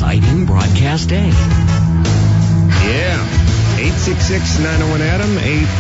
exciting broadcast day. Yeah. 866-901-ADAM,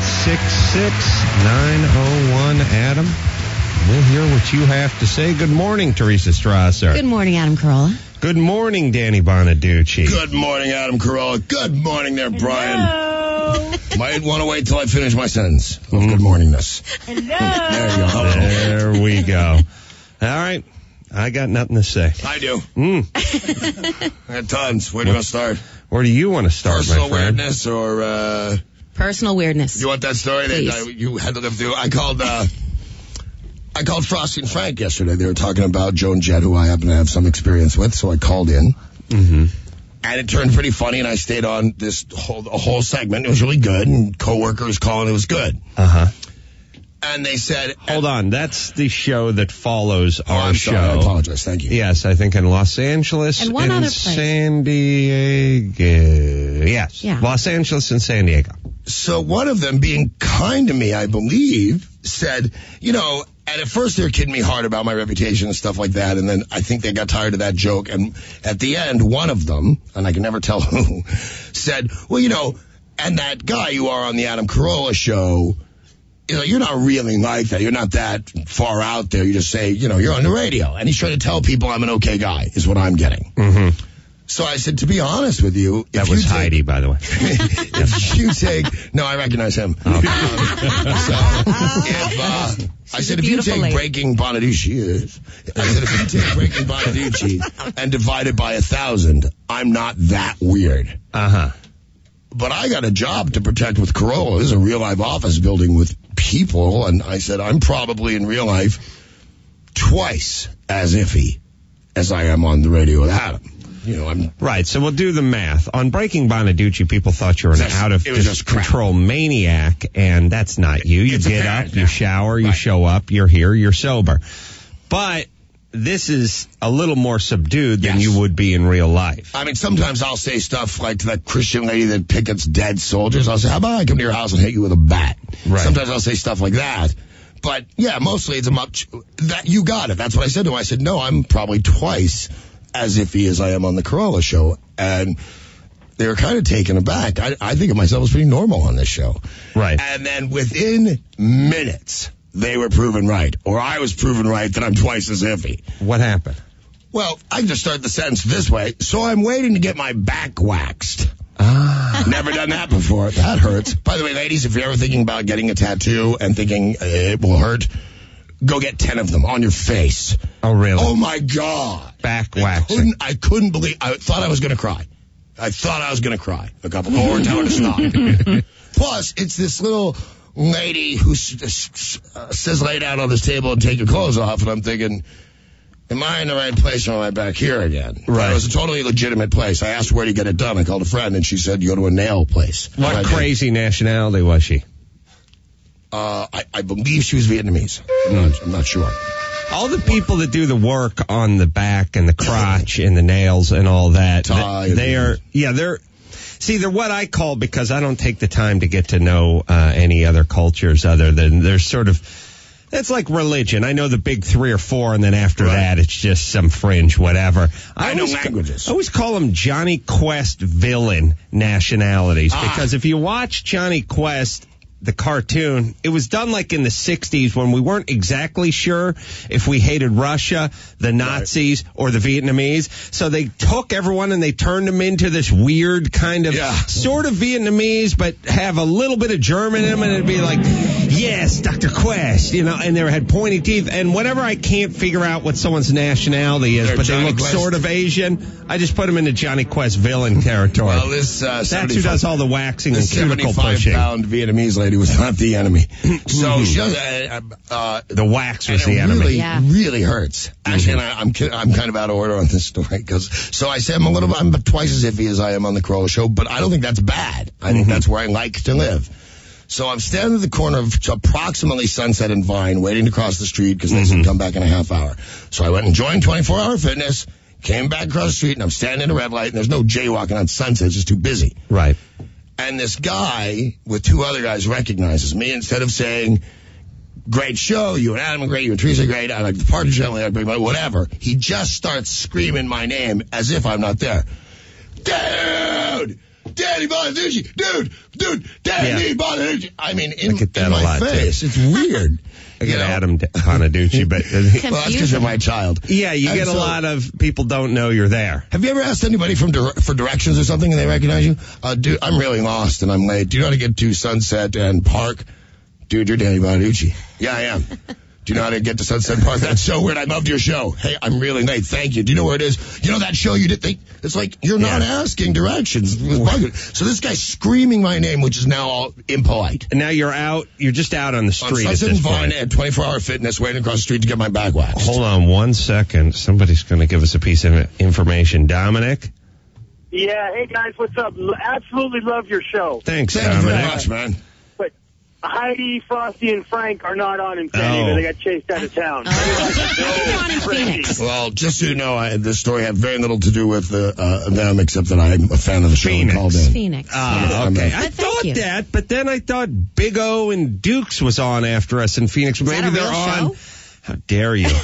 866-901-ADAM. We'll hear what you have to say. Good morning, Teresa Strasser. Good morning, Adam Carolla. Good morning, Danny Bonaducci. Good morning, Adam Carolla. Good morning there, Brian. Hello. Might want to wait till I finish my sentence of good morningness. Hello. There you go. Hello. There we go. All right. I got nothing to say. I do. I got tons. Where do you want to start? Where do you want to start, Personal my friend? weirdness or... Personal weirdness. You want that story that you had to live through? I called Frosty and Frank yesterday. They were talking about Joan Jett, who I happen to have some experience with, so I called in. Mm-hmm. And it turned pretty funny, and I stayed on this whole segment. It was really good, and coworkers calling it was good. Uh-huh. And they said... Hold on. That's the show that follows our show. Sorry, I apologize. Thank you. Yes, I think in Los Angeles and one and other place. San Diego. Yes. Yeah. Los Angeles and San Diego. So one of them, being kind to me, I believe, said, and at first they were kidding me hard about my reputation and stuff like that, and then I think they got tired of that joke, and at the end, one of them, and I can never tell who, said, well, and that guy you are on the Adam Carolla show, you're not really like that. You're not that far out there. You just say, you're on the radio. And he's trying to tell people I'm an okay guy, is what I'm getting. Mm-hmm. So I said, to be honest with you... That was Heidi, by the way. If you take... No, I recognize him. Okay. I said, if you take Breaking Bonaducci... if you take Breaking Bonaducci and divide it by 1,000, I'm not that weird. Uh-huh. But I got a job to protect with Carolla. This is a real-life office building with people, and I said, I'm probably in real life twice as iffy as I am on the radio with Adam. I'm... Right, so we'll do the math. On Breaking Bonaducci, people thought you were an out-of-control maniac, and that's not you. You get up, you shower, you show up, you're here, you're sober. But this is a little more subdued than you would be in real life. I mean, sometimes I'll say stuff like to that Christian lady that pickets dead soldiers. I'll say, how about I come to your house and hit you with a bat? Right. Sometimes I'll say stuff like that. But, yeah, mostly it's that you got it. That's what I said to him. I said, no, I'm probably twice as iffy as I am on the Carolla show. And they were kind of taken aback. I think of myself as pretty normal on this show. Right. And then within minutes, they were proven right. Or I was proven right that I'm twice as iffy. What happened? Well, I can just start the sentence this way. So I'm waiting to get my back waxed. Never done that before. That hurts. By the way, ladies, if you're ever thinking about getting a tattoo and thinking it will hurt, go get 10 of them on your face. Oh, really? Oh, my God. Back waxing. I couldn't believe. I thought I was going to cry. A couple more tell her to stop. Plus, it's this little lady who says lay down on this table and take your clothes off, and I'm thinking, am I in the right place or am I back here again? Right. It was a totally legitimate place. I asked her where to get it done. I called a friend, and she said, you go to a nail place. What crazy nationality was she? I believe she was Vietnamese. I'm not sure. All the people that do the work on the back and the crotch and the nails and all that, they're what I call, because I don't take the time to get to know any other cultures other than there's sort of, it's like religion. I know the big 3 or 4, and then after that, it's just some fringe, whatever. I know languages. I always call them Johnny Quest villain nationalities, because if you watch Johnny Quest, the cartoon, it was done like in the 60s when we weren't exactly sure if we hated Russia, the Nazis, or the Vietnamese. So they took everyone and they turned them into this weird kind of sort of Vietnamese, but have a little bit of German in them, and it'd be like, yes, Dr. Quest, and they had pointy teeth. And whenever I can't figure out what someone's nationality is, but they look sort of Asian, I just put them into Johnny Quest villain territory. Well, this that's who does all the waxing and cuticle pushing. 75-pound Vietnamese lady was not the enemy. So she does, the wax was the enemy. Really hurts. Actually, and I'm kind of out of order on this story so I say I'm twice as iffy as I am on the Carolla show, but I don't think that's bad. I think that's where I like to live. So I'm standing at the corner of approximately Sunset and Vine, waiting to cross the street because they said come back in a half hour. So I went and joined 24-Hour Fitness, came back across the street, and I'm standing in a red light, and there's no jaywalking on Sunset. It's just too busy. Right. And this guy with 2 other guys recognizes me. Instead of saying, great show. You and Adam are great. You and Teresa are great. I like the Party Channel. I like whatever. He just starts screaming my name as if I'm not there. Dude! Danny Bonaducci! Dude! Danny Bonaducci! I mean, in my face. It's weird. I get Adam Bonaducci, but well, that's because you're my child. Yeah, you get a lot of people don't know you're there. Have you ever asked anybody for directions or something and they recognize you? Dude, I'm really lost and I'm late. Do you know how to get to Sunset and Park? Dude, you're Danny Bonaducci. Yeah, I am. Do you know how to get to Sunset Park? That's so weird. I loved your show. Hey, I'm really late. Thank you. Do you know where it is? You know that show you did? It's like you're not asking directions. So this guy's screaming my name, which is now all impolite. And now you're out. You're just out on the street. On Sunset and Vine at 24-Hour Fitness, waiting across the street to get my back waxed. Hold on 1 second. Somebody's going to give us a piece of information. Dominic? Yeah. Hey, guys. What's up? Absolutely love your show. Thank you very much, man. Heidi, Frosty, and Frank are not on in San Diego. They got chased out of town. They're on in Phoenix. Well, just so you know, this story had very little to do with them, except that I'm a fan of the show and called in. Phoenix. Okay. I thought that, but then I thought Big O and Dukes was on after us in Phoenix. Maybe they're on. Show? How dare you?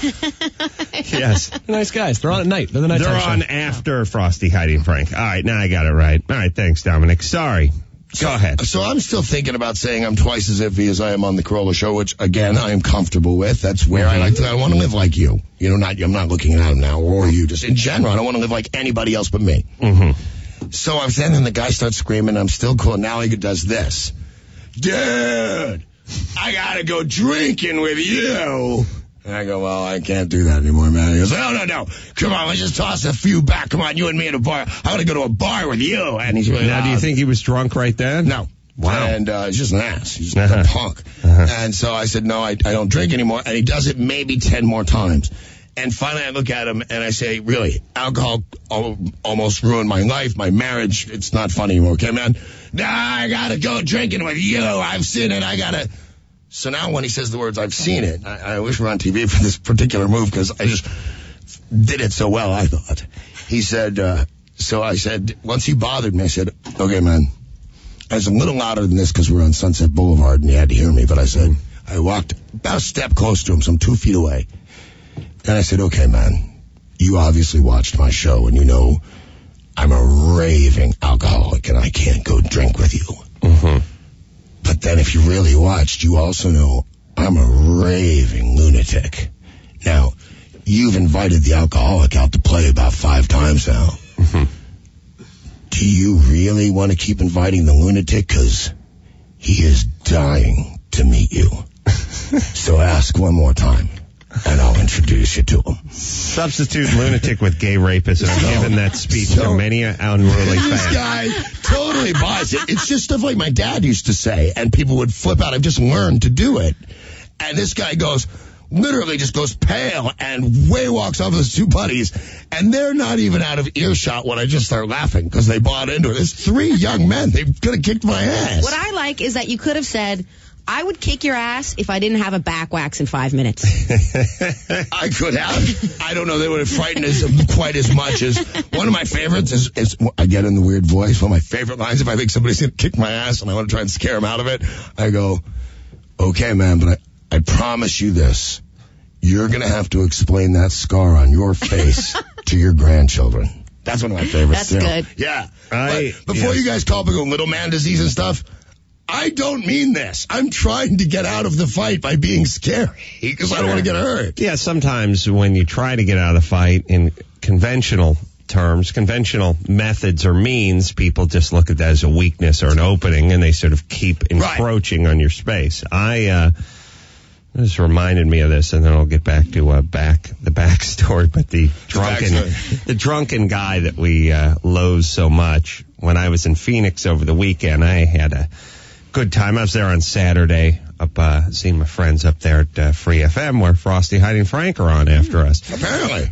Yes. They're nice guys. They're on at night. They're the nighttime They're on show. After Frosty, Heidi, and Frank. All right, now I got it right. All right, thanks, Dominic. Sorry. Go ahead. So I'm still thinking about saying I'm twice as iffy as I am on the Corolla show, which, again, I am comfortable with. That's where I like to. I want to live like you. I'm not looking at him now, or you. Just in general, I don't want to live like anybody else but me. Mm-hmm. So I'm saying, and the guy starts screaming, I'm still cool. Now he does this. Dude, I got to go drinking with you. And I go, well, I can't do that anymore, man. He goes, no. Come on, let's just toss a few back. Come on, you and me at a bar. I want to go to a bar with you. And he's really Now, do you think he was drunk right then? No. Wow. And he's just an ass. He's just a punk. And so I said, no, I don't drink anymore. And he does it maybe 10 more times. And finally I look at him and I say, really, alcohol almost ruined my life, my marriage. It's not funny anymore, okay, man? Nah, I got to go drinking with you. I've seen it. I got to... So now when he says the words, I've seen it, I wish we were on TV for this particular move because I just did it so well, I thought. He said, so I said, once he bothered me, I said, okay, man. I was a little louder than this because we were on Sunset Boulevard and he had to hear me, but I said, I walked about a step close to him, some 2 feet away. And I said, okay, man, you obviously watched my show and you know I'm a raving alcoholic and I can't go drink with you. Mm-hmm. But then if you really watched, you also know I'm a raving lunatic. Now, you've invited the alcoholic out to play about 5 times now. Mm-hmm. Do you really want to keep inviting the lunatic? Because he is dying to meet you. So ask one more time, and I'll introduce you to him. Substitute lunatic with gay rapist, and I'm giving that speech to many unruly This fans. guy totally buys it. It's just stuff like my dad used to say, and people would flip out. I've just learned to do it. And this guy literally just goes pale and way walks off with his 2 buddies, and they're not even out of earshot when I just start laughing because they bought into it. There's 3 young men. They could have kicked my ass. What I like is that you could have said, I would kick your ass if I didn't have a back wax in 5 minutes. I could have. I don't know. They would have frightened us quite as much as one of my favorites is I get in the weird voice. One of my favorite lines, if I think somebody's going to kick my ass and I want to try and scare him out of it, I go, okay, man, but I promise you this. You're going to have to explain that scar on your face to your grandchildren. That's one of my favorites. That's good. Yeah. But before you guys call me little man disease and stuff, I don't mean this. I'm trying to get out of the fight by being scary because I don't want to get hurt. Yeah, sometimes when you try to get out of the fight in conventional terms, conventional methods or means, people just look at that as a weakness or an opening, and they sort of keep encroaching on your space. This reminded me of this, and then I'll get back to the backstory. But the drunken guy that we loathe so much. When I was in Phoenix over the weekend, I had a good time. I was there on Saturday, up seeing my friends up there at Free FM, where Frosty, Heidi, and Frank are on after us. Apparently,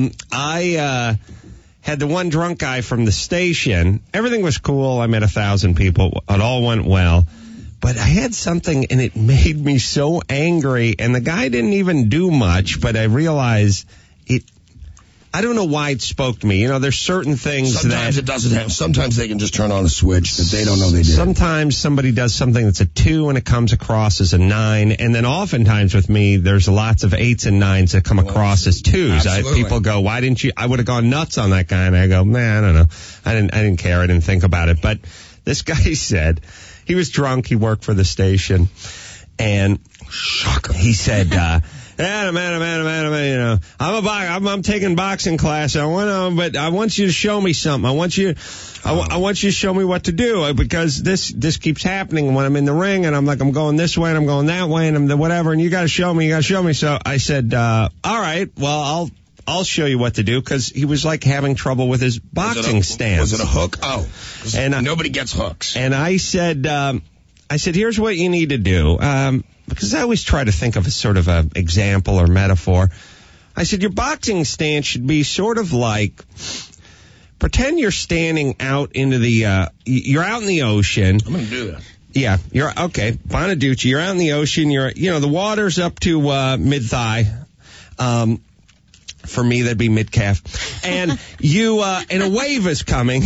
I had the one drunk guy from the station. Everything was cool. I met 1,000 people. It all went well. But I had something, and it made me so angry. And the guy didn't even do much, but I realized I don't know why it spoke to me. You know, there's certain things Sometimes that it doesn't have. Sometimes they can just turn on a switch that they don't know they did. sometimes somebody does something that's a 2 and it comes across as a 9, and then oftentimes with me, there's lots of 8s and 9s that come across as 2s. People go, "Why didn't you?" I would have gone nuts on that guy, and I go, "Man, I don't know. I didn't care. I didn't think about it." But this guy said he was drunk. He worked for the station, and he said, Adam, you know, I'm taking boxing class. But I want you to show me something. I want you to show me what to do, because this keeps happening when I'm in the ring, and I'm going this way and I'm going that way and I'm whatever, and you got to show me. So I said, all right, well, I'll show you what to do, because he was having trouble with his boxing stance. Was it a hook? Oh, and nobody gets hooks. And I said, here's what you need to do. Because I always try to think of a sort of a example or metaphor. I said, your boxing stance should be sort of like, pretend you're standing out into the, you're out in the ocean. I'm going to do that. Yeah, okay. Bonaduce, you're out in the ocean. The water's up to, mid-thigh. For me, that'd be mid-calf. And and a wave is coming.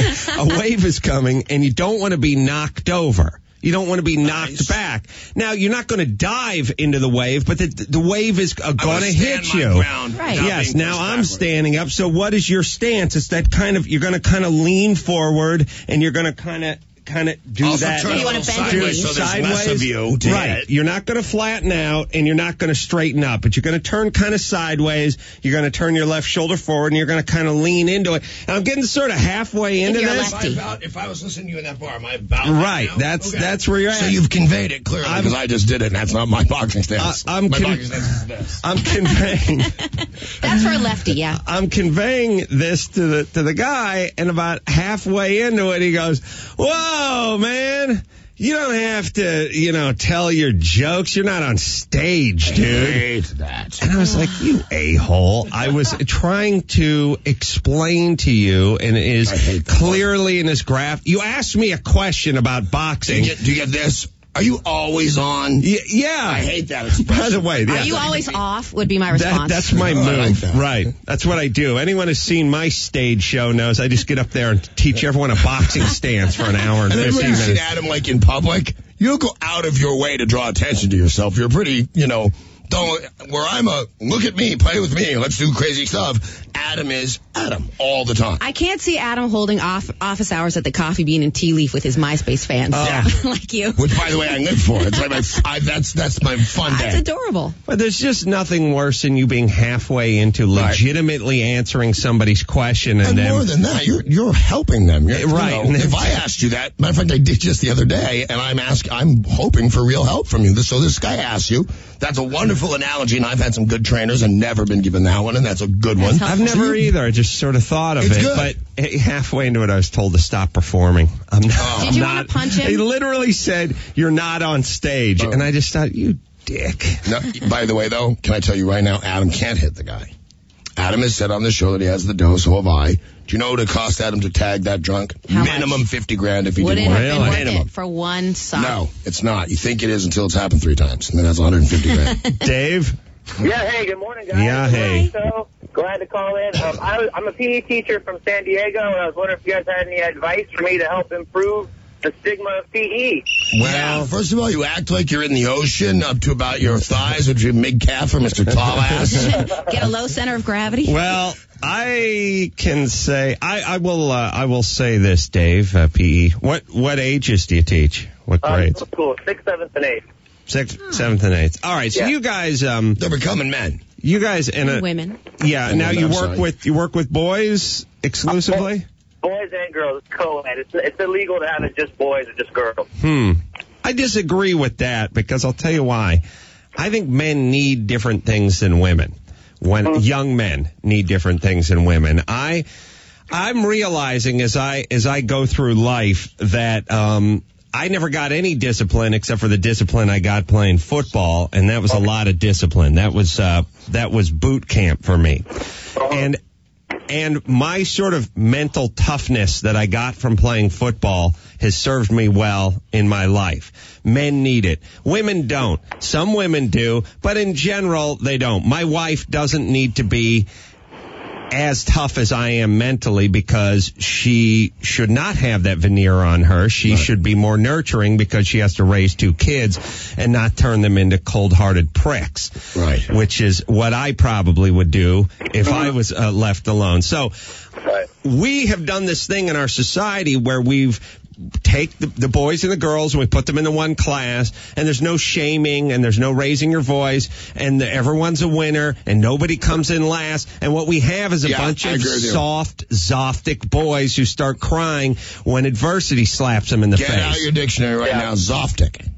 And you don't want to be knocked over. You don't want to be knocked back. Now, you're not going to dive into the wave, but the wave is going to hit you. Right. Yes, now I'm standing up. So what is your stance? It's that you're going to kind of lean forward, and you're going to kind of do also that. Turn you want to bend your sideways, so there's sideways. less of you to Right. hit. You're not going to flatten out, and you're not going to straighten up, but you're going to turn kind of sideways. You're going to turn your left shoulder forward, and you're going to kind of lean into it. And I'm getting sort of halfway into you're this. If I was listening to you in that bar, am I about Right. now? That's where you're at. So you've conveyed it clearly, because I just did it, and that's not my boxing stance. I'm boxing stance is this. I'm conveying. That's for a lefty, yeah. I'm conveying this to the guy, and about halfway into it, he goes, "Whoa, man. You don't have to, tell your jokes. You're not on stage, dude." I hate that. And I was like, "You a-hole." I was trying to explain to you, and it is clearly in this graph. You asked me a question about boxing. Do you get this? Are you always on? Yeah. I hate that expression. By the way, Are you always off would be my response. That's my move. I like that. Right. That's what I do. Anyone who's seen my stage show knows I just get up there and teach everyone a boxing stance for an hour and 15 then when you see minutes. Adam in public, you don't go out of your way to draw attention to yourself. You're pretty, where I'm look at me, play with me, let's do crazy stuff. Adam is Adam all the time. I can't see Adam holding office hours at the Coffee Bean and Tea Leaf with his MySpace fans. Like you. Which, by the way, I live for. It's like that's my fun day. That's adorable. But there's just nothing worse than you being halfway into legitimately answering somebody's question And then more than that, you're helping them. Right. If I asked you that, matter of fact, I did just the other day, and I'm hoping for real help from you. So this guy asks you. That's a wonderful analogy, and I've had some good trainers and never been given that one, and that's a good one. I've never either. I just sort of thought of It's it. good. But halfway into it, I was told to stop performing. I'm not. Did you want to punch him? He literally said, "You're not on stage." And I just thought, you dick. No, by the way, though, can I tell you right now, Adam can't hit the guy. Adam has said on the show that he has the dough, so have I. Do you know what it cost Adam to tag that drunk? How Minimum much? $50,000 if he Would did it one. have been worth Minimum. it for one sock? No, it's not. You think it is until it's happened 3 times, and then that's $150,000. Dave? Yeah, hey, good morning, guys. Yeah, hey. So glad to call in. I'm a PE teacher from San Diego, and I was wondering if you guys had any advice for me to help improve the stigma of PE. Well, first of all, you act like you're in the ocean up to about your thighs, which is mid-calf for Mr. Tall Ass. Get a low center of gravity? Well, I can say, I will say this, Dave, PE. What ages do you teach? What grades? School, 6th, 7th, and 8th. 6th, 7th, and 8th. All right, so Yeah. you guys, They're becoming men. you guys, and Women. yeah. Now I'm you sorry. work with boys exclusively. Boys and girls, co-ed. It's illegal to have it just boys or just girls. I disagree with that because I'll tell you why. I think men need different things than women. When young men need different things than women. I'm realizing as I go through life that I never got any discipline except for the discipline I got playing football, and that was a lot of discipline. That was boot camp for me. And my sort of mental toughness that I got from playing football has served me well in my life. Men need it. Women don't. Some women do, but in general, they don't. My wife doesn't need to be as tough as I am mentally because she should not have that veneer on her. She should be more nurturing because she has to raise 2 kids and not turn them into cold-hearted pricks. Right. Which is what I probably would do if I was left alone. So we have done this thing in our society where we've take the boys and the girls and we put them into one class, and there's no shaming and there's no raising your voice, and everyone's a winner and nobody comes in last. And what we have is a bunch of soft, Zoftic boys who start crying when adversity slaps them in the face. Get out your dictionary right now, Zoftic.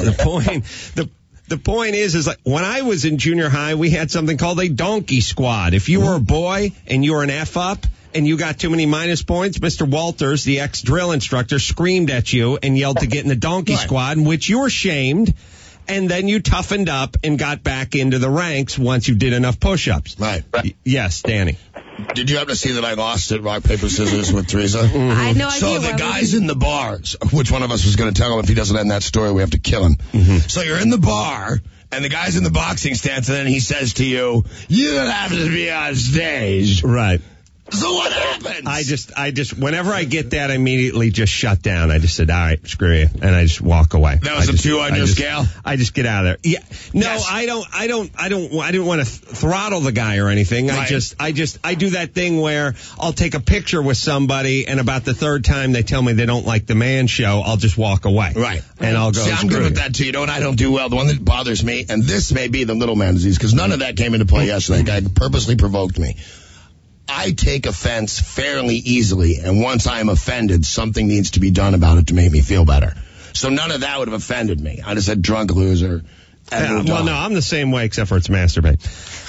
The point is like when I was in junior high, we had something called a donkey squad. If you were a boy and you were an F up, and you got too many minus points, Mr. Walters, the ex-drill instructor, screamed at you and yelled to get in the donkey squad, in which you were shamed, and then you toughened up and got back into the ranks once you did enough push-ups. Right. Yes, Danny. Did you happen to see that I lost at rock, paper, scissors with Teresa? I had no idea. So the guys in the bars, which one of us was going to tell him if he doesn't end that story, we have to kill him. So you're in the bar, and the guy's in the boxing stance, and then he says to you, you don't have to be on stage. Right. So what happens? I just, whenever I get that, I immediately just shut down. I just said, all right, screw you. And I just walk away. That was a 2 on your scale? I just get out of there. Yeah. No, yes. I didn't want to throttle the guy or anything. Right. I do that thing where I'll take a picture with somebody, and about the 3rd time they tell me they don't like the man show, I'll just walk away. Right. And I'll go, see, I'm good with that too. You know what I don't do well? The one that bothers me, and this may be the little man disease, because none of that came into play yesterday. The guy purposely provoked me. I take offense fairly easily, and once I am offended, something needs to be done about it to make me feel better. So none of that would have offended me. I just said drunk loser. Well, no, I'm the same way, except for it's masturbate.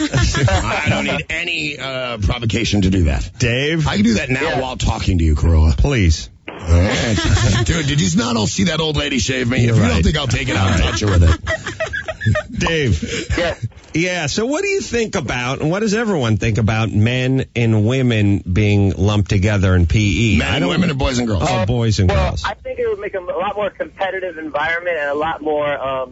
I don't need any provocation to do that. Dave? I can do that now while talking to you, Corolla. Please. All right. Dude, did you not all see that old lady shave me? If you don't think I'll take it, I'll touch her with it. Dave. Yeah, so what do you think about, and what does everyone think about men and women being lumped together in PE? Men and women or boys and girls? Oh, boys and girls. I think it would make a lot more competitive environment and a lot more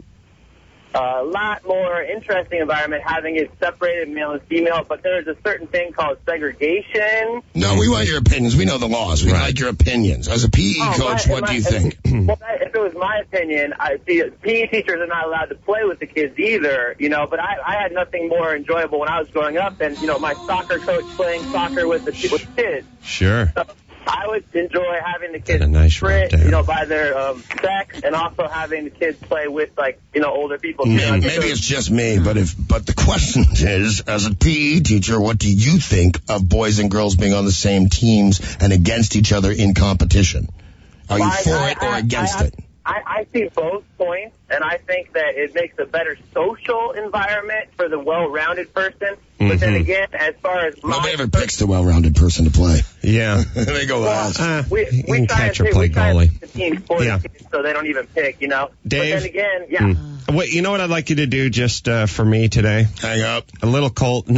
interesting environment having it separated male and female, but there's a certain thing called segregation. No, we want your opinions. We know the laws. We like your opinions. As a PE coach, what do you think? Well, if it was my opinion, PE teachers are not allowed to play with the kids either, but I had nothing more enjoyable when I was growing up than, my soccer coach playing soccer with the kids. Sure. So I would enjoy having the kids sprint, by their sex, and also having the kids play with, older people. Maybe it's just me, but the question is, as a PE teacher, what do you think of boys and girls being on the same teams and against each other in competition? Are you for it or against it? I see both points, and I think that it makes a better social environment for the well-rounded person. But then again, as far as nobody ever picks the well-rounded person to play. Yeah, they go last. We can try catch or play goalie. The team for the kids, so they don't even pick. Dave, but then again, Wait, you know what I'd like you to do just for me today? Hang up. A little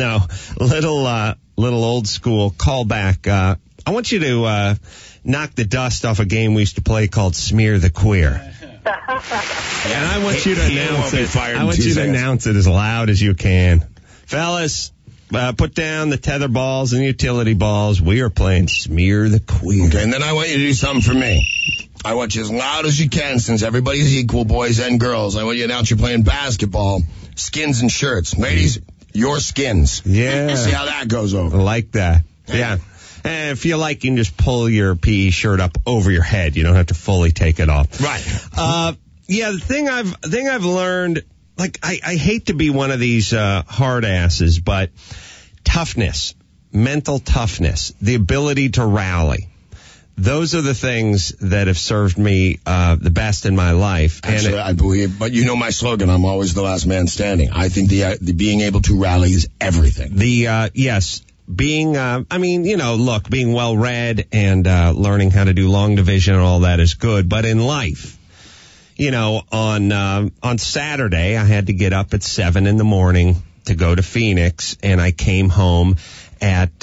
old school callback. I want you to knock the dust off a game we used to play called Smear the Queer. And I want you to announce it. I want you to announce it as loud as you can. Fellas, put down the tether balls and utility balls. We are playing Smear the Queer. Okay, and then I want you to do something for me. I want you as loud as you can, since everybody's equal, boys and girls. I want you to announce you're playing basketball, skins and shirts. Ladies, your skins. Yeah. See how that goes over. I like that. Yeah. And if you like, you can just pull your PE shirt up over your head. You don't have to fully take it off. Right. The thing I've learned, I hate to be one of these hard asses, but toughness, mental toughness, the ability to rally. Those are the things that have served me the best in my life. Actually, I believe, but you know my slogan, I'm always the last man standing. I think the being able to rally is everything. Yes. Being, being well-read and learning how to do long division and all that is good. But in life, on Saturday, I had to get up at 7 a.m. to go to Phoenix, and I came home at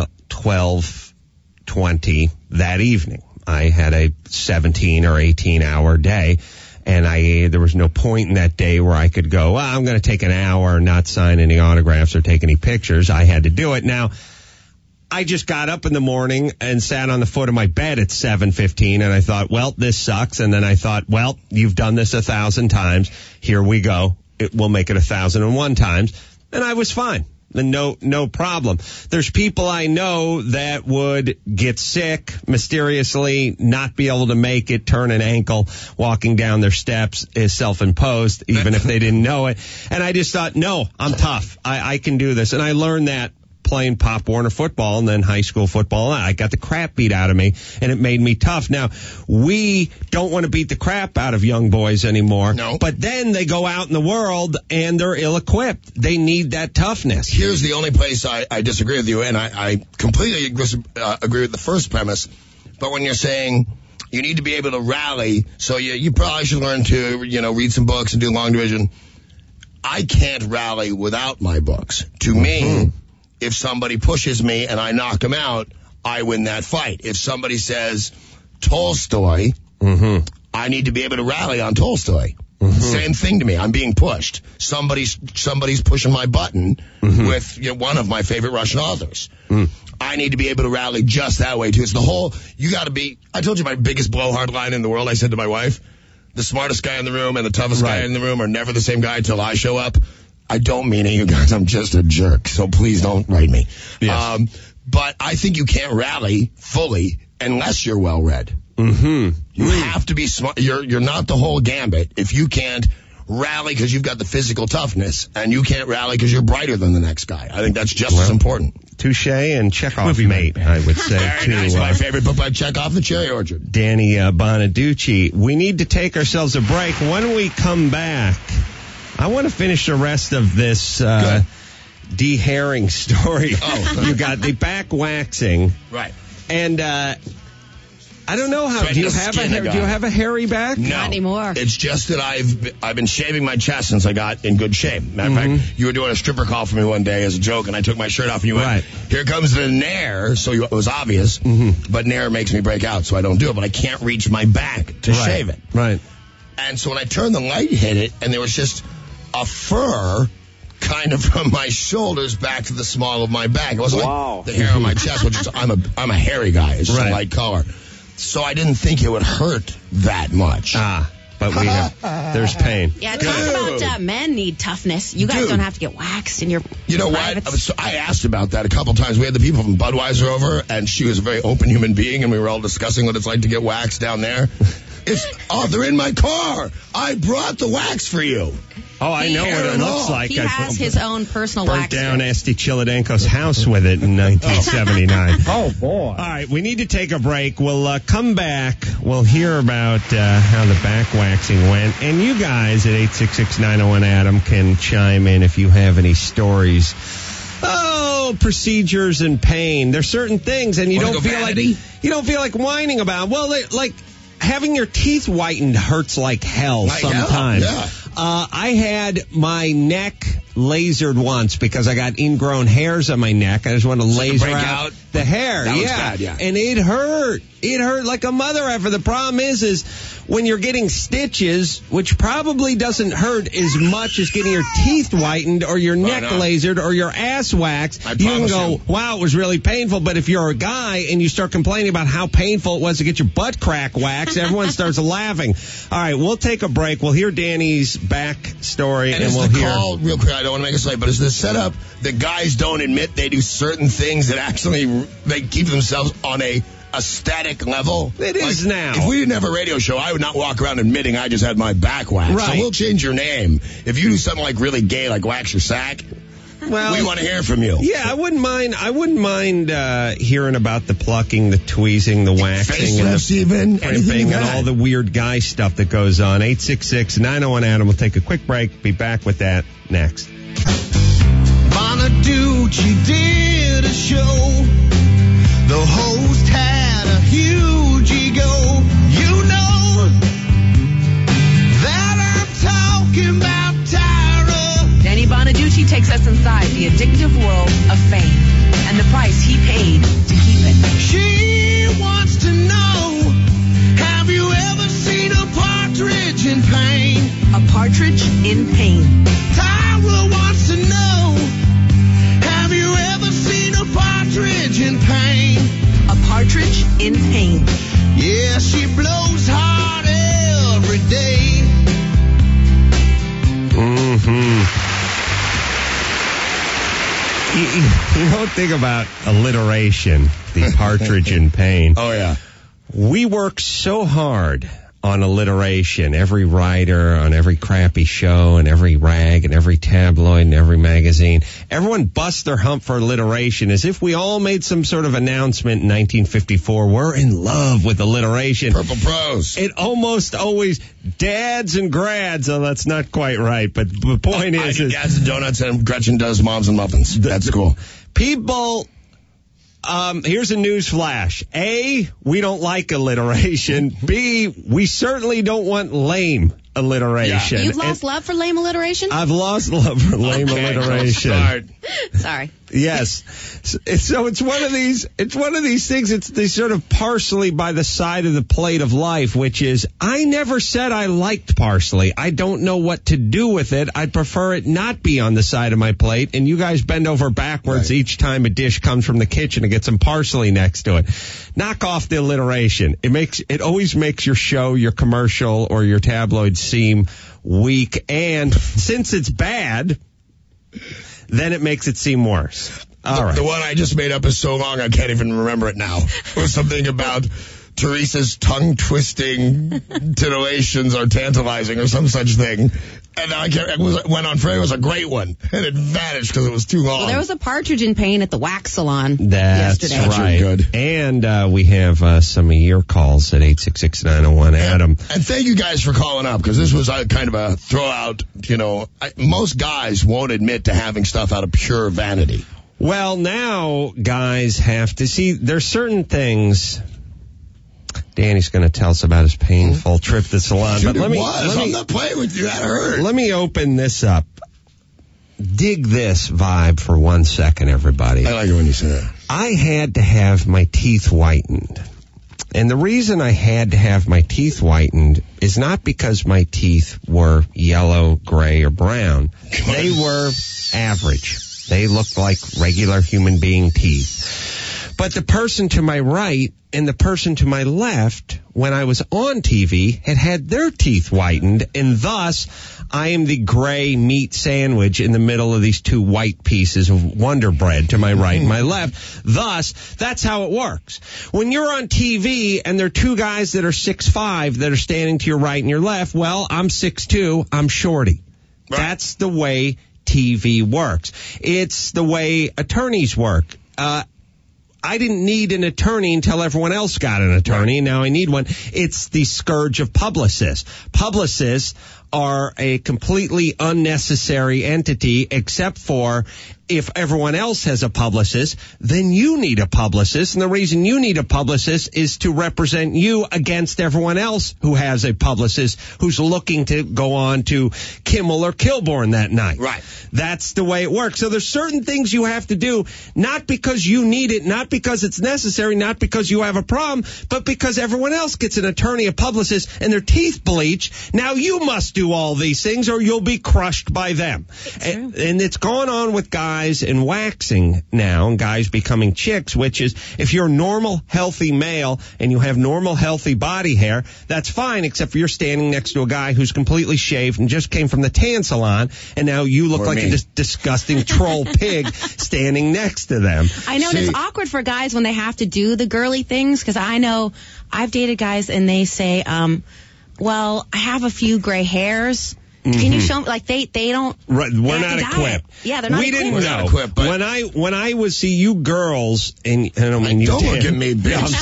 12:20 that evening. I had a 17 or 18-hour day. And there was no point in that day where I could go, I'm going to take an hour and not sign any autographs or take any pictures. I had to do it. Now, I just got up in the morning and sat on the foot of my bed at 7:15, and I thought, well, this sucks. And then I thought, well, you've done this 1,000 times. Here we go. We'll make it 1,001 times. And I was fine. No problem. There's people I know that would get sick, mysteriously not be able to make it, turn an ankle, walking down their steps is self-imposed, even if they didn't know it. And I just thought, no, I'm tough. I can do this. And I learned that playing Pop Warner football and then high school football. I got the crap beat out of me, and it made me tough. Now, we don't want to beat the crap out of young boys anymore. No. But then they go out in the world, and they're ill-equipped. They need that toughness. Here's the only place I disagree with you, and I completely agree with the first premise. But when you're saying you need to be able to rally, so you probably should learn to, read some books and do long division. I can't rally without my books. To me, if somebody pushes me and I knock him out, I win that fight. If somebody says Tolstoy, I need to be able to rally on Tolstoy. Same thing to me. I'm being pushed. Somebody's pushing my button with one of my favorite Russian authors. I need to be able to rally just that way too. It's the whole, you got to be, I told you my biggest blowhard line in the world. I said to my wife, the smartest guy in the room and the toughest guy in the room are never the same guy until I show up. I don't mean it, you guys. I'm just a jerk, so please don't write me. Yes. But I think you can't rally fully unless you're well-read. You have to be smart. You're not the whole gambit if you can't rally because you've got the physical toughness, and you can't rally because you're brighter than the next guy. I think that's just as important. Touche and Chekhov mate, I would say. Very too. nice. My favorite book by Chekhov, The Cherry Orchard. Danny Bonaducci. We need to take ourselves a break. When we come back, I want to finish the rest of this de-hairing story. You got the back waxing. Right. And I don't know how. Do you have a hairy back? No. Not anymore. It's just that I've been shaving my chest since I got in good shape. Matter of fact, you were doing a stripper call for me one day as a joke, and I took my shirt off, and you went, here comes the nair. So it was obvious, but nair makes me break out, so I don't do it. But I can't reach my back to shave it. Right. And so when I turned, the light hit it, and there was just a fur kind of from my shoulders back to the small of my back. It wasn't like the hair on my chest, which is, I'm a hairy guy. It's just a light color. So I didn't think it would hurt that much. But we have, there's pain. Yeah, talk about men need toughness. You guys don't have to get waxed in your privates. What? I asked about that a couple times. We had the people from Budweiser over, and she was a very open human being, and we were all discussing what it's like to get waxed down there. They're in my car. I brought the wax for you. Oh, I know what it looks like. He has his own personal wax. Burnt down Esty Chiladenko's house with it in 1979. Oh, boy. All right, we need to take a break. We'll come back. We'll hear about how the back waxing went. And you guys at 866-901-ADAM can chime in if you have any stories. Oh, procedures and pain. There's certain things, and you don't feel like whining about them. Well, like having your teeth whitened hurts like hell sometimes. Yeah. I had my neck lasered once because I got ingrown hairs on my neck. I just wanted to laser out the hair. That was bad, yeah. And it hurt. It hurt like a mother effer. The problem is when you're getting stitches, which probably doesn't hurt as much as getting your teeth whitened or your neck lasered or your ass waxed, you can go, wow, it was really painful. But if you're a guy and you start complaining about how painful it was to get your butt crack waxed, everyone starts laughing. All right, we'll take a break. We'll hear Danny's back story, and we'll hear. Call, real quick, I don't want to make us late, but is the setup that guys don't admit they do certain things that actually they keep themselves on a static level? It is now. If we didn't have a radio show, I would not walk around admitting I just had my back waxed. Right. So we'll change your name. If you do something like really gay, like wax your sack, well, we want to hear from you. Yeah, I wouldn't mind hearing about the plucking, the tweezing, the waxing, and crimping, and all the weird guy stuff that goes on. 866-901-ADAM. We'll take a quick break. Be back with that next. Bonaducci did a show. The host had a huge ego. You know that I'm talking about Tyra. Danny Bonaducci takes us inside the addictive world of fame and the price he paid to keep it. She wants to know, have you ever seen a partridge in pain? A partridge in pain. Tyra wants to know, have you ever seen a partridge in pain? You don't think about alliteration, the partridge in pain. Oh, yeah. We work so hard on alliteration. Every writer on every crappy show and every rag and every tabloid and every magazine. Everyone busts their hump for alliteration as if we all made some sort of announcement in 1954. We're in love with alliteration. Purple prose. It almost always dads and grads. Oh, that's not quite right. But the point I is do dads and donuts, and Gretchen does moms and muffins. That's cool. People... here's a news flash. A, we don't like alliteration. B, we certainly don't want lame alliteration. You've lost love for lame alliteration? I've lost love for lame alliteration. Sorry. Yes. So it's one of these things. It's the sort of parsley by the side of the plate of life, which is, I never said I liked parsley. I don't know what to do with it. I'd prefer it not be on the side of my plate. And you guys bend over backwards each time a dish comes from the kitchen and get some parsley next to it. Knock off the alliteration. It always makes your show, your commercial, or your tabloid seem weak. And since it's bad, then it makes it seem worse. All right. The one I just made up is so long I can't even remember it now. It was something about Teresa's tongue-twisting titillations are tantalizing or some such thing. And it went on forever. It was a great one. And it vanished because it was too long. Well, there was a partridge in pain at the wax salon That's yesterday. right. Good. And we have some of your calls at 866-901-ADAM. And thank you guys for calling up, because this was kind of a throw-out. Most guys won't admit to having stuff out of pure vanity. Well, now guys have to see, there's certain things. Danny's going to tell us about his painful trip to the salon. Dude, But I'm not playing with you. That hurt. Let me open this up. Dig this vibe for 1 second, everybody. I like it when you say that. I had to have my teeth whitened. And the reason I had to have my teeth whitened is not because my teeth were yellow, gray, or brown. They were average. They looked like regular human being teeth. But the person to my right and the person to my left, when I was on TV, had their teeth whitened, and thus I am the gray meat sandwich in the middle of these two white pieces of Wonder Bread to my right and my left. Thus, that's how it works. When you're on TV and there are two guys that are 6'5" that are standing to your right and your left, well, I'm 6'2", I'm shorty. Right. That's the way TV works. It's the way attorneys work. I didn't need an attorney until everyone else got an attorney. Right. Now I need one. It's the scourge of publicists. Publicists are a completely unnecessary entity, except for if everyone else has a publicist, then you need a publicist. And the reason you need a publicist is to represent you against everyone else who has a publicist who's looking to go on to Kimmel or Kilborn that night. Right. That's the way it works. So there's certain things you have to do, not because you need it, not because it's necessary, not because you have a problem, but because everyone else gets an attorney, a publicist, and their teeth bleach. Now you must do all these things or you'll be crushed by them. And it's going on with guys in waxing now, and guys becoming chicks, which is, if you're a normal, healthy male and you have normal, healthy body hair, that's fine, except for you're standing next to a guy who's completely shaved and just came from the tan salon, and now you look like a disgusting troll pig standing next to them. I know it's awkward for guys when they have to do the girly things, because I know I've dated guys and they say, well, I have a few gray hairs. Can you show me? Like they don't. Right, we're not equipped. Yeah, they're not equipped. We didn't know. But when I was see you girls, and I don't mean you. Don't look at me, bitch. I'm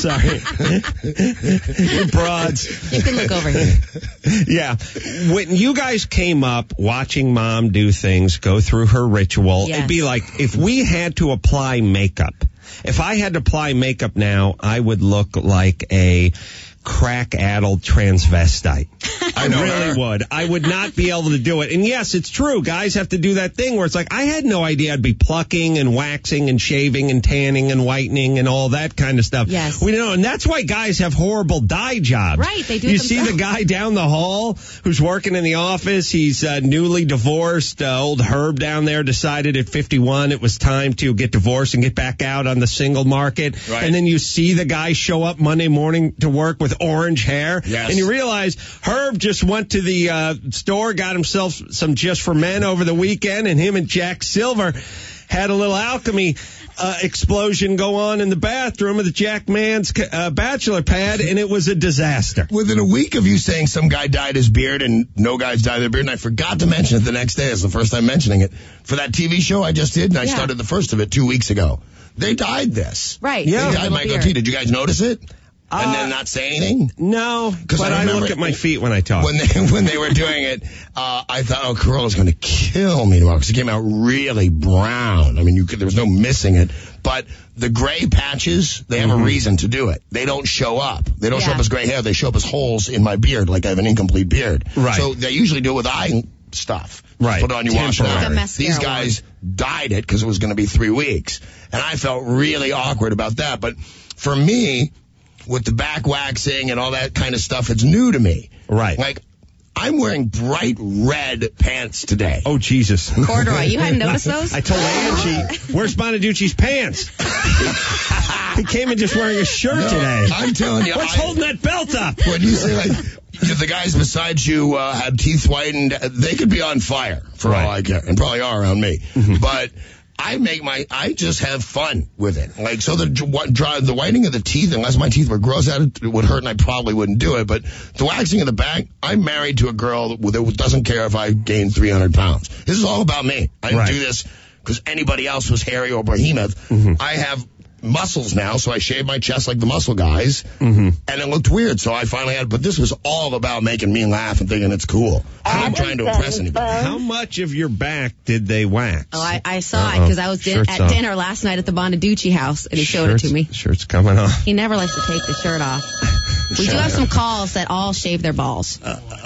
sorry. You're broads. You can look over here. Yeah, when you guys came up watching Mom do things, go through her ritual, it'd be like if we had to apply makeup. If I had to apply makeup now, I would look like a crack-addled transvestite. I really would. I would not be able to do it. And yes, it's true. Guys have to do that thing where it's like, I had no idea I'd be plucking and waxing and shaving and tanning and whitening and all that kind of stuff. Yes. We know, and that's why guys have horrible dye jobs. Right, they do. You see the guy down the hall who's working in the office. He's newly divorced. Old Herb down there decided at 51 it was time to get divorced and get back out on the single market. Right. And then you see the guy show up Monday morning to work with orange hair. Yes. And you realize Herb just went to the store, got himself some Just for Men over the weekend, and him and Jack Silver had a little alchemy explosion go on in the bathroom of the Jack Mann's bachelor pad, and it was a disaster. Within a week of you saying some guy dyed his beard and no guys dyed their beard, and I forgot to mention it the next day. It's the first time mentioning it. For that TV show I just did, and I started the first of it 2 weeks ago. They dyed this. Right. Yeah. They dyed my goatee. Did you guys notice it? And then not say anything? No, but I look at my feet when I talk. When they were doing it, I thought, oh, Corolla's going to kill me tomorrow because it came out really brown. I mean, there was no missing it. But the gray patches, they have a reason to do it. They don't show up. They don't show up as gray hair. They show up as holes in my beard, like I have an incomplete beard. Right. So they usually do it with eye stuff. Right. Put it on, you wash it Like a out. mascara These guys dyed it because it was going to be 3 weeks. And I felt really awkward about that. But for me, with the back waxing and all that kind of stuff, it's new to me. Right. Like, I'm wearing bright red pants today. Oh, Jesus. Corduroy, you hadn't noticed those? I told Angie, where's Bonaducci's pants? He came in just wearing a shirt today. I'm telling you. What's holding that belt up? When you say, like, the guys beside you have teeth whitened, they could be on fire for all I care, and probably are around me. But I just have fun with it. Like, so the whitening of the teeth, unless my teeth were gross out, it would hurt and I probably wouldn't do it. But the waxing of the back, I'm married to a girl that doesn't care if I gain 300 pounds. This is all about me. I didn't do this because anybody else was hairy or behemoth. I have muscles now, so I shaved my chest like the muscle guys, and it looked weird, so I finally had, but this was all about making me laugh and thinking it's cool. I'm not trying to impress anybody. How much of your back did they wax? Oh, I saw it because I was at dinner last night at the Bonaducci house, and he showed it to me. Shirt's coming off. He never likes to take the shirt off. We do have some calls that all shave their balls.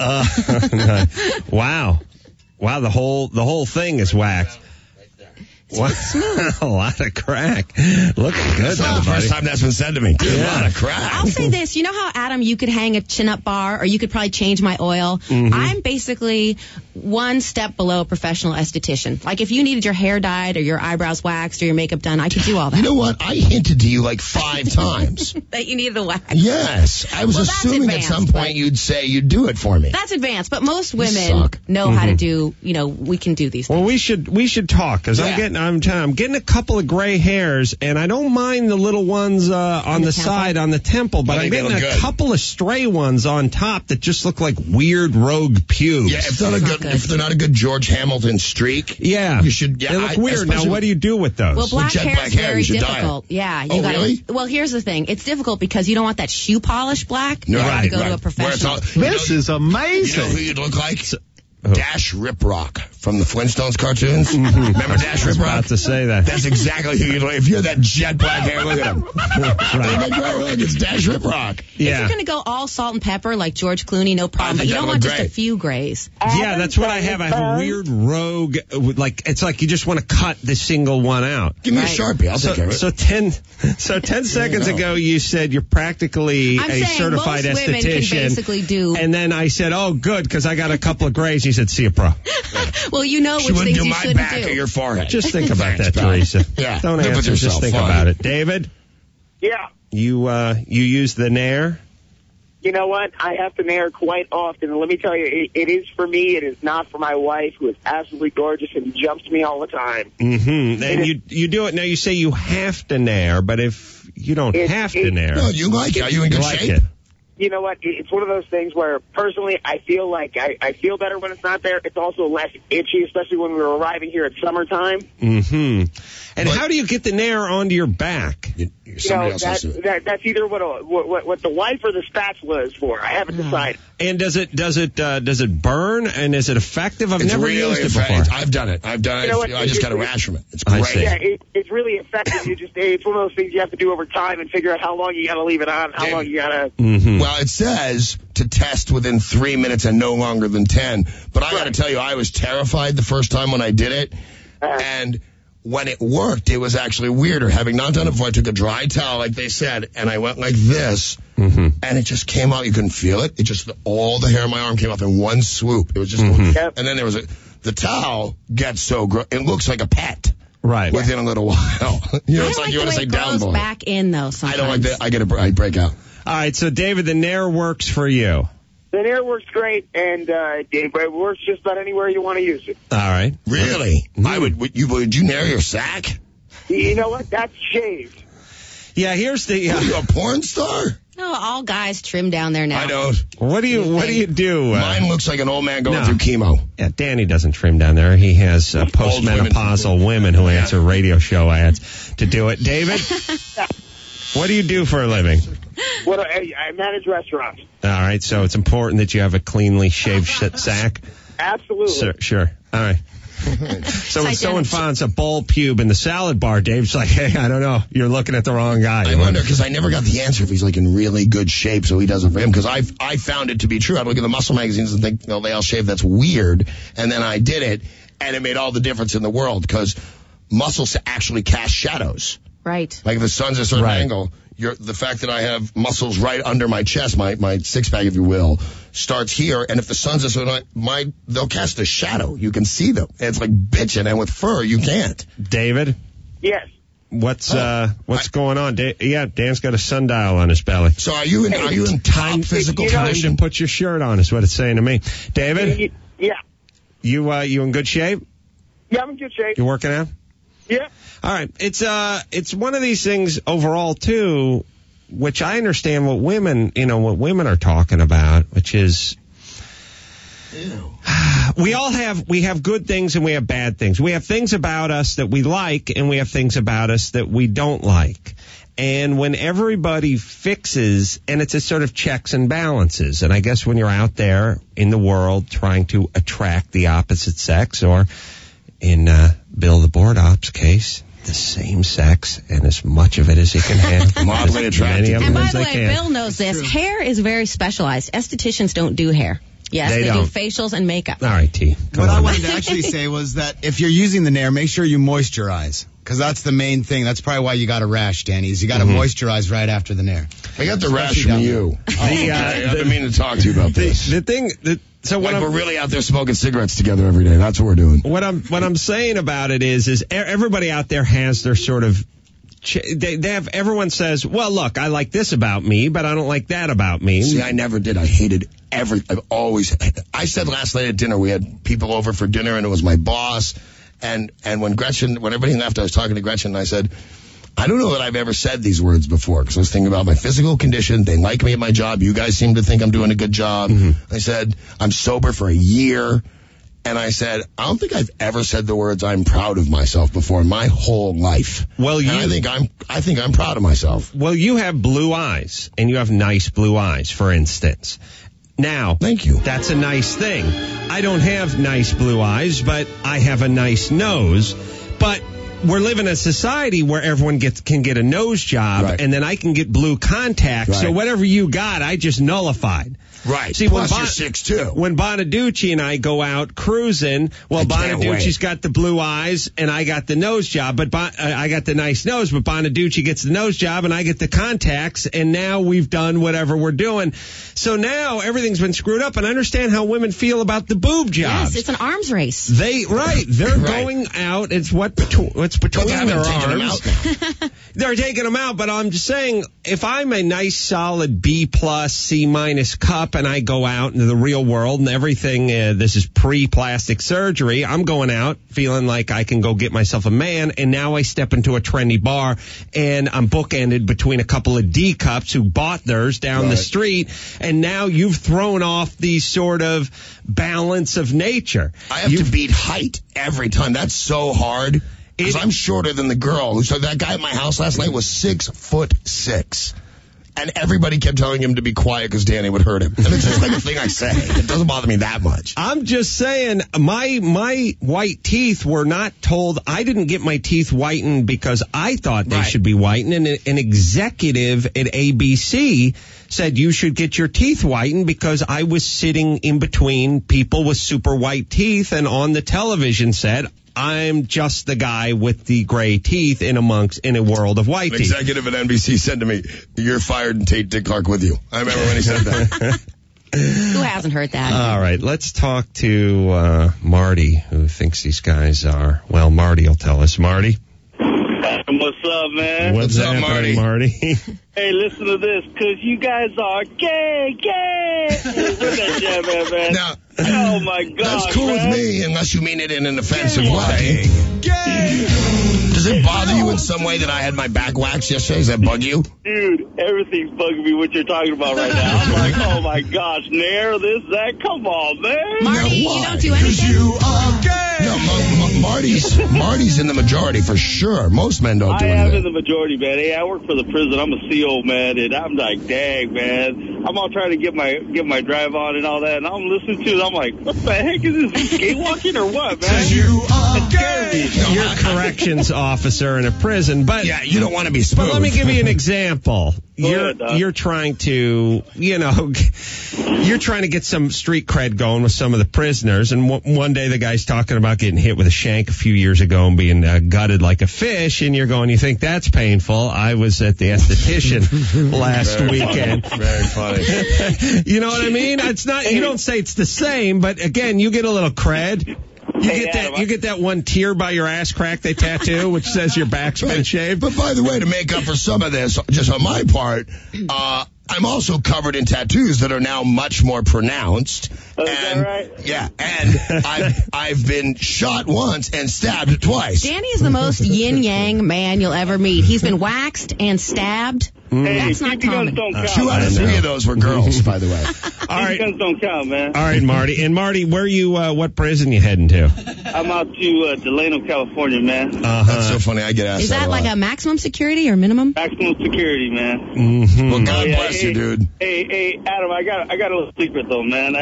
Wow, the whole thing is waxed. Wow. A lot of crack. Looking good, That's not the first time that's been said to me. A lot of crack. I'll say this. You know how, Adam, you could hang a chin-up bar or you could probably change my oil? I'm basically one step below a professional esthetician. Like, if you needed your hair dyed or your eyebrows waxed or your makeup done, I could do all that. You know what? I hinted to you like 5 times. That you needed a wax. Yes. I was Well, that's assuming advanced, at some point you'd say you'd do it for me. That's advanced, but most women know how to do, we can do these things. Well, we should talk, because I'm getting a couple of gray hairs, and I don't mind the little ones on the side on the temple, but I'm getting a couple of stray ones on top that just look like weird rogue pubes. Yeah, if they're not a good George Hamilton streak, you should. Yeah, they look weird. Now, what do you do with those? Well, black hair is very difficult. Yeah, you gotta. Really? Well, here's the thing. It's difficult because you don't want that shoe polish black. You gotta go to a professional. This is amazing. You know who you'd look like? Dash Riprock from the Flintstones cartoons. Remember Dash Riprock? I was about to say that. That's exactly who you'd look. If you're that jet black hair, look at him. Right. It's Dash Riprock. If you're gonna go all salt and pepper like George Clooney, no problem. But you don't want just a few grays. Yeah, that's what I have. I have a weird rogue, like, it's like you just want to cut the single one out. Give me a Sharpie. I'll take care of it. So 10 seconds ago, you said you're practically a certified most women esthetician. can basically do. And then I said, oh, good, because I got a couple of grays. You said, see a pro. Well, you know which things you shouldn't do. She wouldn't do my back or your forehead. Just think about that, Teresa. Yeah. Don't answer. Just think about it. David? Yeah. You use the Nair? You know what? I have to Nair quite often. And let me tell you, it is for me. It is not for my wife, who is absolutely gorgeous and jumps me all the time. Mm-hmm. And you do it. Now, you say you have to Nair, but if you don't have to Nair. No, you like it. Are you in good shape? It. You know what? It's one of those things where, personally, I feel like I feel better when it's not there. It's also less itchy, especially when we're arriving here at summertime. Mm-hmm. And how do you get the Nair onto your back? That's either what the wife or the spatula is for. I haven't decided. And does it burn? And is it effective? I've never used it before. I've done it. You know what? I just got a rash from it. It's I great. see. Yeah, it's really effective. It's one of those things you have to do over time and figure out how long you got to leave it on, how long you got to. Mm-hmm. Well, it says to test within 3 minutes and no longer than 10. But I got to tell you, I was terrified the first time when I did it, and when it worked, it was actually weirder. Having not done it before, I took a dry towel, like they said, and I went like this, and it just came out. You couldn't feel it. It just, all the hair on my arm came off in one swoop. It was just, and then there was the towel gets so gross. It looks like a pet. Right. Within a little while. It's like you want to say down boy. Back in, though, sometimes. I don't like that. I break out. All right, so David, the Nair works for you. Veneer works great, and it works just about anywhere you want to use it. All right. Really? Would you nair your sack? You know what? That's shaved. Yeah, here's the... Are you a porn star? No, all guys trim down there now. I don't. What do you do? Mine looks like an old man going through chemo. Yeah, Danny doesn't trim down there. He has postmenopausal women who answer radio show ads to do it. David, what do you do for a living? I manage restaurants. All right, so it's important that you have a cleanly shaved sack? Absolutely. Sure. All right. So when someone finds a bald pube in the salad bar, Dave's like, hey, I don't know. You're looking at the wrong guy. I wonder, because I never got the answer if he's like in really good shape, so he does it for him. Because I found it to be true. I'd look at the muscle magazines and think, they all shave. That's weird. And then I did it, and it made all the difference in the world, because muscles actually cast shadows. Right. Like if the sun's at a certain angle, the fact that I have muscles right under my chest, my six-pack, if you will, starts here, and if the sun's at a certain they'll cast a shadow. You can see them. It's like bitching, and with fur, you can't. David? Yes. What's going on? Dan's got a sundial on his belly. So are you in top physical condition? Put your shirt on is what it's saying to me. David? Yeah. You in good shape? Yeah, I'm in good shape. You working out? Yeah. All right. It's one of these things overall too, which I understand what women are talking about, which is we have good things and we have bad things. We have things about us that we like, and we have things about us that we don't like. And when everybody fixes, and it's a sort of checks and balances, and I guess when you're out there in the world trying to attract the opposite sex, or in Bill the Board Op's case, the same sex and as much of it as he can handle. Mildly attractive. And by the way, Bill knows this. Hair is very specialized. Estheticians don't do hair. Yes, they do facials and makeup. All right, T. What I wanted to actually say was that if you're using the Nair, make sure you moisturize. Because that's the main thing. That's probably why you got a rash, Danny, is you got to moisturize right after the Nair. I got the rash from you. I've been meaning to talk to you about this. So we're really out there smoking cigarettes together every day. That's what we're doing. What I'm saying about it is everybody out there has their sort of everyone says, well, look, I like this about me, but I don't like that about me. See, I never did. I hated I said last night at dinner, we had people over for dinner, and it was my boss. And when everybody left, I was talking to Gretchen, and I said, I don't know that I've ever said these words before, because I was thinking about my physical condition. They like me at my job. You guys seem to think I'm doing a good job. I said, I'm sober for a year. And I said, I don't think I've ever said the words I'm proud of myself before in my whole life. Well, I think I'm proud of myself. Well, you have blue eyes, and you have nice blue eyes, for instance. Now, thank you. That's a nice thing. I don't have nice blue eyes, but I have a nice nose. But we're living in a society where everyone can get a nose job, and then I can get blue contacts. Right. So whatever you got, I just nullified. Right. See, plus you're 6'2". When Bonaducci and I go out cruising, Bonaducci's got the blue eyes and I got the nose job, but I got the nice nose, but Bonaducci gets the nose job and I get the contacts, and now we've done whatever we're doing. So now everything's been screwed up, and I understand how women feel about the boob jobs. Yes, it's an arms race. They're going out. It's what's between their arms. They're taking them out, but I'm just saying, if I'm a nice solid B+, C- cup, and I go out into the real world and everything, this is pre-plastic surgery, I'm going out feeling like I can go get myself a man, and now I step into a trendy bar and I'm bookended between a couple of D cups who bought theirs down the street, and now you've thrown off the sort of balance of nature. I have to beat height every time. That's so hard. Because I'm shorter than the girl. So that guy at my house last night was 6'6". And everybody kept telling him to be quiet because Danny would hurt him. And it's just like a thing I say. It doesn't bother me that much. I'm just saying, my white teeth were not told. I didn't get my teeth whitened because I thought they should be whitened. And an executive at ABC said you should get your teeth whitened because I was sitting in between people with super white teeth, and on the television said, I'm just the guy with the gray teeth in a world of white teeth. An executive at NBC said to me, you're fired and take Dick Clark with you. I remember when he said that. Who hasn't heard that? All right, let's talk to Marty, who thinks these guys are, well, Marty will tell us. Marty? What's up, man? What's up, Marty? Hey, listen to this, because you guys are gay. Where's that jam at, man? Now, oh, my God. That's cool man. with me, unless you mean it in an offensive way. Does it bother you in some way that I had my back waxed yesterday? Does that bug you? Dude, everything's bugging me what you're talking about right now. I'm like, oh, my gosh, Nair, this, that, come on, man. Marty, Now, why? you don't do anything? You are gay. No, Marty's in the majority for sure. Most men don't do I am in anything. the majority, man. Hey, I work for the prison. I'm a CO, man, and I'm like, dang, man. I'm all trying to get my drive on and all that, and I'm listening to it. I'm like, what the heck is this? Gay walking or what, man? You are gay. You're a corrections officer in a prison, but Yeah, you don't want to be smooth. But let me give you an example. ahead, Doc. You're trying to, you're trying to get some street cred going with some of the prisoners. And one day the guy's talking about getting hit with a shank a few years ago and being gutted like a fish. And you think that's painful. I was at the esthetician last weekend. Very funny. You know what I mean? It's not, you don't say it's the same, but again, you get a little cred. You get that one tear by your ass crack they tattoo, which says your back's been shaved. But by the way, to make up for some of this, just on my part, I'm also covered in tattoos that are now much more pronounced. Oh, is that right? Yeah, and I've been shot once and stabbed twice. Danny is the most yin-yang man you'll ever meet. He's been waxed and stabbed. Hey, That's not BB guns common. don't count. 2 out of 3 of those were girls, by the way. All right. BB guns don't count, man. All right, Marty. And Marty, where you, what prison you heading to? I'm out to Delano, California, man. That's so funny. I get asked Is that a like lot. a maximum security or minimum? Maximum security, man. Mm-hmm. Well, God Yeah, bless hey, you, dude. Hey, Adam, I got a little secret though, man.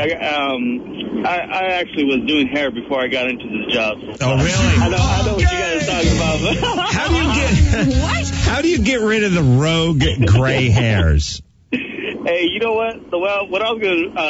I actually was doing hair before I got into this job. Oh, really? I know what you guys are talking about. How do you get How do you get rid of the rogue gray hairs? Hey, you know what? What I was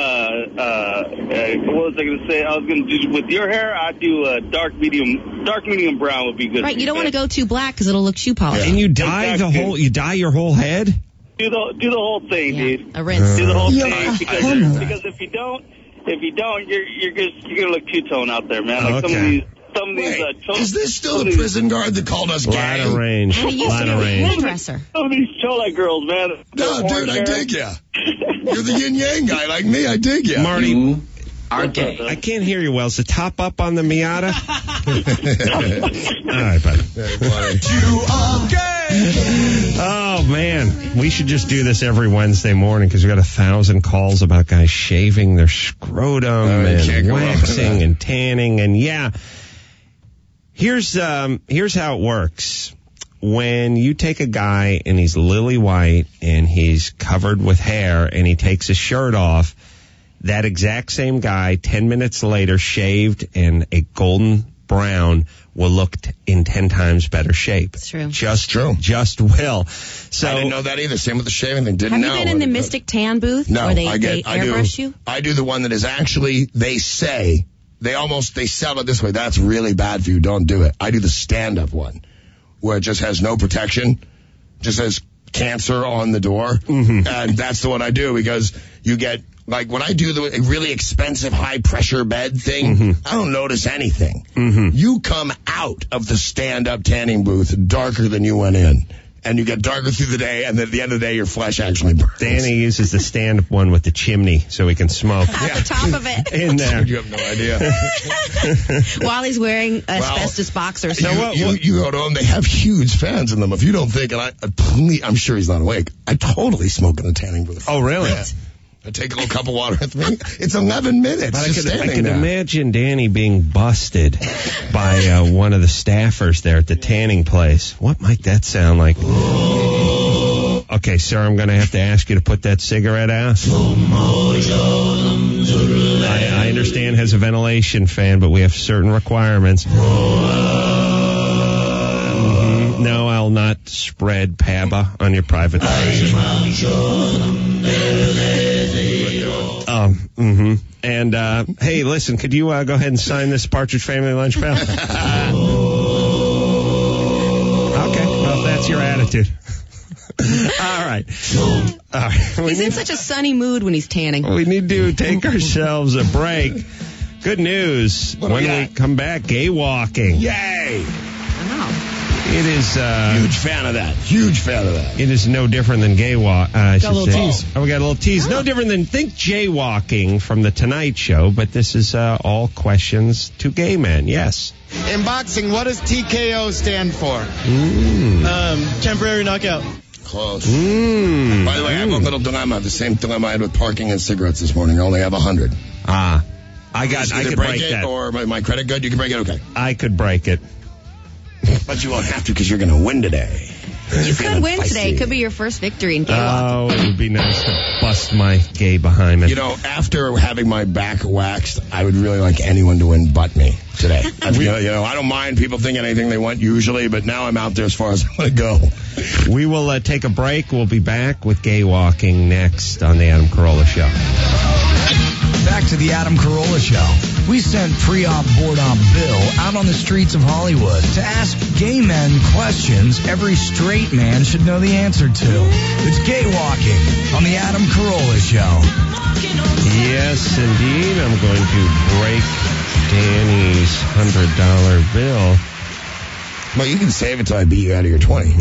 gonna say? I was gonna do with your hair. I do dark medium brown would be good. Right, you don't want to go too black because it'll look shoe polished. And you dye Exactly. you dye your whole head? do the whole thing, dude. A rinse. Do the whole Yeah, thing because if you don't, you're gonna look two-tone out there, man. Like Okay. some of these. Is this still the prison guard that called us gay? Ladder range. And he used to be a hairdresser. Some of these Chola girls, man. No, dude, I dig ya. You're the yin-yang guy like me. I dig ya. Marty, Are gay. I can't hear you well. Is the top up on the Miata? All right, buddy. Very funny. You are gay. Oh, man. We should just do this every Wednesday morning because we got 1,000 calls about guys shaving their scrotum you can't and go wrong with waxing that. and tanning. And, yeah, here's how it works. When you take a guy and he's lily white and he's covered with hair and he takes his shirt off, that exact same guy 10 minutes later shaved and a golden brown will look in 10 times better shape. It's true. Just True. Just will. So I didn't know that either. Same with the shaving thing. Didn't Have know. you been in the Mystic Tan booth No, where they I airbrush do. you? I do the one that is actually, they say, they sell it this way. That's really bad for you. Don't do it. I do the stand-up one where it just has no protection. Just says cancer on the door. Mm-hmm. And that's the one I do because you get, like when I do the really expensive high pressure bed thing, Mm-hmm. I don't notice anything. You come out of the stand-up tanning booth darker than you went in. And you get darker through the day, and then at the end of the day, your flesh actually burns. Danny uses the stand-up one with the chimney so he can smoke At the top of it. in there. You have no idea. While he's wearing asbestos boxers. So what- You go to them, they have huge fans in them. If you don't think, and I'm sure he's not awake, I totally smoke in the tanning booth. Oh, really? Yeah. I take a little cup of water with me. It's 11 minutes But just I standing can there. imagine Danny being busted by one of the staffers there at the tanning place. What might that sound like? Okay, sir, I'm going to have to ask you to put that cigarette out. I understand has a ventilation fan, but we have certain requirements. No, I'll not spread PABA on your private person. And, hey, listen, could you go ahead and sign this Partridge Family Lunch Pail? Okay, well, if that's your attitude. All right. He's in such a sunny mood when he's tanning. We need to take ourselves a break. Good news. What do When we we got? come back, gay walking. Yay! Wow. It is Huge fan of that. Huge fan of that. It is no different than gay walk. Got a little tease. Oh, we got a little tease. No different than think jaywalking from the Tonight Show, but this is all questions to gay men. Yes. In boxing, what does TKO stand for? Temporary knockout. Close. By the way, I have a little dilemma. The same dilemma I had with parking and cigarettes this morning. I only have 100. I could break break it, that. or my credit good. You can break it. Okay. I could break it. But you won't have to because you're going to win today. You could win today. Could be your first victory in gay walking. Oh, it would be nice to bust my gay behind me. You know, after having my back waxed, I would really like anyone to win but me today. I don't mind people thinking anything they want usually, but now I'm out there as far as I want to go. We will take a break. We'll be back with gay walking next on the Adam Carolla Show. Back to the Adam Carolla Show. We sent pre-op board-op Bill out on the streets of Hollywood to ask gay men questions every straight man should know the answer to. It's gay walking on the Adam Carolla Show. Yes, indeed. I'm going to break Danny's $100 bill. Well, you can save it till I beat you out of your 20.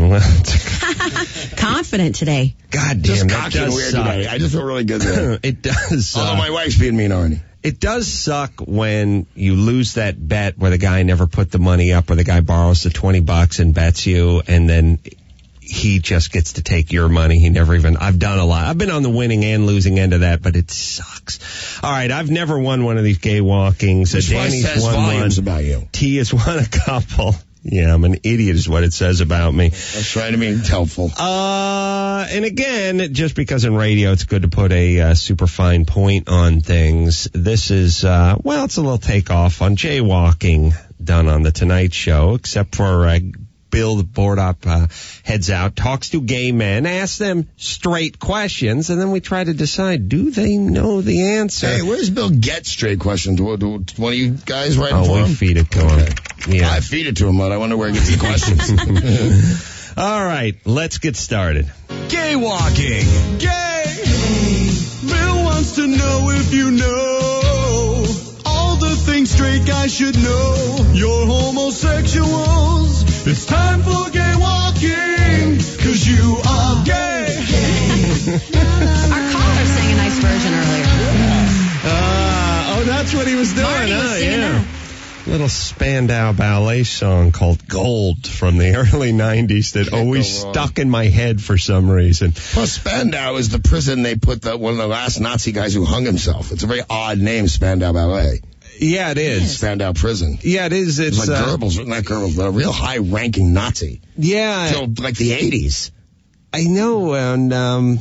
Confident today. God damn, Just that cocky and does weird suck. today. I just feel really good today. It does. Although my wife's being mean already. It does suck when you lose that bet where the guy never put the money up, or the guy borrows the $20 and bets you, and then he just gets to take your money. He never even, I've done a lot. I've been on the winning and losing end of that, but it sucks. All right, I've never won one of these gay walkings. Danny's says won volumes one. About you. T has won a couple. Yeah, I'm an idiot is what it says about me. That's trying to be helpful. And again, just because in radio it's good to put a super fine point on things, this is, it's a little takeoff on jaywalking done on the Tonight Show, except for Bill, the board up, heads out, talks to gay men, asks them straight questions, and then we try to decide, do they know the answer? Hey, where does Bill get straight questions? Do one of you guys write them for him? We feed it to him. Yeah. I feed it to him, but I wonder where he gets the questions. All right, let's get started. Gay walking. Gay. Bill wants to know if you know all the things straight guys should know. You're homosexuals. It's time for gay walking, 'cause you are gay. Our caller sang a nice version earlier. That's what he was doing. Marty was singing that. Little Spandau Ballet song called Gold from the early 90s that always stuck in my head for some reason. Plus, Spandau is the prison they put one of the last Nazi guys who hung himself. It's a very odd name, Spandau Ballet. Yeah, it is. Spandau Prison. Yeah, it is. It's like Goebbels, not Goebbels, but a real high-ranking Nazi. Yeah. Till like the 80s. I know, and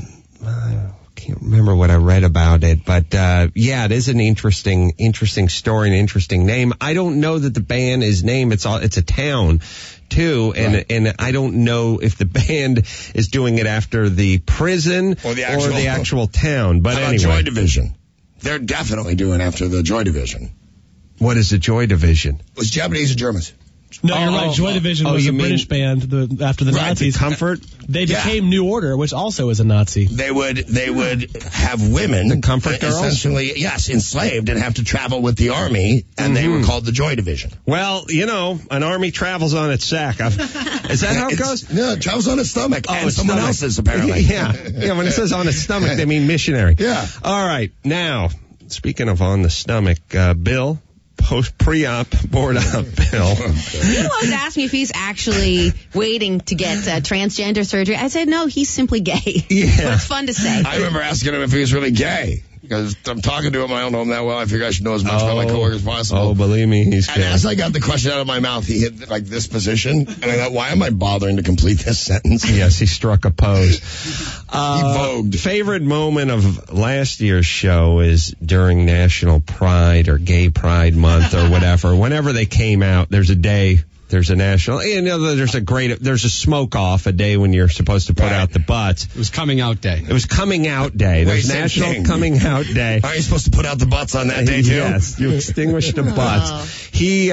I can't remember what I read about it, but it is an interesting story, an interesting name. I don't know that the band is named. It's a town too, and I don't know if the band is doing it after the prison or the actual town. But anyway, Joy Division. They're definitely doing after the Joy Division. What is the Joy Division? It was Japanese or Germans? No, you're right. Joy Division was a British band after the Nazis. Comfort? They became New Order, which also is a Nazi. They would have women, the Comfort Girls, essentially, yes, enslaved and have to travel with the army, and they were called the Joy Division. Well, an army travels on its sack. Is that how it goes? No, it travels on its stomach, and someone else's apparently. Yeah, when it says on its stomach, they mean missionary. Yeah. All right, now speaking of on the stomach, Bill. Pre-op, board-op Bill. He always asks me if he's actually waiting to get transgender surgery. I said, no, he's simply gay. Yeah. But it's fun to say. I remember asking him if he was really gay. Because I'm talking to him, I don't know him that well. I figure I should know as much about my coworkers as possible. Oh, believe me, he's gay. And as I got the question out of my mouth, he hit like this position. And I thought, why am I bothering to complete this sentence? Yes, he struck a pose. He vogued. Favorite moment of last year's show is during National Pride or Gay Pride Month or whatever. Whenever they came out, there's a day. There's a national, there's a smoke off a day when you're supposed to put out the butts. It was coming out day. It was coming out day. There's National Coming Out Day. Aren't you supposed to put out the butts on that day too? Yes, you extinguish the butts.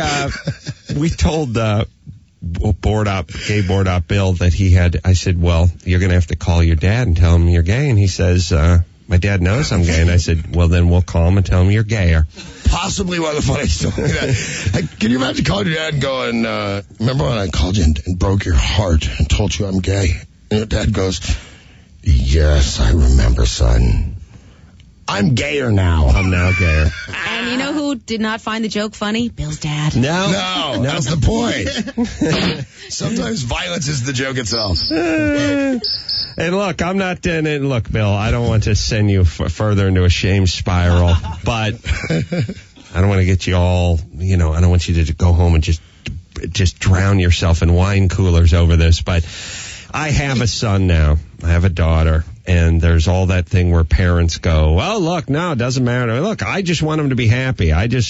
We told gay board op Bill that I said, well, you're going to have to call your dad and tell him you're gay. And he says, my dad knows I'm gay. And I said, well, then we'll call him and tell him you're gayer. possibly one of the funniest things. Like, can you imagine calling your dad and going, remember when I called you and broke your heart and told you I'm gay? And your dad goes, yes, I remember, son. I'm gayer now. I'm now gayer. And you know who did not find the joke funny? Bill's dad. No, that's the point. Sometimes violence is the joke itself. And look, I'm not, and look, Bill, I don't want to send you further into a shame spiral, but I don't want to get you all, I don't want you to go home and just drown yourself in wine coolers over this, but I have a son now. I have a daughter. And there's all that thing where parents go, well, look, no, it doesn't matter. Look, I just want him to be happy. I do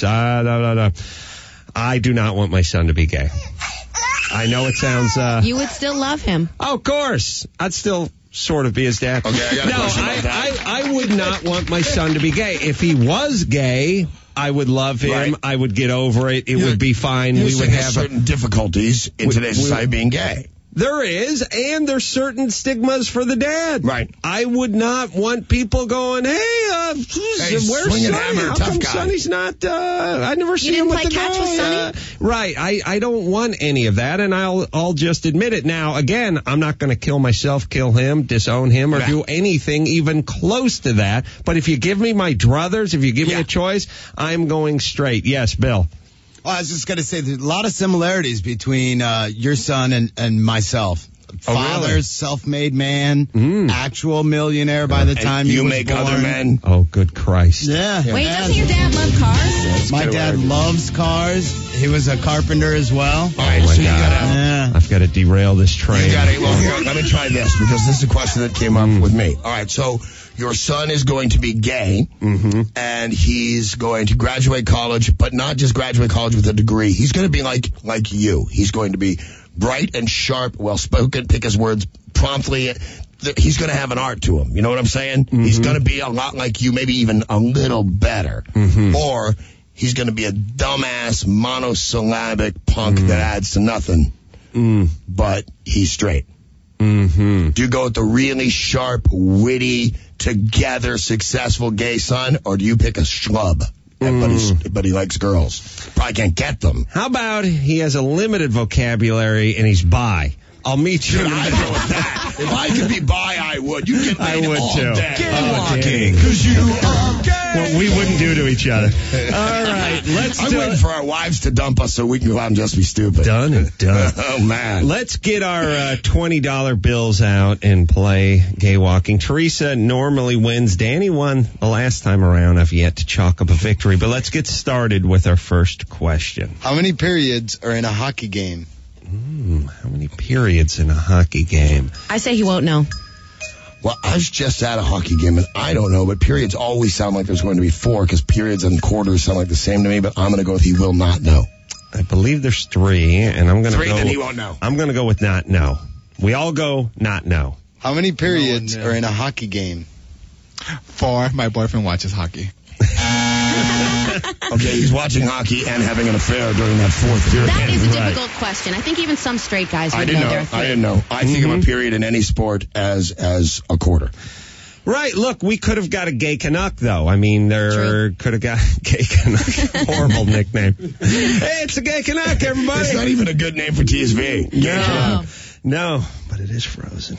not want my son to be gay. I know it sounds... You would still love him. Oh, of course. I'd still sort of be his dad. Okay, I got a question about that. I would not want my son to be gay. If he was gay, I would love him. Right. I would get over it. It would be fine. We would have certain difficulties in today's society being gay. There is, and there's certain stigmas for the dad. Right. I would not want people going, where's swinging Sonny? hammer, How tough come guy. Sonny's not, I never see him with the catch with guy. Sonny? Right. I don't want any of that, and I'll just admit it. Now, again, I'm not going to kill myself, kill him, disown him, or do anything even close to that. But if you give me my druthers, if you give me a choice, I'm going straight. Yes, Bill. Well, I was just going to say there's a lot of similarities between your son and myself. Father, really? self-made man, actual millionaire by the time you was make born. other men. Oh, good Christ. Yeah. Wait, doesn't your dad love cars? My dad loves cars. He was a carpenter as well. All right, so you gotta, I've got to derail this train. Let me try this, because this is a question that came up with me. All right, so your son is going to be gay, and he's going to graduate college, but not just graduate college with a degree. He's going to be like you. He's going to be bright and sharp, well-spoken, pick his words promptly. He's going to have an art to him. You know what I'm saying? He's going to be a lot like you, maybe even a little better. Or he's going to be a dumbass, monosyllabic punk that adds to nothing. But he's straight. Do you go with the really sharp, witty, together, successful gay son, or do you pick a schlub? But he likes girls. Probably can't get them. How about he has a limited vocabulary and he's bi? I'll meet you. I go with that. If I could be bi, I would. You get laid all too. day. Gay walking. Because you are gay. What we wouldn't do to each other. All right, let's I'm do waiting for our wives to dump us so we can go out and just be stupid. Done and done. Oh, man. Let's get our $20 bills out and play Gay Walking. Teresa normally wins. Danny won the last time around. I've yet to chalk up a victory, but let's get started with our first question. How many periods are in a hockey game? How many periods in a hockey game? I say he won't know. Well, I was just at a hockey game, and I don't know, but periods always sound like there's going to be 4, because periods and quarters sound like the same to me, but I'm going to go with he will not know. I believe there's 3, and I'm going to go... 3, then he won't know. I'm going to go with not know. We all go not know. How many periods are in a hockey game? 4. My boyfriend watches hockey. Okay, he's watching hockey and having an affair during that 4th period. That is a difficult question. I think even some straight guys would know there are 3. I didn't know. I think of a period in any sport as a quarter. Right. Look, we could have got a gay Canuck, though. I mean, could have got gay Canuck. Horrible nickname. Hey, it's a gay Canuck, everybody. It's not even a good name for TSV. No, but it is frozen.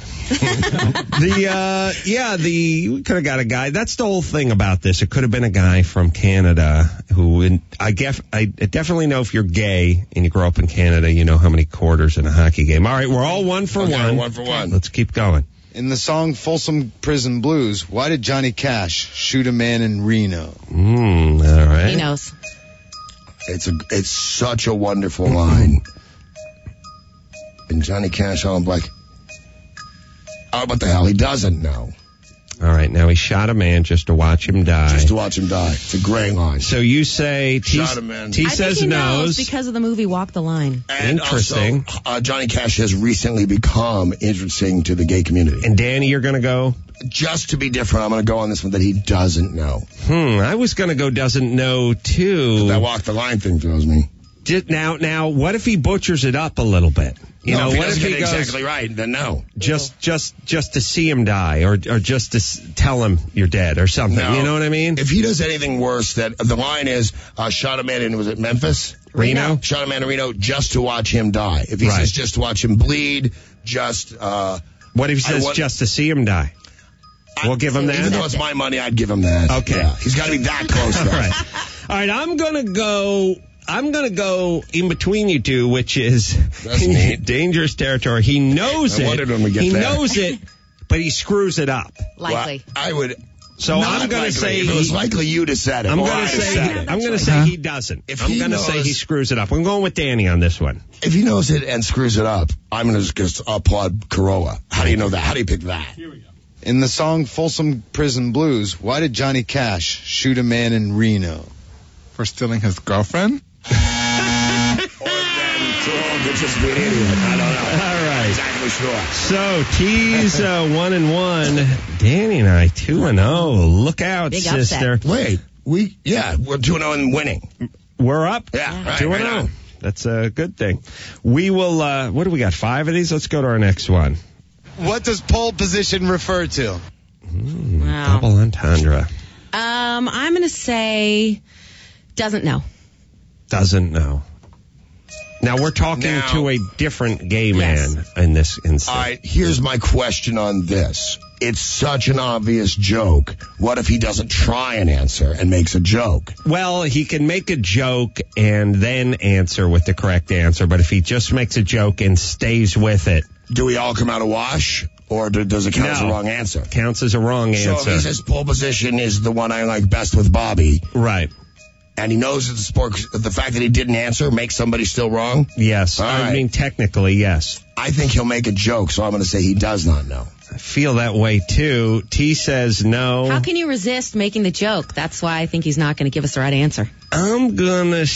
We could have got a guy. That's the whole thing about this. It could have been a guy from Canada who, I definitely know if you're gay and you grow up in Canada, you know how many quarters in a hockey game. All right, we're all 1 for 1. 1 for 1. Let's keep going. In the song Folsom Prison Blues, why did Johnny Cash shoot a man in Reno? All right. He knows. It's such a wonderful line. And Johnny Cash on black. Oh, what the hell? He doesn't know. All right, now he shot a man just to watch him die. Just to watch him die. It's a gray line. So you say T Shot a man. T I says think he knows knows. because of the movie Walk the Line. And Interesting. Also, Johnny Cash has recently become interesting to the gay community. And Danny, you're going to go? Just to be different, I'm going to go on this one that he doesn't know. I was going to go doesn't know, too. That Walk the Line thing throws me. Now, what if he butchers it up a little bit? If he what doesn't if he get it goes exactly right? Then no. Just to see him die, or just to tell him you're dead, or something. No. You know what I mean? If he does anything worse, that the line is shot a man in, was it Memphis? Reno? Shot a man in Reno just to watch him die. If he says just to watch him bleed, what if he says just to see him die? We'll give him that. Even though it's my money, I'd give him that. Okay. Yeah. He's got to be that close. All right. I'm gonna go in between you two, which is dangerous territory. He knows it. He knows it, but he screws it up. Likely. Well, I would. So I'm going to say if it was likely you'd have said it. I'm going to say he doesn't. I'm going to say he screws it up. I'm going with Danny on this one. If he knows it and screws it up, I'm going to just applaud Carolla. How do you know that? How do you pick that? Here we go. In the song Folsom Prison Blues, why did Johnny Cash shoot a man in Reno? For stealing his girlfriend? Or then Carolla could just be an idiot. I don't know. All right. Exactly sure. So, T's 1-1. Danny and I 2-0. Look out, Big sister. upset. Wait. We're 2-0 and winning. We're up? Yeah. Right, 2-0. right. That's a good thing. We will, what do we got? 5 of these? Let's go to our next one. What does pole position refer to? Wow. Double entendre. I'm going to say doesn't know. Doesn't know. Now, we're talking to a different gay man in this instance. All right, here's my question on this. It's such an obvious joke. What if he doesn't try and answer and makes a joke? Well, he can make a joke and then answer with the correct answer, but if he just makes a joke and stays with it. Do we all come out a wash? Or does it count as a wrong answer? Counts as a wrong answer. So if he says pole position is the one I like best with Bobby. Right. And he knows it's a sport, the fact that he didn't answer makes somebody still wrong? Yes. All I right. mean, technically, yes. I think he'll make a joke, so I'm going to say he does not know. I feel that way, too. T says no. How can you resist making the joke? That's why I think he's not going to give us the right answer. I'm going to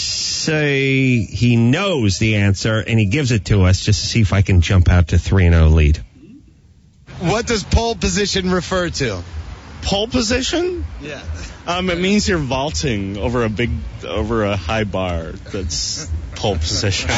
say he knows the answer, and he gives it to us just to see if I can jump out to 3-0 lead. What does pole position refer to? Pole position? Yeah. It means you're vaulting over a high bar. That's pole position.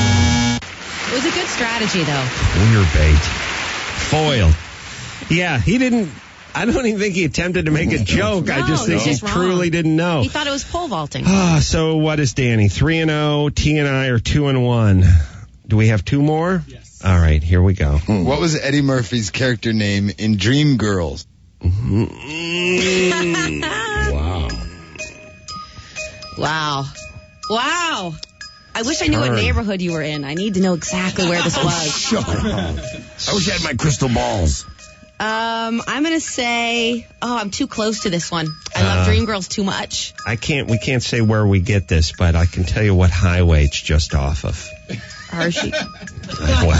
It was a good strategy, though. Queer bait. Foiled. Yeah, he didn't. I don't even think he attempted to make a joke. No, I just think he truly didn't know. He thought it was pole vaulting. So what is Danny? 3-0. T and I are 2-1. Do we have 2 more? Yes. All right, here we go. What was Eddie Murphy's character name in Dreamgirls? Wow. I wish I knew what neighborhood you were in. I need to know exactly where this was. Shut up. I wish I had my crystal balls. I'm going to say, I'm too close to this one. I love Dreamgirls too much. We can't say where we get this, but I can tell you what highway it's just off of. Hershey. Well,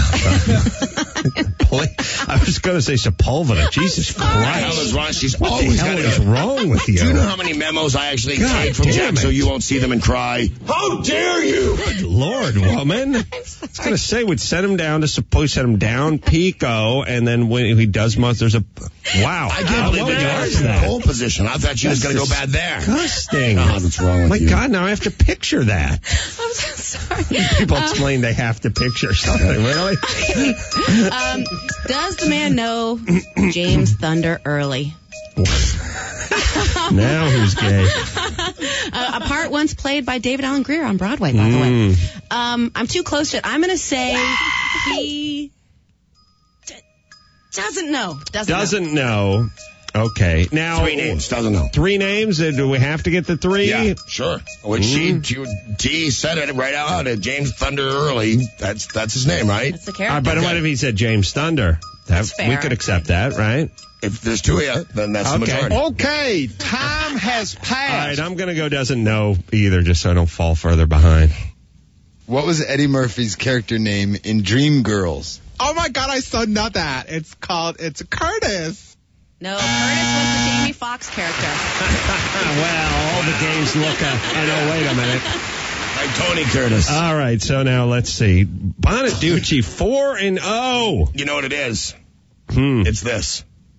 I was going to say Sepulveda. Jesus Christ. She's what always the hell is wrong with you? Do you know how many memos I actually take from Jack so you won't see them and cry? How dare you? Good Lord, woman. I was going to say we'd send him down to Pico, and then when he does most, there's a... Wow. I can't believe that you're in pole position. I thought you was going to go bad there. Disgusting. God, what's wrong with you? My God, now I have to picture that. I'm so sorry. People explain they have to picture something, really? Does the man know James Thunder Early? Now who's gay? A part once played by David Alan Grier on Broadway, by the way. I'm too close to it. I'm going to say he doesn't know. Doesn't know. Okay. Now 3 names. Doesn't know. 3 names? Do we have to get the 3? Yeah, sure. Which T said it right out. James Thunder Early. That's his name, right? That's the character. But what if he said James Thunder? That's fair. We could accept that, right? If there's 2 of you, then that's the majority. Okay, time has passed. All right, I'm going to go doesn't know either, just so I don't fall further behind. What was Eddie Murphy's character name in Dreamgirls? Oh my God, I still know that. It's Curtis. No, Curtis was the Jamie Foxx character. Well, all the games look no, wait a minute. Like Tony Curtis. All right, so now let's see. Bonaducci, 4-0. You know what it is? It's this.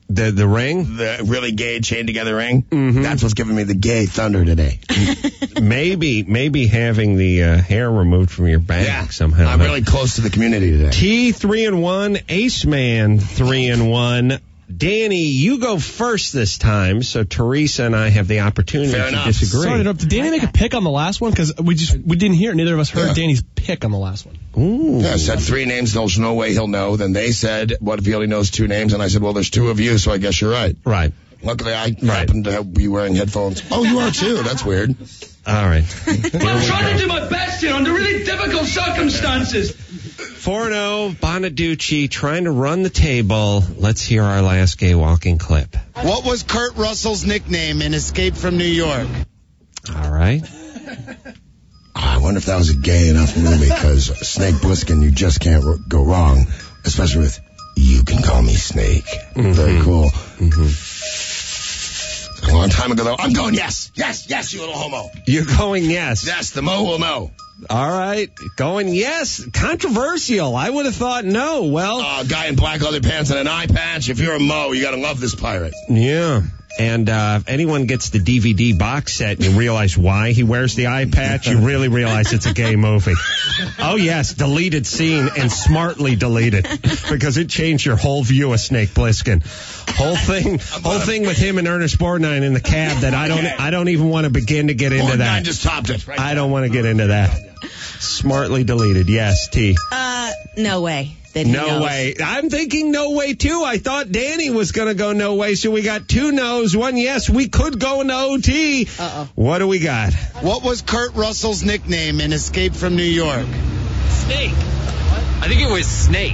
The ring? The really gay chained together ring? Mm-hmm. That's what's giving me the gay thunder today. maybe having the hair removed from your back somehow. I'm really close to the community today. T 3-1, Ace Man 3-1. Danny, you go first this time, so Teresa and I have the opportunity to disagree. Sorry to interrupt. Did Danny make a pick on the last one? Because we didn't hear it. Neither of us heard Danny's pick on the last one. Ooh. Yeah, I said 3 names, there's no way he'll know. Then they said, what if he only knows 2 names? And I said, well, there's 2 of you, so I guess you're right. Right. Luckily, I happen to be wearing headphones. Oh, you are too. That's weird. All right. I'm trying to do my best here under really difficult circumstances. 4-0, Bonaducci trying to run the table. Let's hear our last gay walking clip. What was Kurt Russell's nickname in Escape from New York? All right. I wonder if that was a gay enough movie, because Snake Plissken, you just can't go wrong, especially with You Can Call Me Snake. Mm-hmm. Very cool. Mm-hmm. A long time ago, though. I'm going yes, you little homo. You're going yes. Yes, the Mo will know. All right, going yes. Controversial. I would have thought no. Well, guy in black leather pants and an eye patch. If you're a Mo, you gotta love this pirate. Yeah. And if anyone gets the DVD box set and you realize why he wears the eye patch, you really realize it's a gay movie. Oh, yes, deleted scene and smartly deleted because it changed your whole view of Snake Plissken. Whole thing with him and Ernest Borgnine in the cab that I don't even want to begin to get into that. Borgnine just topped it. I don't want to get into that. Smartly deleted. Yes, T. No way. No way. I'm thinking no way, too. I thought Danny was going to go no way, so we got 2 no's, 1 yes. We could go into OT. Uh-oh. What do we got? What was Kurt Russell's nickname in Escape from New York? Snake. I think it was Snake.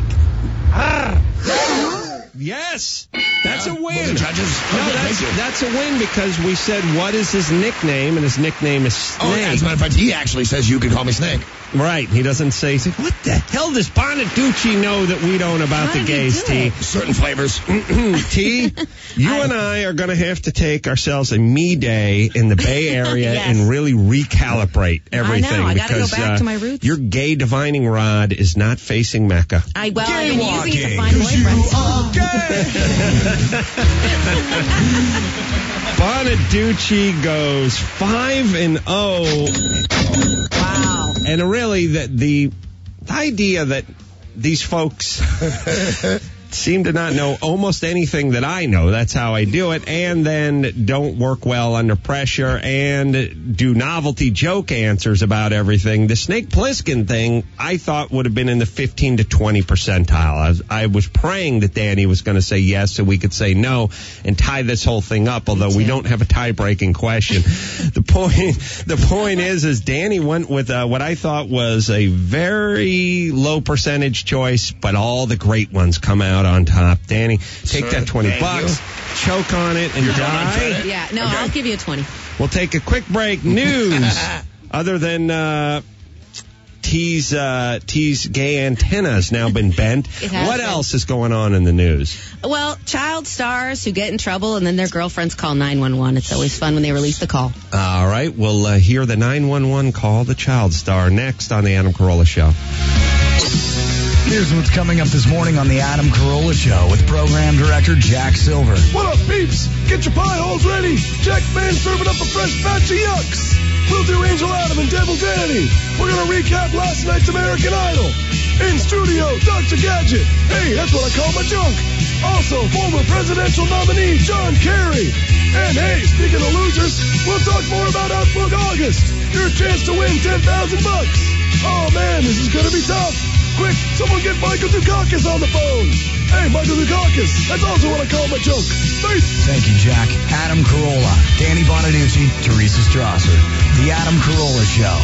Yes. That's a win. Judges? No, that's a win because we said, what is his nickname? And his nickname is Snake. Oh, yeah, as a matter of fact, he actually says, You Can Call Me Snake. Right. He doesn't say, what the hell does Bonaducci know that we don't about the gays, T? Certain flavors. T, you and I are going to have to take ourselves a me day in the Bay Area Yes. and really recalibrate everything. I know. I got to go because, back to my roots. Your gay divining rod is not facing Mecca. I've been using it to find boyfriends. Bonaducci goes 5-0. Wow. And really, the idea that these folks seem to not know almost anything that I know. That's how I do it. And then don't work well under pressure and do novelty joke answers about everything. The Snake Plissken thing, I thought would have been in the 15 to 20 percentile. I was praying that Danny was going to say yes so we could say no and tie this whole thing up, although we don't have a tie-breaking question. The point is Danny went with what I thought was a very low percentage choice, but all the great ones come out on top. Danny, take that $20, choke on it, and die. Yeah, no, okay. I'll give you a 20. We'll take a quick break. News. Other than T's gay antenna has now been bent. What else is going on in the news? Well, child stars who get in trouble and then their girlfriends call 911. It's always fun when they release the call. All right, we'll hear the 911 call, the child star, next on the Adam Carolla Show. Here's what's coming up this morning on the Adam Carolla Show with Program Director Jack Silver. What up, peeps? Get your pie holes ready. Jack Man serving up a fresh batch of yucks. We'll do Angel Adam and Devil Danny. We're going to recap last night's American Idol. In studio, Dr. Gadget. Hey, that's what I call my junk. Also, former presidential nominee John Kerry. And hey, speaking of losers, we'll talk more about Outlook August. Your chance to win $10,000. Oh man, this is going to be tough. Quick, someone get Michael Dukakis on the phone. Hey, Michael Dukakis. That's also what I call my junk. Peace. Thank you, Jack. Adam Carolla, Danny Bonaducci, Teresa Strasser. The Adam Carolla Show.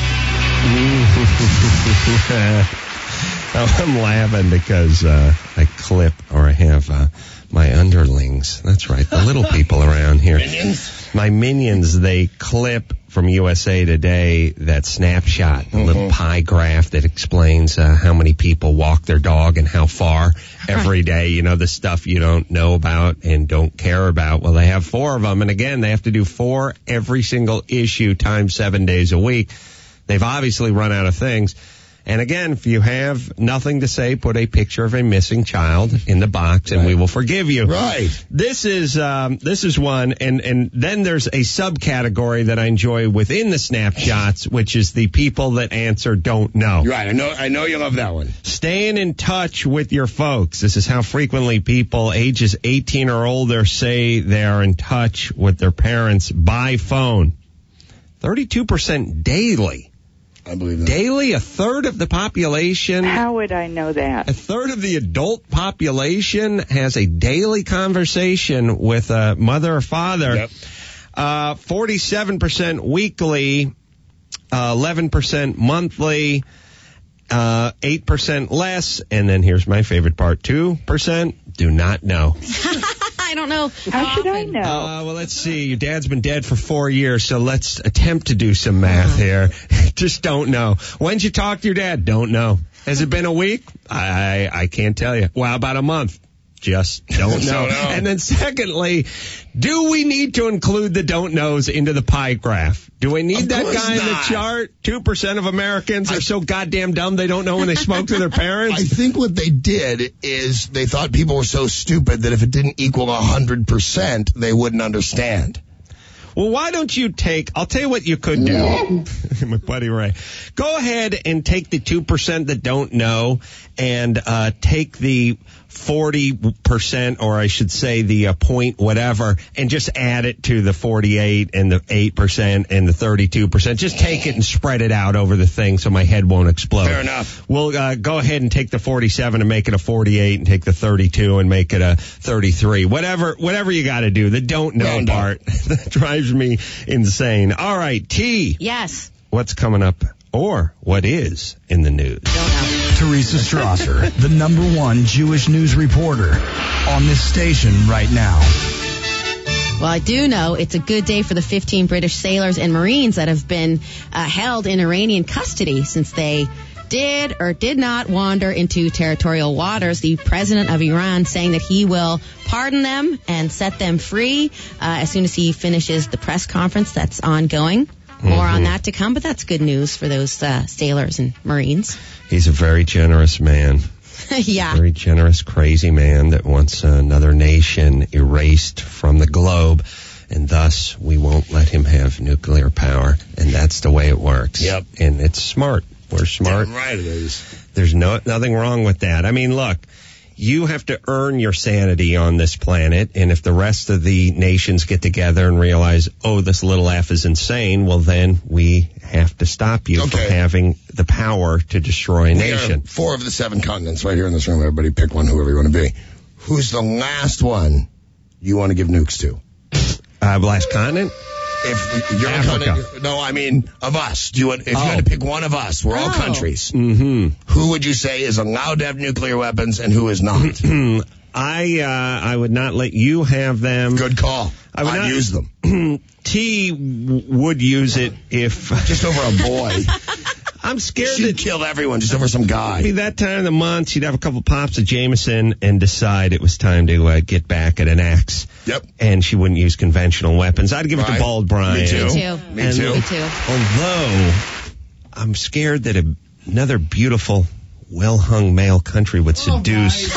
I'm laughing because I clip, or I have my underlings. That's right, the little people around here. Minions? My minions, they clip from USA Today that snapshot, the little pie graph that explains how many people walk their dog and how far every day. You know, the stuff you don't know about and don't care about. Well, they have 4 of them. And again, they have to do 4 every single issue times 7 days a week. They've obviously run out of things. And again, if you have nothing to say, put a picture of a missing child in the box, and we will forgive you. Right. This is one, and then there's a subcategory that I enjoy within the snapshots, which is the people that answer don't know. Right. I know you love that one. Staying in touch with your folks. This is how frequently people ages 18 or older say they are in touch with their parents by phone. 32% daily. I believe that. Daily, a third of the population. How would I know that? A third of the adult population has a daily conversation with a mother or father. Yep. 47% weekly, 11% monthly, 8% less, and then here's my favorite part, 2% do not know. I don't know. How should I know? Well, let's see. Your dad's been dead for 4 years, so let's attempt to do some math here. Just don't know. When'd you talk to your dad? Don't know. Has it been a week? I can't tell you. Well, about a month. Just don't know. And then secondly, do we need to include the don't knows into the pie graph? Do we need that guy in the chart? 2% of Americans are so goddamn dumb they don't know when they spoke to their parents? I think what they did is they thought people were so stupid that if it didn't equal 100%, they wouldn't understand. Well, why don't you I'll tell you what you could do, my buddy Ray. Go ahead and take the 2% that don't know and take the 40%, or I should say the point whatever, and just add it to the 48 and the 8% and the 32%. Just take it and spread it out over the thing so my head won't explode. Fair enough. We'll go ahead and take the 47 and make it a 48 and take the 32 and make it a 33. Whatever you got to do. The don't know part that drives me insane. All right, T. Yes. What's coming up? Or what is in the news? Don't know. Teresa Strasser, the #1 Jewish news reporter on this station right now. Well, I do know it's a good day for the 15 British sailors and Marines that have been held in Iranian custody since they did or did not wander into territorial waters. The president of Iran saying that he will pardon them and set them free as soon as he finishes the press conference that's ongoing. More on that to come, but that's good news for those sailors and Marines. He's a very generous man. Yeah. Very generous, crazy man that wants another nation erased from the globe, and thus we won't let him have nuclear power, and that's the way it works. Yep. And it's smart. We're smart. Damn right it is. There's nothing wrong with that. I mean, look, you have to earn your sanity on this planet, and if the rest of the nations get together and realize, oh, this little F is insane, well, then we have to stop you from having the power to destroy a nation. 4 of the 7 continents right here in this room. Everybody pick one, whoever you want to be. Who's the last one you want to give nukes to? Last continent? If you're Africa. No, I mean of us. If you had to pick one of us, we're all countries. Mm-hmm. Who would you say is allowed to have nuclear weapons and who is not? I would not let you have them. Good call. I'd use them. T would use it if just over a boy. I'm scared she'd kill everyone just over some guy. It'd be that time of the month, she'd have a couple pops of Jameson and decide it was time to get back at an axe. Yep. And she wouldn't use conventional weapons. I'd give it to Bald Brian. Me too. Me too. Although I'm scared that another beautiful, well-hung male country would seduce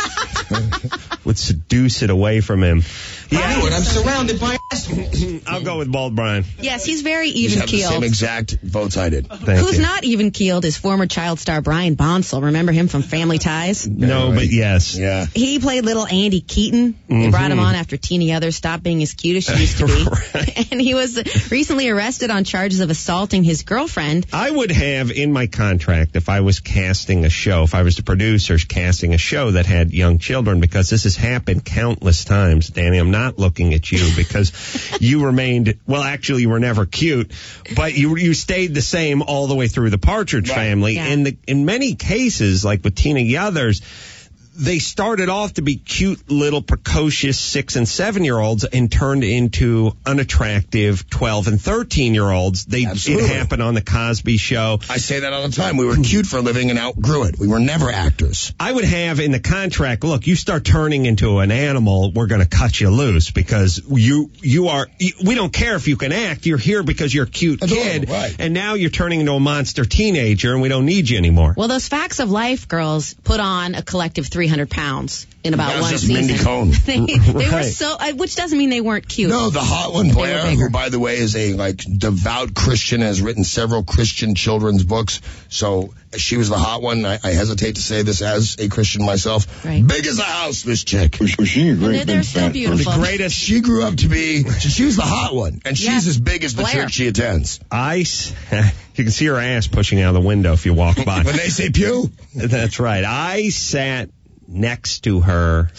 it away from him. Yeah, I'm surrounded by assholes. I'll go with Bald Brian. Yes, he's very You have the even-keeled. same exact votes I did. Who's not even-keeled is former child star Brian Bonsall. Remember him from Family Ties? No, but yes. Yeah. He played little Andy Keaton. They brought him on after Teeny Others stopped being as cute as she used to be. Right. And he was recently arrested on charges of assaulting his girlfriend. I would have in my contract, if I was casting a show, if I was the producer casting a show that had young children, because this has happened countless times, Danny, I'm not looking at you because you remained, well, actually you were never cute, but you stayed the same all the way through the Partridge Family. Yeah. In many cases, like with Tina Yothers, they started off to be cute little precocious 6 and 7-year-olds and turned into unattractive 12 and 13-year-olds. It happened on the Cosby Show. I say that all the time. We were cute for a living and outgrew it. We were never actors. I would have in the contract, look, you start turning into an animal, we're going to cut you loose because we don't care if you can act. You're here because you're a cute kid. Right. And now you're turning into a monster teenager and we don't need you anymore. Well, those Facts of Life girls put on a collective 300 pounds in about one just season. Mindy Cohn. They were so, which doesn't mean they weren't cute. No, the hot one, Blair, who, by the way, is a devout Christian, has written several Christian children's books. So she was the hot one. I hesitate to say this as a Christian myself. Right. Big as a house, this chick. Was she a great They're so beautiful. The greatest. She grew up to be. She was the hot one, and she's as big as the Blair. church she attends. You can see her ass pushing out of the window if you walk by. When they say pew. That's right. I sat next to her.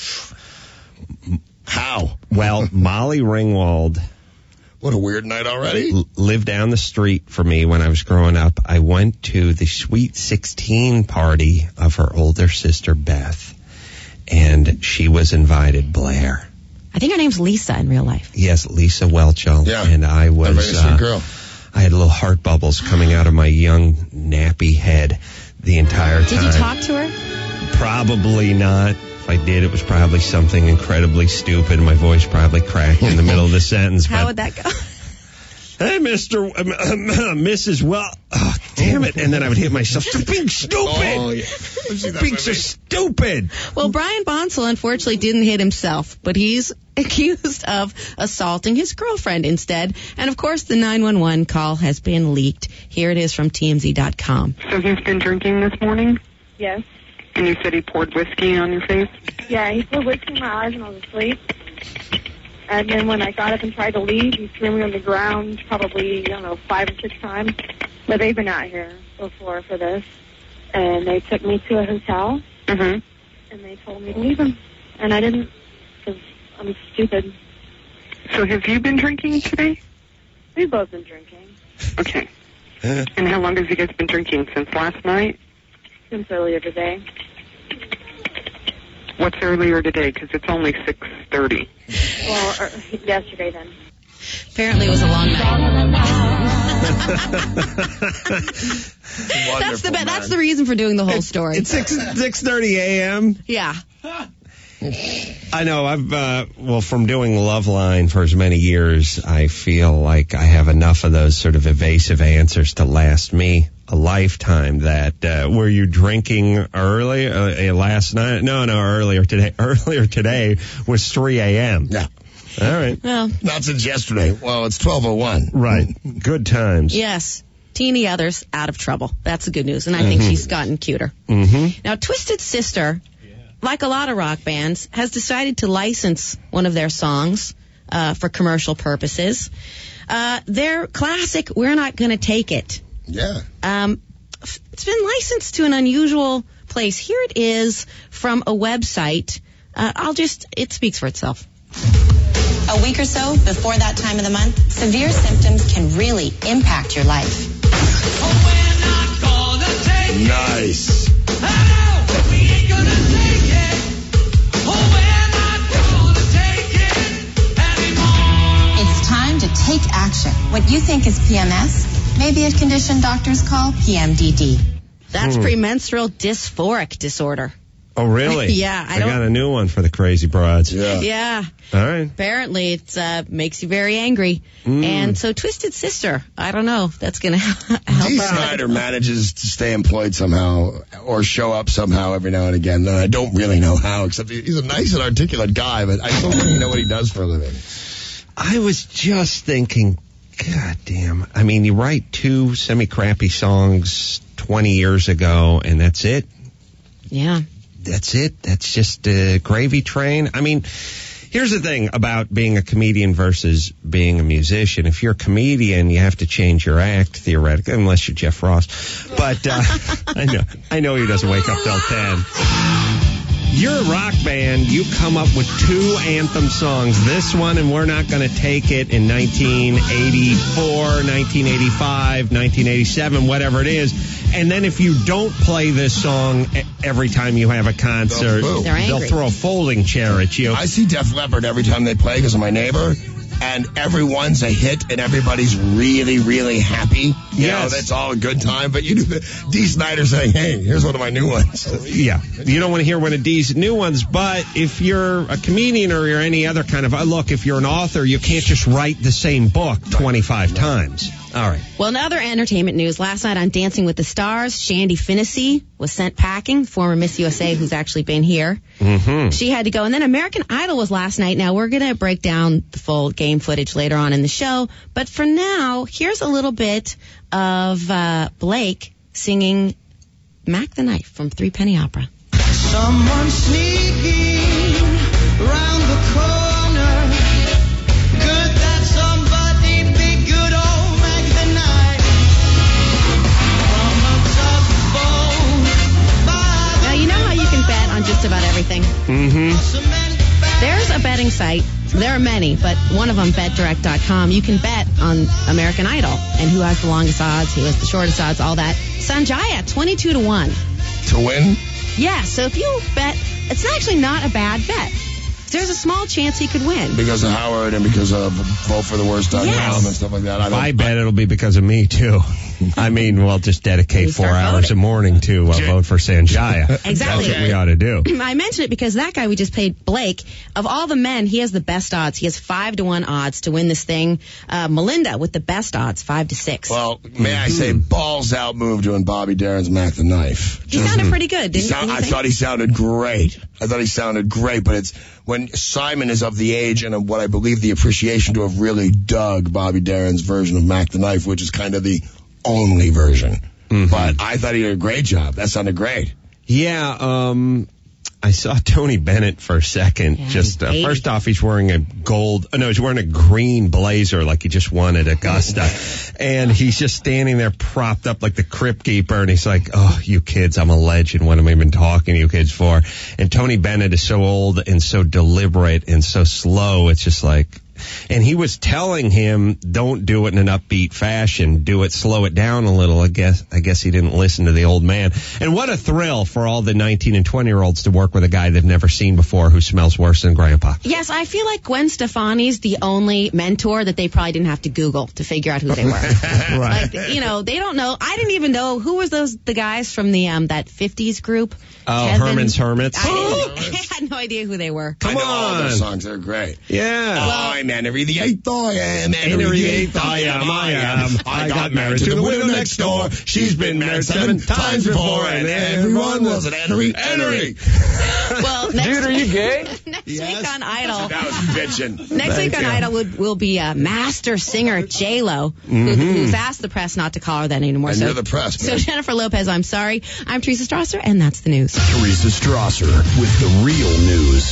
How? Well, Molly Ringwald. What a weird night already. Lived down the street from me when I was growing up. I went to the Sweet 16 party of her older sister, Beth. And she was invited, Blair. I think her name's Lisa in real life. Yes, Lisa Welchel. Yeah. And I was... A very sweet girl. I had little heart bubbles coming out of my young, nappy head the entire time. Did you talk to her? Probably not. If I did, it was probably something incredibly stupid. My voice probably cracked in the middle of the sentence. How would that go? Hey, Mrs. Well, oh, damn it. And then I would hit myself. Stop being stupid. Oh, yeah. Being so stupid. Well, Brian Bonsall unfortunately didn't hit himself, but he's accused of assaulting his girlfriend instead. And of course, the 911 call has been leaked. Here it is from TMZ.com. So he's been drinking this morning? Yes. And you said he poured whiskey on your face? Yeah, he poured whiskey in my eyes when I was asleep. And then when I got up and tried to leave, he threw me on the ground probably, 5 or 6 times. But they've been out here before for this. And they took me to a hotel. Mm-hmm. And they told me to leave him. And I didn't, because I'm stupid. So have you been drinking today? We've both been drinking. Okay. And how long have you guys been drinking? Since last night? Since earlier today. What's earlier today? Because it's only 6:30. Well, yesterday then. Apparently it was a long night. That's the reason for doing the whole story. It's 6:30 a.m. Yeah. I know. I've from doing Loveline for as many years, I feel like I have enough of those sort of evasive answers to last me a lifetime. That were you drinking early last night? No, earlier today. Earlier today was 3 a.m. Yeah. All right. Well, not since yesterday. Well, it's 12:01. Right. Good times. Yes. Teeny Others out of trouble. That's the good news. And I think she's gotten cuter. Mm-hmm. Now, Twisted Sister, like a lot of rock bands, has decided to license one of their songs for commercial purposes. Their classic, We're Not Gonna Take It. Yeah. It's been licensed to an unusual place. Here it is from a website. It speaks for itself. A week or so before that time of the month, severe symptoms can really impact your life. Nice. It's time to take action. What you think is PMS may be a condition doctors call PMDD. That's premenstrual dysphoric disorder. Oh, really? Yeah. I got a new one for the crazy broads. Yeah. All right. Apparently, it makes you very angry. And so Twisted Sister, I don't know if that's going to help Dee out. Snider manages to stay employed somehow or show up somehow every now and again. I don't really know how, except he's a nice and articulate guy, but I don't really know what he does for a living. I was just thinking, God damn. I mean, you write 2 semi-crappy songs 20 years ago, and that's it? Yeah. That's it? That's just a gravy train? I mean, here's the thing about being a comedian versus being a musician. If you're a comedian, you have to change your act, theoretically, unless you're Jeff Ross. But I know he doesn't wake up till 10. You're a rock band. You come up with 2 anthem songs. This one and We're Not Gonna Take It in 1984, 1985, 1987, whatever it is. And then if you don't play this song every time you have a concert, they'll throw a folding chair at you. I see Def Leppard every time they play because of my neighbor. And everyone's a hit, and everybody's really, really happy. You know, that's all a good time. But you do Dee Snider saying, hey, here's one of my new ones. Yeah. You don't want to hear one of Dee's new ones, but if you're a comedian or you're any other kind of, look, if you're an author, you can't just write the same book 25 times. All right. Well, in other entertainment news, last night on Dancing with the Stars, Shandy Finnessy was sent packing, former Miss USA who's actually been here. Mm-hmm. She had to go. And then American Idol was last night. Now, we're going to break down the full game footage later on in the show. But for now, here's a little bit of Blake singing Mac the Knife from Three Penny Opera. Someone sneaking round the corner. Good that somebody be good old Mac the Knife. From a tough Now, you know how you can bet on just about everything? Mm-hmm. There's a betting site. There are many, but one of them, BetDirect.com. You can bet on American Idol and who has the longest odds, who has the shortest odds, all that. Sanjaya, 22-1. To win? Yeah, so if you bet, it's actually not a bad bet. There's a small chance he could win. Because of Howard and because of VoteForTheWorst.com and stuff like that. I bet it'll be because of me, too. I mean, we'll just dedicate 4 hours a morning to vote for Sanjaya. Exactly. That's what we ought to do. I mentioned it because that guy we just paid, Blake, of all the men, he has the best odds. He has 5-1 odds to win this thing. Melinda with the best odds, 5-6. Well, may I say, balls out move doing Bobby Darin's Mac the Knife. He sounded pretty good, didn't he? I thought he sounded great. But it's when Simon is of the age and of what I believe the appreciation to have really dug Bobby Darin's version of Mac the Knife, which is kind of the only version. Mm-hmm. But I thought he did a great job. That sounded great. Yeah, I saw Tony Bennett for a second. First off, he's wearing he's wearing a green blazer like he just won at Augusta. And he's just standing there propped up like the Crypt Keeper. And he's like, oh, you kids, I'm a legend. What am I even talking to you kids for? And Tony Bennett is so old and so deliberate and so slow. It's just like, and he was telling him, don't do it in an upbeat fashion. Do it, slow it down a little. I guess he didn't listen to the old man. And what a thrill for all the 19 and 20-year-olds to work with a guy they've never seen before who smells worse than Grandpa. Yes, I feel like Gwen Stefani's the only mentor that they probably didn't have to Google to figure out who they were. Right. Like, you know, they don't know. I didn't even know who was the guys from the that 50s group. Oh, Kevin. Herman's Hermits. I had no idea who they were. I know all their songs. They're great. Yeah. I'm Henry the Eighth. I am Henry the Eighth. I am. I got married to the widow next door. She's been married 7 times before, and everyone was an Henry. Well, Dude, are you gay? Next week on Idol. That was bitching. Next week on Idol will be master singer J-Lo, who's asked the press not to call her that anymore. And you're the press, man. So Jennifer Lopez, I'm sorry. I'm Teresa Strasser, and that's the news. Teresa Strasser with the real news.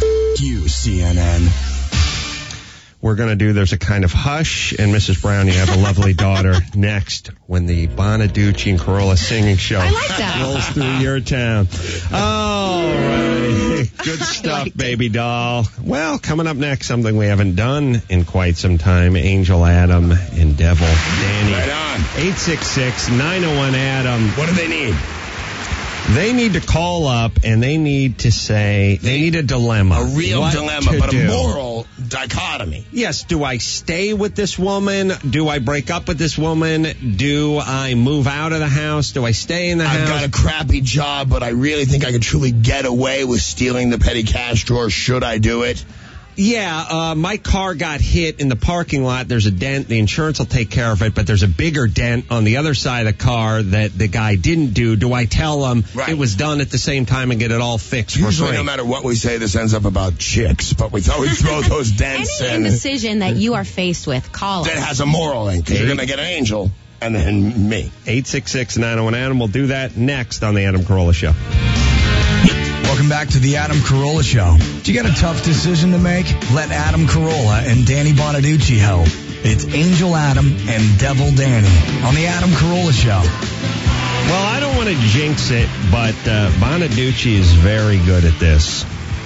QCNN. We're going to do There's a Kind of Hush, and Mrs. Brown, you have a lovely daughter next when the Bonaducci and Corolla singing show rolls through your town. All right. Good stuff, baby doll. Well, coming up next, something we haven't done in quite some time, Angel Adam and Devil Danny. Right on. 866-901-ADAM. What do they need? They need to call up and they need to say, they need a dilemma. A real dilemma, but a moral dichotomy. Yes, do I stay with this woman? Do I break up with this woman? Do I move out of the house? Do I stay in the house? I've got a crappy job, but I really think I could truly get away with stealing the petty cash drawer. Should I do it? Yeah, my car got hit in the parking lot. There's a dent. The insurance will take care of it, but there's a bigger dent on the other side of the car that the guy didn't do. Do I tell him it was done at the same time and get it all fixed for Usually, free? no matter what we say, this ends up about chicks, but we thought we'd throw those dents Any in. indecision that you are faced with, call us. That has a moral in, because you're going to get an angel and then me. 866-901-ADAM. We'll do that next on the Adam Carolla Show. Welcome back to the Adam Carolla Show. Do you got a tough decision to make? Let Adam Carolla and Danny Bonaducci help. It's Angel Adam and Devil Danny on the Adam Carolla Show. Well, I don't want to jinx it, but Bonaducci is very good at this.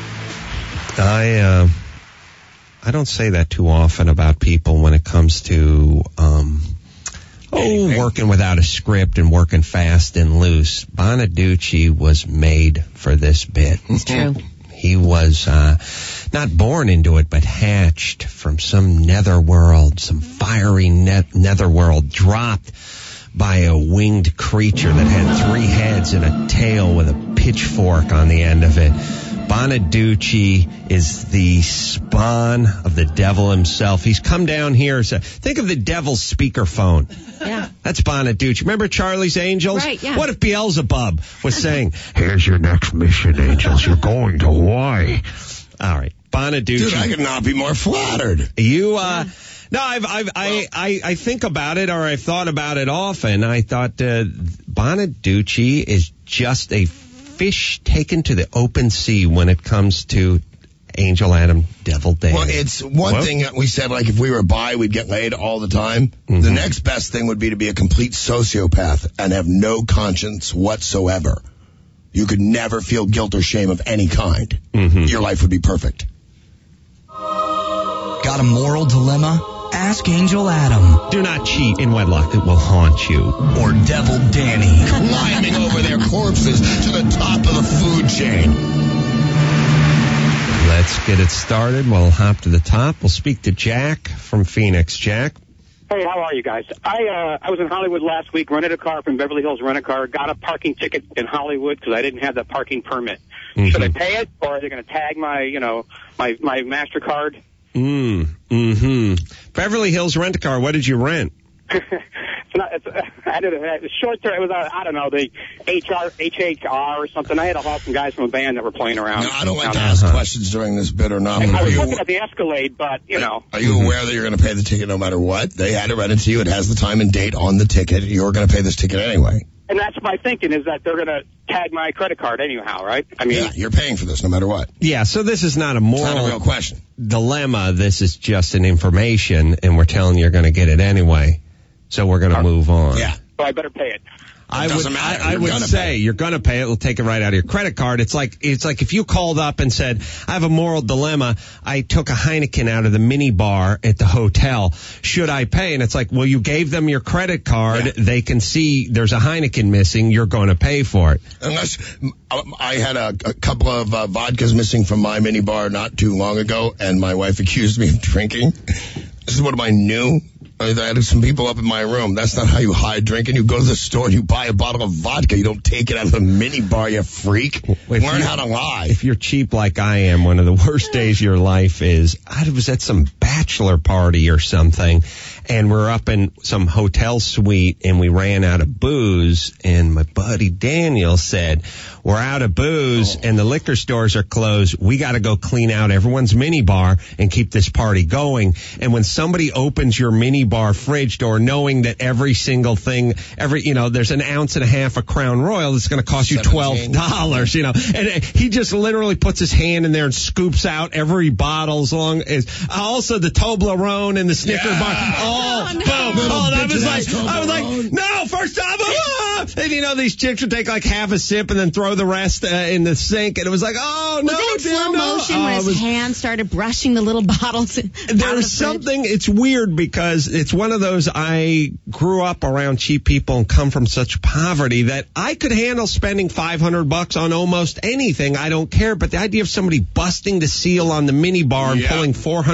I don't say that too often about people when it comes to working without a script and working fast and loose. Bonaducci was made for this bit. It's true. He was not born into it, but hatched from some netherworld, some fiery netherworld, dropped by a winged creature that had 3 heads and a tail with a pitchfork on the end of it. Bonaducci is the spawn of the devil himself. He's come down here. So think of the devil's speakerphone. Yeah. That's Bonaducci. Remember Charlie's Angels? Right, yeah. What if Beelzebub was saying, here's your next mission, Angels. You're going to Hawaii. All right. Bonaducci. Dude, I could not be more flattered. You, no, I think about it, or I've thought about it often. I thought, Bonaducci is just a fish taken to the open sea when it comes to Angel Adam Devil Danny. Well, it's one thing that we said, like, if we were bi, we'd get laid all the time. Mm-hmm. The next best thing would be to be a complete sociopath and have no conscience whatsoever. You could never feel guilt or shame of any kind. Mm-hmm. Your life would be perfect. Got a moral dilemma? Ask Angel Adam. Do not cheat in wedlock. It will haunt you. Or Devil Danny. Climbing over their corpses to the top of the food chain. Let's get it started. We'll hop to the top. We'll speak to Jack from Phoenix. Jack? Hey, how are you guys? I was in Hollywood last week, rented a car from Beverly Hills Rent-A-Car, got a parking ticket in Hollywood because I didn't have the parking permit. Mm-hmm. Should I pay it, or are they going to tag my MasterCard? Beverly Hills Rent-A-Car, what did you rent? It's short term. It was, I don't know, the HHR or something. I had to haul some guys from a band that were playing around. No, I don't like to ask questions during this bit or not. I was looking at the Escalade, but, you know. Are you aware that you're going to pay the ticket no matter what? They had to rent it to you. It has the time and date on the ticket. You're going to pay this ticket anyway. And that's my thinking, is that they're going to tag my credit card anyhow, right? I mean, yeah, you're paying for this no matter what. Yeah, so this is not a moral It's not a real question. dilemma. This is just an information, and we're telling you you're going to get it anyway. So we're going to move on. Yeah. So I better pay it. I would say you're going to pay it. We'll take it right out of your credit card. It's like if you called up and said, I have a moral dilemma. I took a Heineken out of the mini bar at the hotel. Should I pay? And it's like, well, you gave them your credit card. Yeah. They can see there's a Heineken missing. You're going to pay for it. Unless I had a couple of vodkas missing from my mini bar not too long ago, and my wife accused me of drinking. This is what I knew. I had some people up in my room. That's not how you hide drinking. You go to the store and you buy a bottle of vodka. You don't take it out of the mini bar, you freak. Learn how to lie. If you're cheap like I am, one of the worst days of your life is I was at some bachelor party or something, and we're up in some hotel suite, and we ran out of booze, and my buddy Daniel said, we're out of booze, and the liquor stores are closed. We got to go clean out everyone's mini bar and keep this party going. And when somebody opens your mini bar fridge door, knowing that every single thing, there's an ounce and a half of Crown Royal that's going to cost you $12, and he just literally puts his hand in there and scoops out every bottle as long as, also the Toblerone and the Snicker bar. Oh, no. Boom. I was like, no, first time. And these chicks would take like half a sip and then throw the rest in the sink. And it was like, oh, no, was it in slow motion when his hand started brushing the little bottles? There's something, it's weird because it's one of those, I grew up around cheap people and come from such poverty that I could handle spending $500 on almost anything. I don't care. But the idea of somebody busting the seal on the mini bar and pulling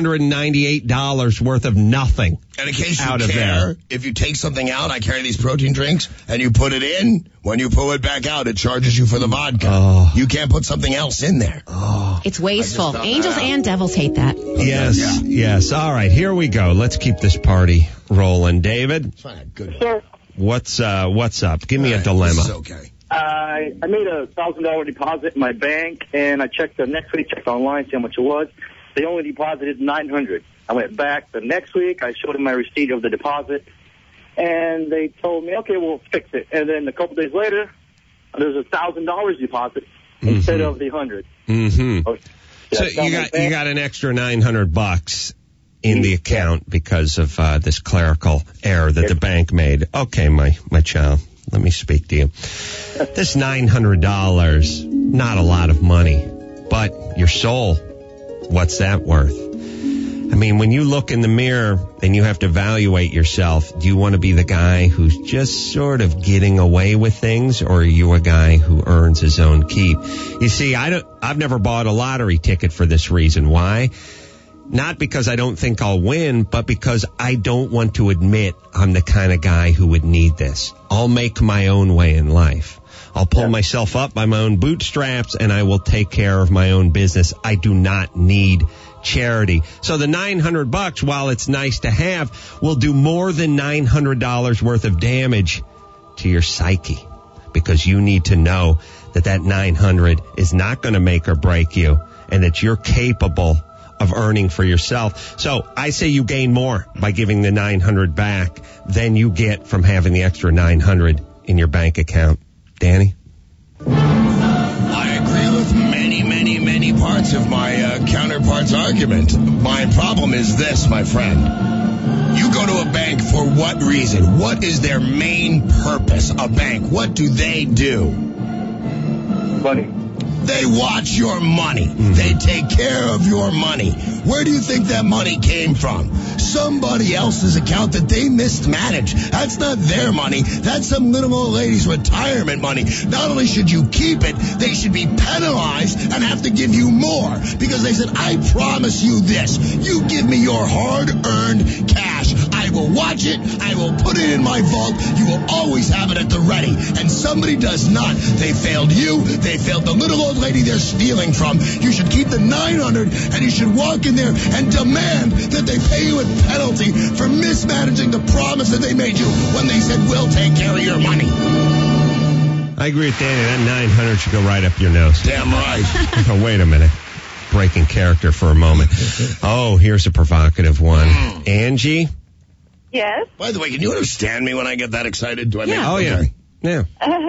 $498 worth of nothing. And in case you care, if you take something out, I carry these protein drinks, and you put it in, when you pull it back out, it charges you for the vodka. Oh. You can't put something else in there. Oh. It's wasteful. Angels and devils hate that. Yes. All right, here we go. Let's keep this party rolling. David? Good. Sir. What's up? Give me a dilemma. This is okay. I made a $1,000 deposit in my bank, and I checked the next week, checked online, see how much it was. They only deposited $900. I went back the next week. I showed them my receipt of the deposit, and they told me, okay, we'll fix it. And then a couple days later, there's $1,000 deposit instead of the $100. Mm-hmm. Okay. So you got an extra $900 in the account because of this clerical error that the bank made. Okay, my child, let me speak to you. This $900, not a lot of money, but your soul, what's that worth? I mean, when you look in the mirror and you have to evaluate yourself, do you want to be the guy who's just sort of getting away with things, or are you a guy who earns his own keep? You see, I've never bought a lottery ticket for this reason. Why? Not because I don't think I'll win, but because I don't want to admit I'm the kind of guy who would need this. I'll make my own way in life. I'll pull myself up by my own bootstraps, and I will take care of my own business. I do not need charity. So the $900, while it's nice to have, will do more than $900 worth of damage to your psyche, because you need to know that $900 is not going to make or break you, and that you're capable of earning for yourself. So I say you gain more by giving the $900 back than you get from having the extra $900 in your bank account. Danny? I agree with many parts of my counterpart's argument. My problem is this, my friend. You go to a bank for what reason? What is their main purpose? A bank. What do they do? Money. They watch your money. They take care of your money. Where do you think that money came from? Somebody else's account that they mismanaged. That's not their money. That's some little old lady's retirement money. Not only should you keep it, they should be penalized and have to give you more, because they said, I promise you this. You give me your hard-earned cash. I will watch it. I will put it in my vault. You will always have it at the ready. And somebody does not. They failed you. They failed the little old lady they're stealing from. You should keep the $900, and you should walk in there and demand that they pay you a penalty for mismanaging the promise that they made you when they said, we'll take care of your money. I agree with Danny. That $900 should go right up your nose. Damn right. Oh, wait a minute. Breaking character for a moment. Oh, here's a provocative one. Angie? Yes? By the way, can you understand me when I get that excited? Do I make Oh, yeah. Yeah.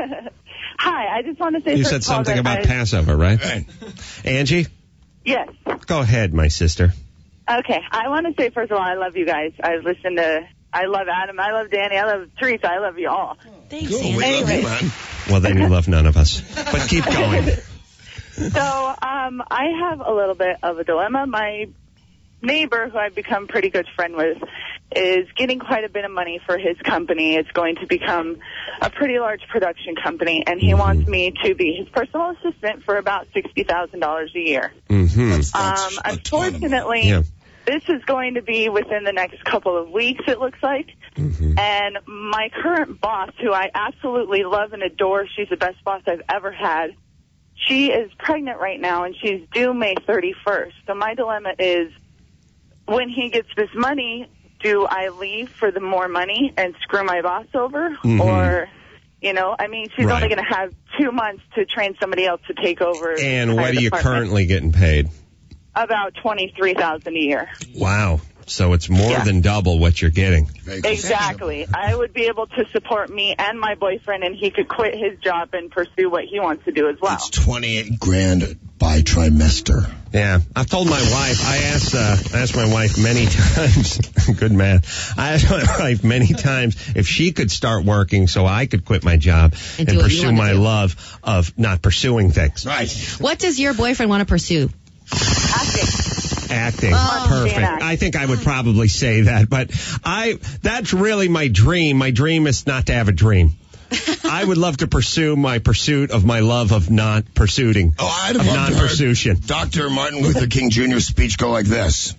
Hi, I just want to say You said something about Passover, right? Angie? Yes. Go ahead, my sister. Okay, I want to say, first of all, I love you guys. I love Adam, I love Danny, I love Teresa, I love you all. Thanks, Cool, we love you, man. Well, then you love none of us. But keep going. So, I have a little bit of a dilemma. My neighbor, who I've become pretty good friend with, is getting quite a bit of money for his company. It's going to become a pretty large production company, and he wants me to be his personal assistant for about $60,000 a year. Unfortunately, this is going to be within the next couple of weeks, it looks like. And my current boss, who I absolutely love and adore, she's the best boss I've ever had, she is pregnant right now, and she's due May 31st. So my dilemma is, when he gets this money, do I leave for the more money and screw my boss over? Or, you know, I mean, she's only going to have 2 months to train somebody else to take over. And what are you currently getting paid? About $23,000 a year. Wow. So it's more than double what you're getting. Exactly. I would be able to support me and my boyfriend, and he could quit his job and pursue what he wants to do as well. It's $28,000 by trimester. Yeah, I've told my wife. I asked my wife many times. Good man. I asked my wife many times if she could start working so I could quit my job and pursue my love of not pursuing things. Right. What does your boyfriend want to pursue? Acting. Oh, Perfect. I think I would probably say that, but that's really my dream. My dream is not to have a dream. I would love to pursue my pursuit of my love of not pursuing. Oh, I'd have loved non-pursution. Dr. Martin Luther King Jr.'s speech go like this.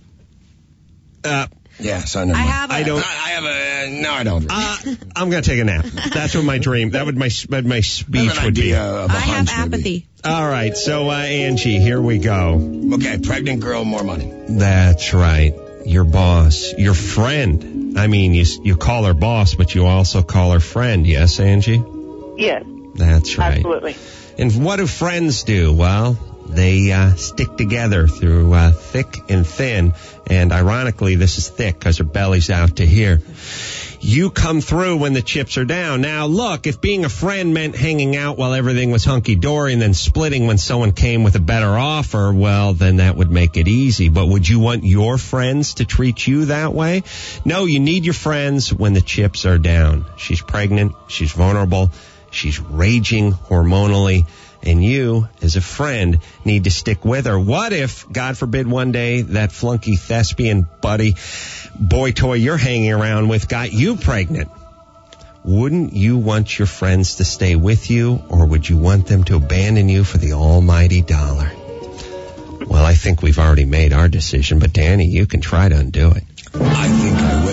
Yes, I know. I don't. I'm going to take a nap. That's what my dream, that would my speech would be. I have apathy. All right, so Angie, here we go. Okay, pregnant girl, more money. That's right. Your boss, your friend. I mean, you call her boss, but you also call her friend. Yes, Angie? Yes. That's right. Absolutely. And what do friends do? Well, they stick together through thick and thin. And ironically, this is thick because her belly's out to here. You come through when the chips are down. Now, look, if being a friend meant hanging out while everything was hunky-dory and then splitting when someone came with a better offer, well, then that would make it easy. But would you want your friends to treat you that way? No, you need your friends when the chips are down. She's pregnant. She's vulnerable. She's raging hormonally. and you, as a friend, need to stick with her. What if, God forbid, one day that flunky thespian buddy, boy toy you're hanging around with got you pregnant? Wouldn't you want your friends to stay with you, or would you want them to abandon you for the almighty dollar? Well, I think we've already made our decision, but Danny, you can try to undo it. I think I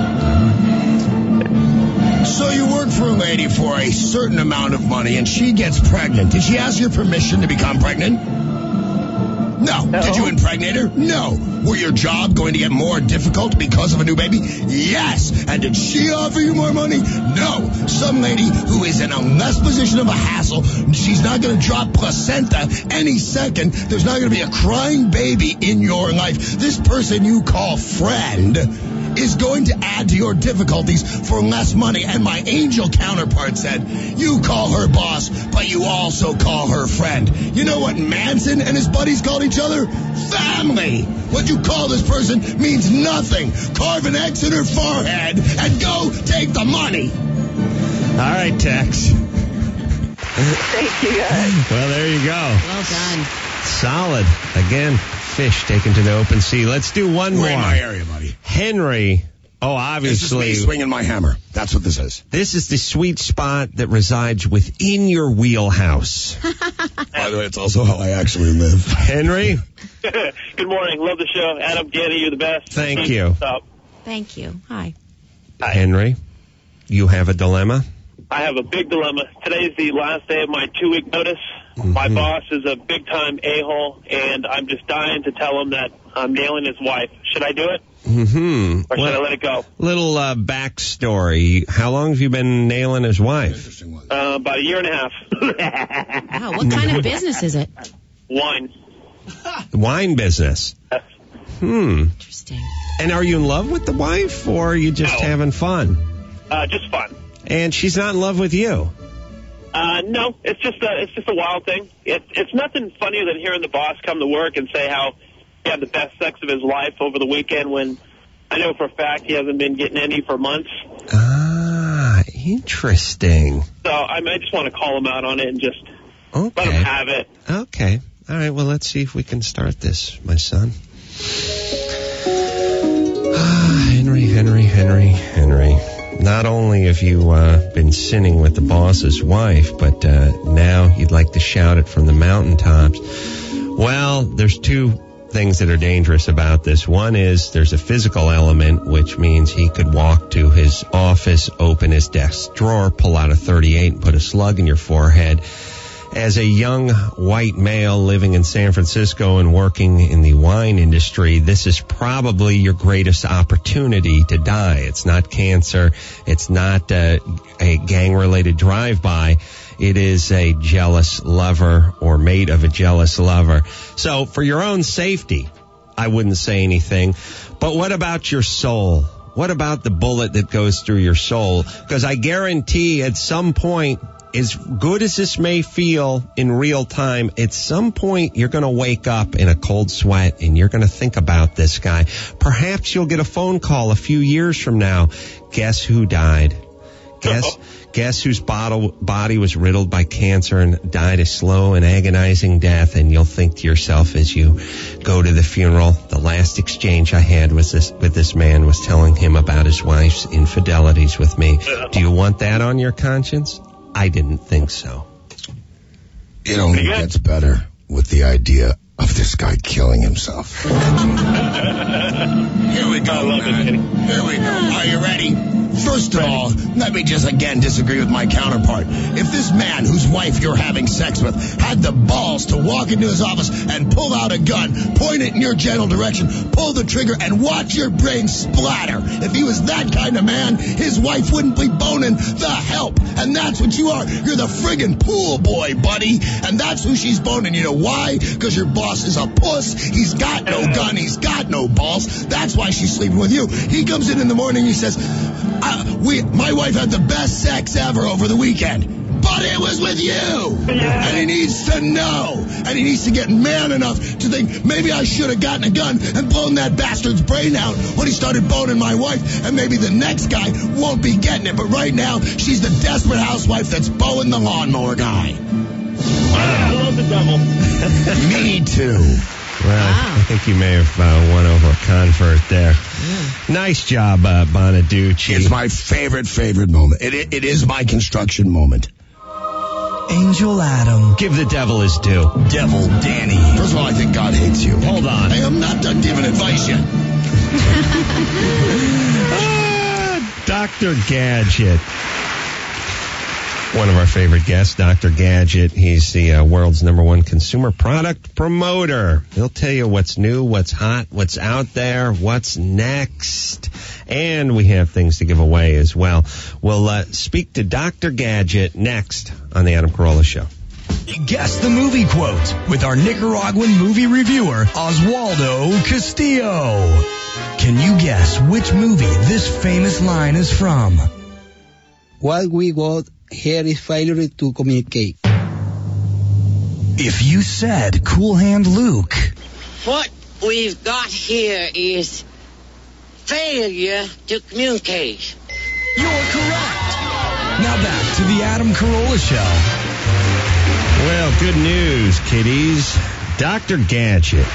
will. So you work for a lady for a certain amount of money, and she gets pregnant. Did she ask your permission to become pregnant? No. Did you impregnate her? No. Were your job going to get more difficult because of a new baby? Yes. And did she offer you more money? No. Some lady who is in a less position of a hassle, she's not going to drop placenta any second. There's not going to be a crying baby in your life. This person you call friend is going to add to your difficulties for less money. And my angel counterpart said, you call her boss, but you also call her friend. You know what Manson and his buddies called each other? Family. What you call this person means nothing. Carve an X in her forehead and go take the money. All right, Tex. Thank you, guys. Well, there you go. Well done. Solid. Again, fish taken to the open sea. Let's do one more. We're in my area, buddy. Henry. Oh, obviously. This is me swinging my hammer. That's what this is. This is the sweet spot that resides within your wheelhouse. By the way, it's also how I actually live. Henry? Good morning. Love the show. Adam, Danny, you're the best. Thank you. Thank you. Hi. Henry, you have a dilemma? I have a big dilemma. Today's the last day of my 2-week notice. Mm-hmm. My boss is a big-time a-hole, and I'm just dying to tell him that I'm nailing his wife. Should I do it? Mm-hmm. Or should I let it go? Little backstory. How long have you been nailing his wife? About a year and a half. Wow, what kind of business is it? Wine. Wine business. Yes. Interesting. And are you in love with the wife, or are you just having fun? Just fun. And she's not in love with you? No, it's just a wild thing. It's nothing funnier than hearing the boss come to work and say how he had the best sex of his life over the weekend when I know for a fact he hasn't been getting any for months. Ah, interesting. So I just want to call him out on it and just let him have it. Okay. All right, well, let's see if we can start this, my son. Henry. Not only have you been sinning with the boss's wife, but now you'd like to shout it from the mountaintops. Well, there's two things that are dangerous about this. One is there's a physical element, which means he could walk to his office, open his desk drawer, pull out a .38 and put a slug in your forehead. As a young white male living in San Francisco and working in the wine industry, this is probably your greatest opportunity to die. It's not cancer. It's not a gang-related drive-by. It is a jealous lover or mate of a jealous lover. So for your own safety, I wouldn't say anything. But what about your soul? What about the bullet that goes through your soul? Because I guarantee at some point, as good as this may feel in real time, at some point you're going to wake up in a cold sweat and you're going to think about this guy. Perhaps you'll get a phone call a few years from now. Guess who died? Guess whose body was riddled by cancer and died a slow and agonizing death, and you'll think to yourself as you go to the funeral, the last exchange I had with this man was telling him about his wife's infidelities with me. Do you want that on your conscience? I didn't think so. It only gets better with the idea of this guy killing himself. Here we go, man. Here we go. Are you ready? First of all, let me just again disagree with my counterpart. If this man whose wife you're having sex with had the balls to walk into his office and pull out a gun, point it in your general direction, pull the trigger, and watch your brain splatter, if he was that kind of man, his wife wouldn't be boning the help. And that's what you are. You're the friggin' pool boy, buddy. And that's who she's boning. You know why? Because your boss is a puss. He's got no gun. He's got no balls. That's why she's sleeping with you. He comes in the morning, he says, my wife had the best sex ever over the weekend, but it was with you. And he needs to know, and he needs to get man enough to think, maybe I should have gotten a gun and blown that bastard's brain out when he started boning my wife, and maybe the next guy won't be getting it. But right now, she's the desperate housewife that's boning the lawnmower guy. I I love the devil. Me too. Well, I think you may have won over a convert there. Nice job, Bonaducci. It's my favorite moment. It is my construction moment. Angel Adam. Give the devil his due. Devil Danny. First of all, I think God hates you. Hold on. I am not done giving advice yet. Dr. Gadget. One of our favorite guests, Dr. Gadget. He's the world's #1 consumer product promoter. He'll tell you what's new, what's hot, what's out there, what's next. And we have things to give away as well. We'll speak to Dr. Gadget next on the Adam Carolla Show. Guess the movie quote with our Nicaraguan movie reviewer, Oswaldo Castillo. Can you guess which movie this famous line is from? What we got here is failure to communicate. If you said Cool Hand Luke. What we've got here is failure to communicate. You're correct. Now back to the Adam Carolla Show. Well, good news, kiddies. Dr. Gadget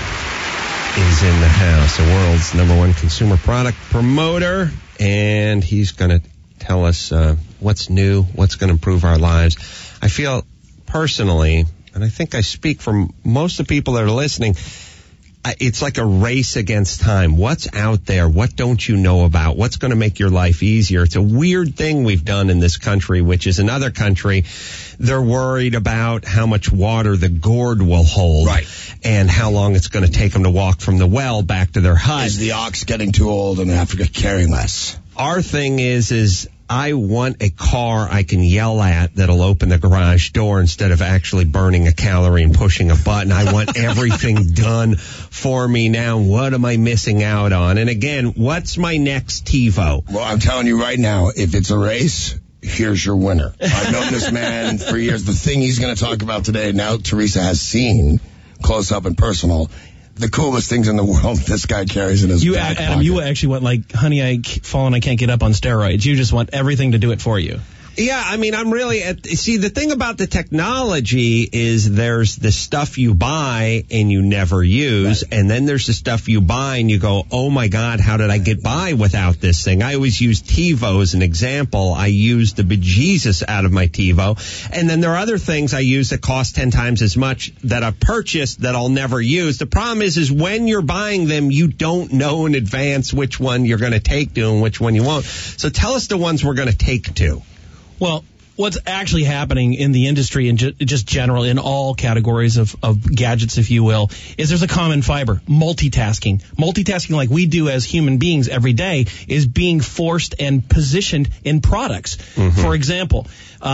is in the house, the world's #1 consumer product promoter, and he's going to tell us what's new, what's going to improve our lives. I feel personally, and I think I speak for most of the people that are listening, it's like a race against time. What's out there? What don't you know about? What's going to make your life easier? It's a weird thing we've done in this country, which is another country. They're worried about how much water the gourd will hold. Right. And how long it's going to take them to walk from the well back to their hut. Is the ox getting too old and they have to carry less? Our thing is I want a car I can yell at that'll open the garage door instead of actually burning a calorie and pushing a button. I want everything done for me now. What am I missing out on? And again, what's my next TiVo? Well, I'm telling you right now, if it's a race, here's your winner. I've known this man for years. The thing he's going to talk about today, now Teresa has seen close up and personal, the coolest things in the world this guy carries in his back Adam, pocket. you actually want like, honey, I fallen, I can't get up on steroids. You just want everything to do it for you. Yeah, I mean, I'm really see, the thing about the technology is there's the stuff you buy and you never use, right. And then there's the stuff you buy and you go, oh my God, how did I get by without this thing? I always use TiVo as an example. I use the bejesus out of my TiVo. And then there are other things I use that cost 10 times as much that I've purchased that I'll never use. The problem is when you're buying them, you don't know in advance which one you're going to take to and which one you won't. So tell us the ones we're going to take to. Well, what's actually happening in the industry and just general in all categories of gadgets, if you will, is there's a common fiber, multitasking. Multitasking like we do as human beings every day is being forced and positioned in products. Mm-hmm. For example,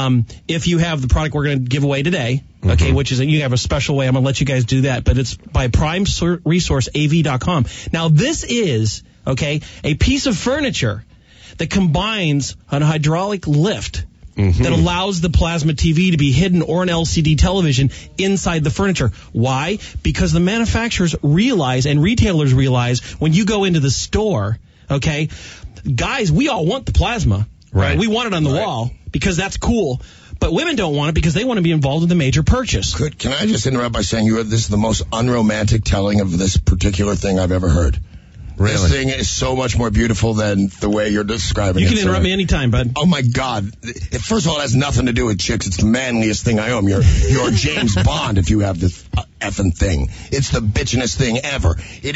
if you have the product we're going to give away today, okay, which is you have a special way, I'm going to let you guys do that, but it's by PrimeResourceAV.com. Now, this is, okay, a piece of furniture that combines an hydraulic lift that allows the plasma TV to be hidden or an LCD television inside the furniture. Why? Because the manufacturers realize and retailers realize when you go into the store, okay, guys, we all want the plasma. Right. We want it on the wall because that's cool. But women don't want it because they want to be involved in the major purchase. Can I just interrupt by saying this is the most unromantic telling of this particular thing I've ever heard? Really? This thing is so much more beautiful than the way you're describing it. You can interrupt me anytime, bud. Oh, my God. First of all, it has nothing to do with chicks. It's the manliest thing I own. You're James Bond if you have this effing thing. It's the bitchinest thing ever.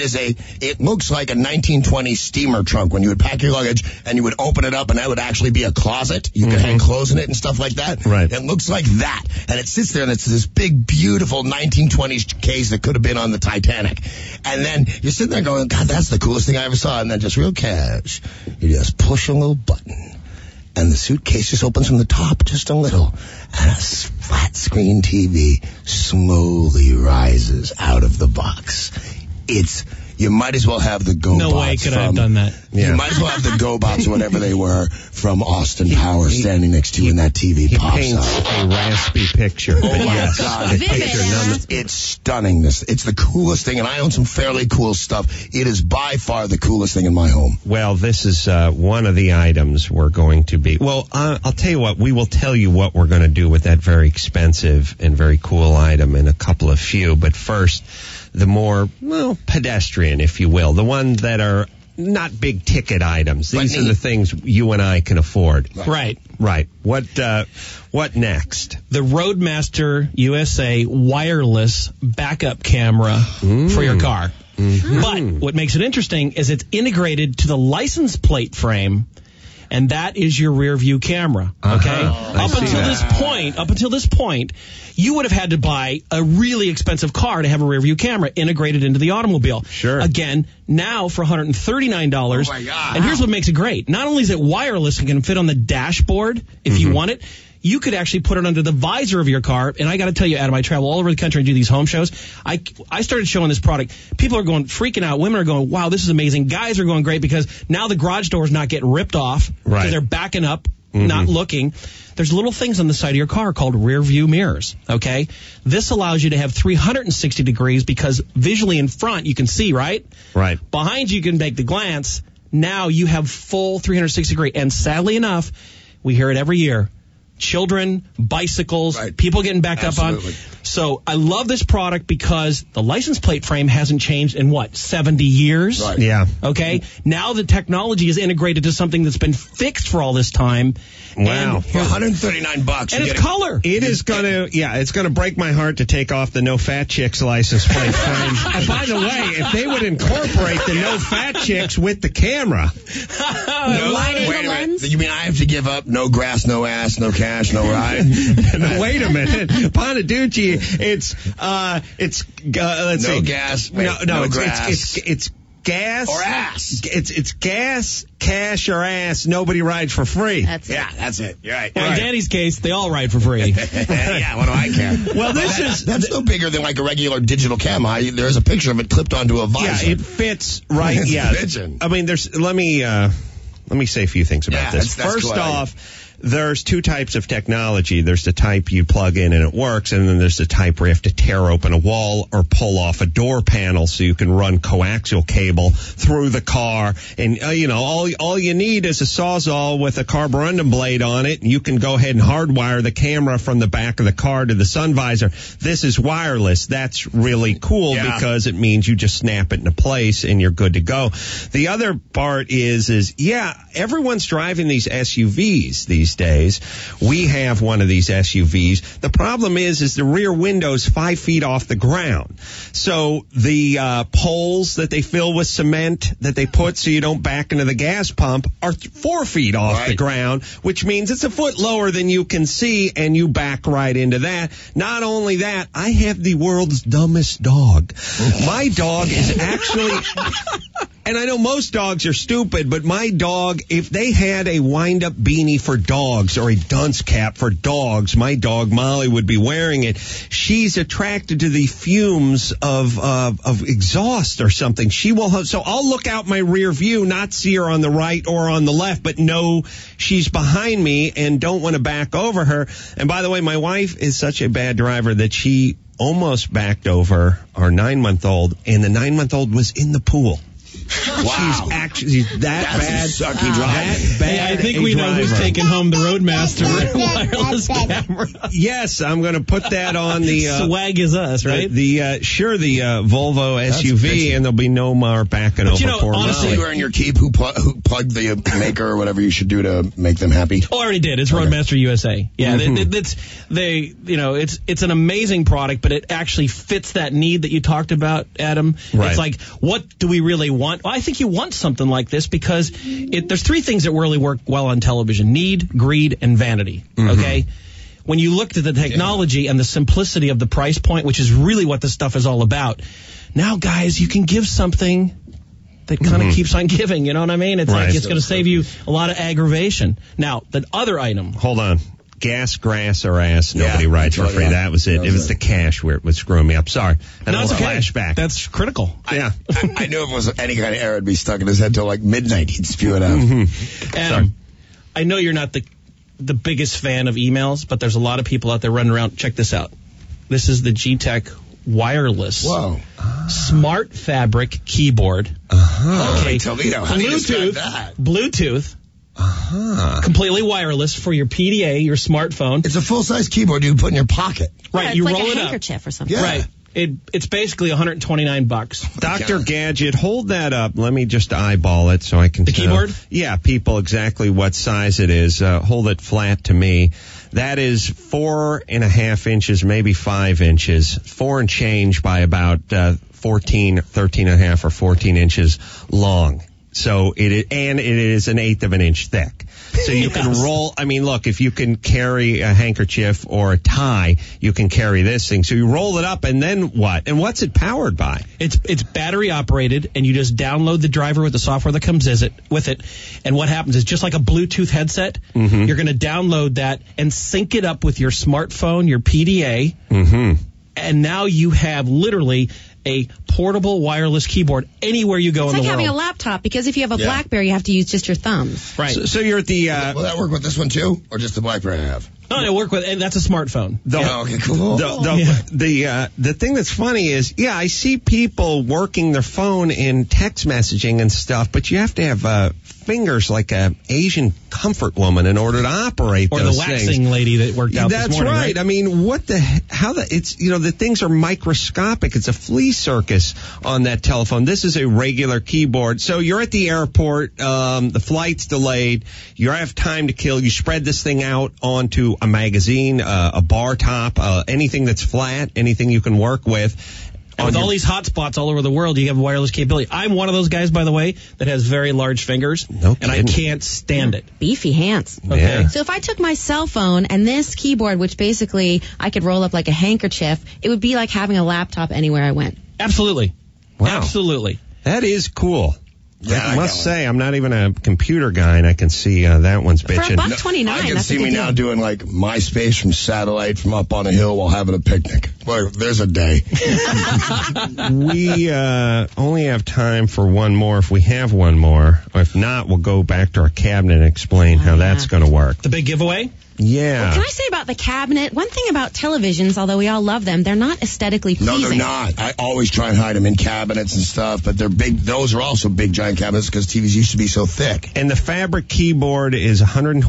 It looks like a 1920s steamer trunk when you would pack your luggage and you would open it up and that would actually be a closet. You could hang clothes in it and stuff like that. Right. It looks like that. And it sits there and it's this big, beautiful 1920s case that could have been on the Titanic. And then you're sitting there going, God, that's the coolest thing I ever saw. And then just real cash, you just push a little button and the suitcase just opens from the top just a little, and a flat screen TV slowly rises out of the box. you might as well have the GoBots. No way could I have done that. You might as well have the GoBots or whatever they were from Austin Powers standing next to you in that TV He pops paints up. a raspy picture. Oh my God! It's stunning. It's the coolest thing, and I own some fairly cool stuff. It is by far the coolest thing in my home. Well, this is one of the items we're going to be. Well, I'll tell you what. We will tell you what we're going to do with that very expensive and very cool item in a couple of few. But first, the more pedestrian, if you will, the ones that are not big ticket items. These are the things you and I can afford. Right. What next? The Roadmaster USA wireless backup camera for your car. But what makes it interesting is it's integrated to the license plate frame, and that is your rear view camera. Okay? Up until this point, you would have had to buy a really expensive car to have a rear view camera integrated into the automobile. Sure. Again, now for $139. Oh my God. And here's what makes it great. Not only is it wireless and can fit on the dashboard if you want it, you could actually put it under the visor of your car. And I got to tell you, Adam, I travel all over the country and do these home shows. I started showing this product. People are freaking out. Women are going, wow, this is amazing. Guys are going great because now the garage door is not getting ripped off because they're backing up, not looking. There's little things on the side of your car called rear view mirrors, okay? This allows you to have 360 degrees because visually in front you can see, right? Right. Behind you can make the glance. Now you have full 360 degree. And sadly enough, we hear it every year. Children, bicycles, people getting backed up on. So I love this product because the license plate frame hasn't changed in 70 years? Right. Yeah. Okay. Now the technology is integrated to something that's been fixed for all this time. Wow. For $139. And it's color. It is going to, it's going to break my heart to take off the No Fat Chicks license plate frame. And by the way, if they would incorporate the No Fat Chicks with the camera. Wait a minute. You mean I have to give up no grass, no ass, no cash, no ride? Wait a minute. Bonaducci, it's let's see. No gas. No, grass. It's gas or ass. It's gas, cash, or ass. Nobody rides for free. That's it. Yeah, that's it. You're right. Well, in Danny's case, they all ride for free. Yeah, what do I care? Well, that's no bigger than like a regular digital cam. There's a picture of it clipped onto a visor. Yeah, it fits right. Yeah, I mean, let me say a few things about this. That's First cool. off, there's two types of technology. There's the type you plug in and it works, and then there's the type where you have to tear open a wall or pull off a door panel so you can run coaxial cable through the car. And, all you need is a Sawzall with a carborundum blade on it, and you can go ahead and hardwire the camera from the back of the car to the sun visor. This is wireless. That's really cool because it means you just snap it into place and you're good to go. The other part is everyone's driving these SUVs these days. We have one of these SUVs. The problem is the rear window's 5 feet off the ground. So the poles that they fill with cement that they put so you don't back into the gas pump are 4 feet off the ground, which means it's a foot lower than you can see, and you back right into that. Not only that, I have the world's dumbest dog. My dog is actually... And I know most dogs are stupid, but my dog, if they had a wind-up beanie for dogs or a dunce cap for dogs, my dog Molly would be wearing it. She's attracted to the fumes of exhaust or something. She will. So I'll look out my rear view, not see her on the right or on the left, but know she's behind me and don't want to back over her. And by the way, my wife is such a bad driver that she almost backed over our 9-month-old, and the 9-month-old was in the pool. Wow. She's actually that's bad. Sucky driver. I think we know who's taking home the Roadmaster wireless camera. Yes, I'm going to put that on the swag is us, right? The Volvo SUV, and there'll be no more backing over. Poor honestly, Molly. you earn your keep. Who plugged the maker or whatever you should do to make them happy? Oh, I already did. It's Roadmaster USA. Yeah, it's an amazing product, but it actually fits that need that you talked about, Adam. Right. It's like, what do we really want? Well, I think you want something like this because there's three things that really work well on television: need, greed, and vanity. Okay. When you looked at the technology and the simplicity of the price point, which is really what this stuff is all about, now, guys, you can give something that kind of keeps on giving. You know what I mean? It's like it's going to save you a lot of aggravation. Now, the other item. Hold on. gas, grass, or ass. Nobody rides for free. That was it. It was the cash where it was screwing me up. Sorry. And No, it's okay. Flashback. That's critical. Yeah. I knew if it was any kind of error, it'd be stuck in his head till like midnight. He'd spew it out. Adam, I know you're not the biggest fan of emails, but there's a lot of people out there running around. Check this out. This is the G-Tech wireless smart fabric keyboard. Okay, Toledo, how do you describe that? Bluetooth. Completely wireless for your PDA, your smartphone. It's a full-size keyboard you can put in your pocket. Right, Yeah, you it's roll like it a up. handkerchief or something. Yeah. Right. It's basically $129. Dr. Gadget, hold that up. Let me just eyeball it so I can The tell. keyboard? Yeah, people exactly what size it is. Hold it flat to me. That is 4.5 inches, maybe 5 inches. 4 and change by about 13.5 or 14 inches long. So it is an eighth of an inch thick. So you can roll, I mean, look, if you can carry a handkerchief or a tie, you can carry this thing. So you roll it up and then what? And what's it powered by? It's battery operated, and you just download the driver with the software that comes with it. And what happens is just like a Bluetooth headset, you're going to download that and sync it up with your smartphone, your PDA. And now you have literally a portable wireless keyboard anywhere you go It's in like the having world. a laptop, because if you have a BlackBerry, you have to use just your thumbs. Right. So you're at the, Will that work with this one too? Or just the BlackBerry I have? No, it'll work with, and that's a smartphone. Okay, cool. The thing that's funny is, I see people working their phone in text messaging and stuff, but you have to have fingers like a Asian comfort woman in order to operate Or those the waxing things. lady that worked out That's this morning. right. I mean, it's, the things are microscopic. It's a flea circus on that telephone. This is a regular keyboard. So you're at the airport, the flight's delayed, you have time to kill, you spread this thing out onto a magazine, a bar top, anything that's flat, anything you can work with. And with all these hot spots all over the world, you have wireless capability. I'm one of those guys, by the way, that has very large fingers, and I can't stand it. Beefy hands. Okay. So if I took my cell phone and this keyboard, which basically I could roll up like a handkerchief, it would be like having a laptop anywhere I went. Absolutely. Wow. Absolutely. That is cool. Yeah, I must say, I'm not even a computer guy, and I can see that one's bitching. For $1.29, I can that's see a good me deal. now doing like MySpace from satellite from up on a hill while having a picnic. Boy, there's a day. We only have time for one more if we have one more. If not, we'll go back to our cabinet and explain how that's going to work. The big giveaway? Yeah. Well, can I say about the cabinet, one thing about televisions, although we all love them, they're not aesthetically No, pleasing. they're not. I always try and hide them in cabinets and stuff, but they're big. Those are also big, giant cabinets because TVs used to be so thick. And the fabric keyboard is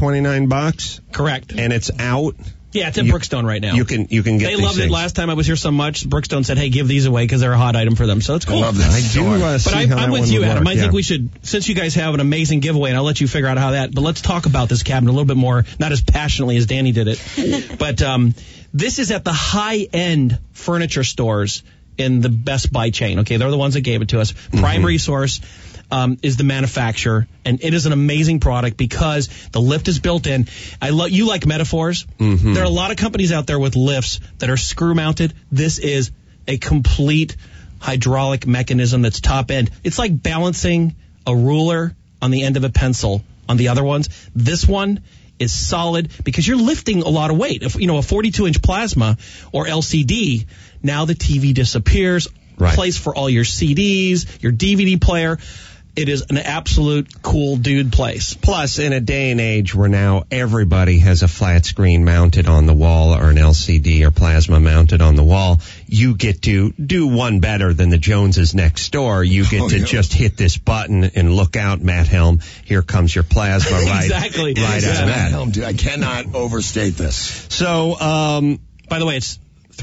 $129. Correct. And it's out. Yeah, it's at Brookstone right now. You can get They these loved things. it last time I was here so much. Brookstone said, hey, give these away because they're a hot item for them. So it's cool. I love that. I do see But how I'm that with one you, would Adam. work, I think yeah. we should, since you guys have an amazing giveaway, and I'll let you figure out how that, but let's talk about this cabinet a little bit more, not as passionately as Danny did it. But this is at the high-end furniture stores in the Best Buy chain. Okay, they're the ones that gave it to us. Primary source is the manufacturer, and it is an amazing product because the lift is built in. You like metaphors? There are a lot of companies out there with lifts that are screw-mounted. This is a complete hydraulic mechanism that's top end. It's like balancing a ruler on the end of a pencil on the other ones. This one is solid because you're lifting a lot of weight. If, a 42-inch plasma or LCD, now the TV disappears, place for all your CDs, your DVD player. It is an absolute cool dude place. Plus, in a day and age where now everybody has a flat screen mounted on the wall or an LCD or plasma mounted on the wall, you get to do one better than the Joneses next door. You get to just hit this button and look out, Matt Helm. Here comes your plasma right out of Matt that. Helm, dude, I cannot overstate this. So, by the way, it's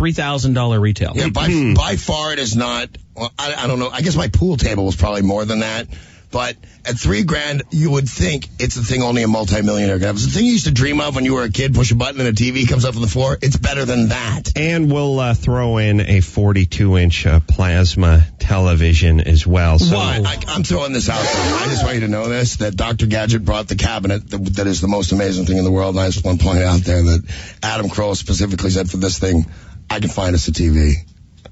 $3,000 retail. Yeah, by far it is not. Well, I don't know. I guess my pool table was probably more than that. But at $3,000, you would think it's the thing only a multimillionaire can have. It's the thing you used to dream of when you were a kid. Push a button and a TV comes up on the floor. It's better than that. And we'll throw in a 42-inch plasma television as well. So I'm throwing this out there. I just want you to know this, that Dr. Gadget brought the cabinet that is the most amazing thing in the world. And I just want to point out there that Adam Carolla specifically said for this thing, I can find us a TV.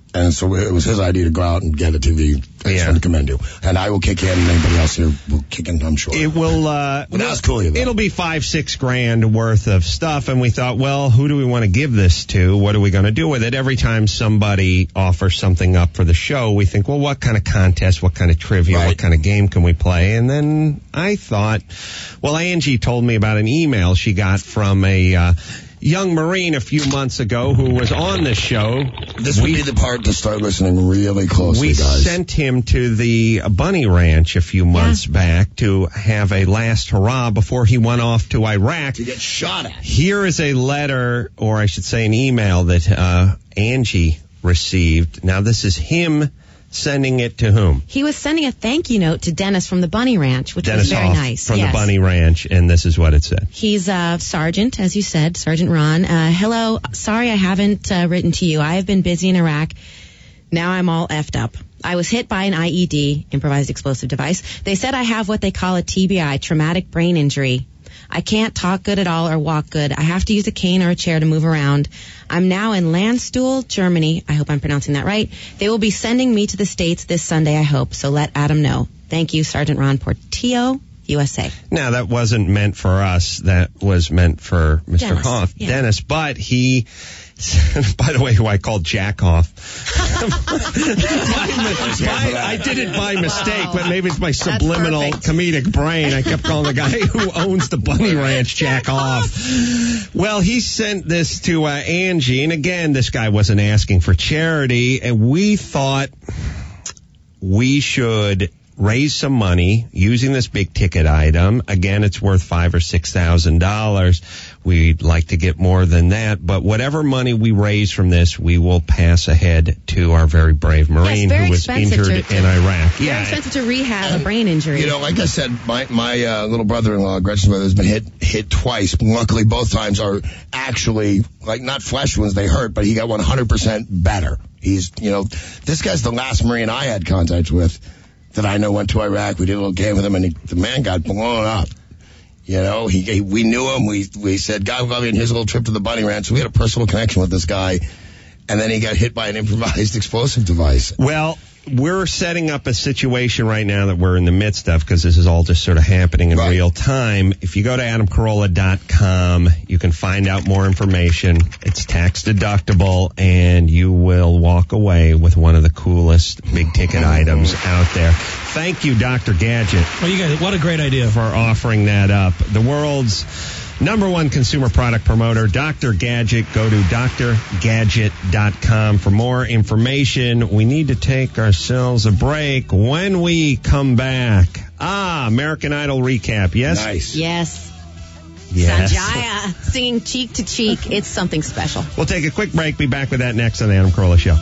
And so it was his idea to go out and get a TV. I just want to commend you. And I will kick in, and anybody else here will kick in, I'm sure. It will, that was cool, though. It'll be $5-6 grand worth of stuff. And we thought, well, who do we want to give this to? What are we going to do with it? Every time somebody offers something up for the show, we think, well, what kind of contest, what kind of trivia, what kind of game can we play? And then I thought, well, Angie told me about an email she got from a, young Marine a few months ago who was on this show. This would be the part to start listening really closely, guys. We sent him to the Bunny Ranch a few months back to have a last hurrah before he went off to Iraq. To get shot at. Here is a letter, or I should say an email that Angie received. Now, this is him sending it to whom? He was sending a thank you note to Dennis from the Bunny Ranch, which was very nice. From the Bunny Ranch, and this is what it said. He's Sergeant, as you said, Sergeant Ron. Hello, sorry I haven't written to you. I have been busy in Iraq. Now I'm all effed up. I was hit by an IED, improvised explosive device. They said I have what they call a TBI, traumatic brain injury. I can't talk good at all or walk good. I have to use a cane or a chair to move around. I'm now in Landstuhl, Germany. I hope I'm pronouncing that right. They will be sending me to the States this Sunday, I hope. So let Adam know. Thank you, Sergeant Ron Portillo, USA. Now, that wasn't meant for us. That was meant for Mr. Hoff, Dennis. But he, by the way, who I called Jack Hoff. I did it by mistake, but maybe it's my subliminal comedic brain. I kept calling the guy who owns the Bunny Ranch Jack Hoff. Well, he sent this to Angie, and again, this guy wasn't asking for charity, and we thought we should raise some money using this big ticket item. Again, it's worth $5,000 or $6,000. We'd like to get more than that, but whatever money we raise from this, we will pass ahead to our very brave Marine who was injured in Iraq. Very expensive to rehab a brain injury. You know, like I said, my little brother-in-law, Gretchen's brother, has been hit twice. Luckily, both times are actually, like, not flesh wounds, they hurt, but he got 100% better. He's, you know, this guy's the last Marine I had contact with that I know went to Iraq. We did a little game with him, and the man got blown up. You know, we knew him. We said, God love you, and his little trip to the Bunny Ranch. So we had a personal connection with this guy, and then he got hit by an improvised explosive device. Well, we're setting up a situation right now that we're in the midst of because this is all just sort of happening in real time. If you go to AdamCarolla.com, you can find out more information. It's tax deductible, and you will walk away with one of the coolest big ticket items out there. Thank you, Dr. Gadget. Well, you guys, what a great idea for offering that up. The world's #1 consumer product promoter, Dr. Gadget. Go to drgadget.com for more information. We need to take ourselves a break. When we come back, American Idol recap. Yes? Nice. Yes. Yes. Sanjaya singing cheek to cheek. It's something special. We'll take a quick break. Be back with that next on the Adam Carolla Show.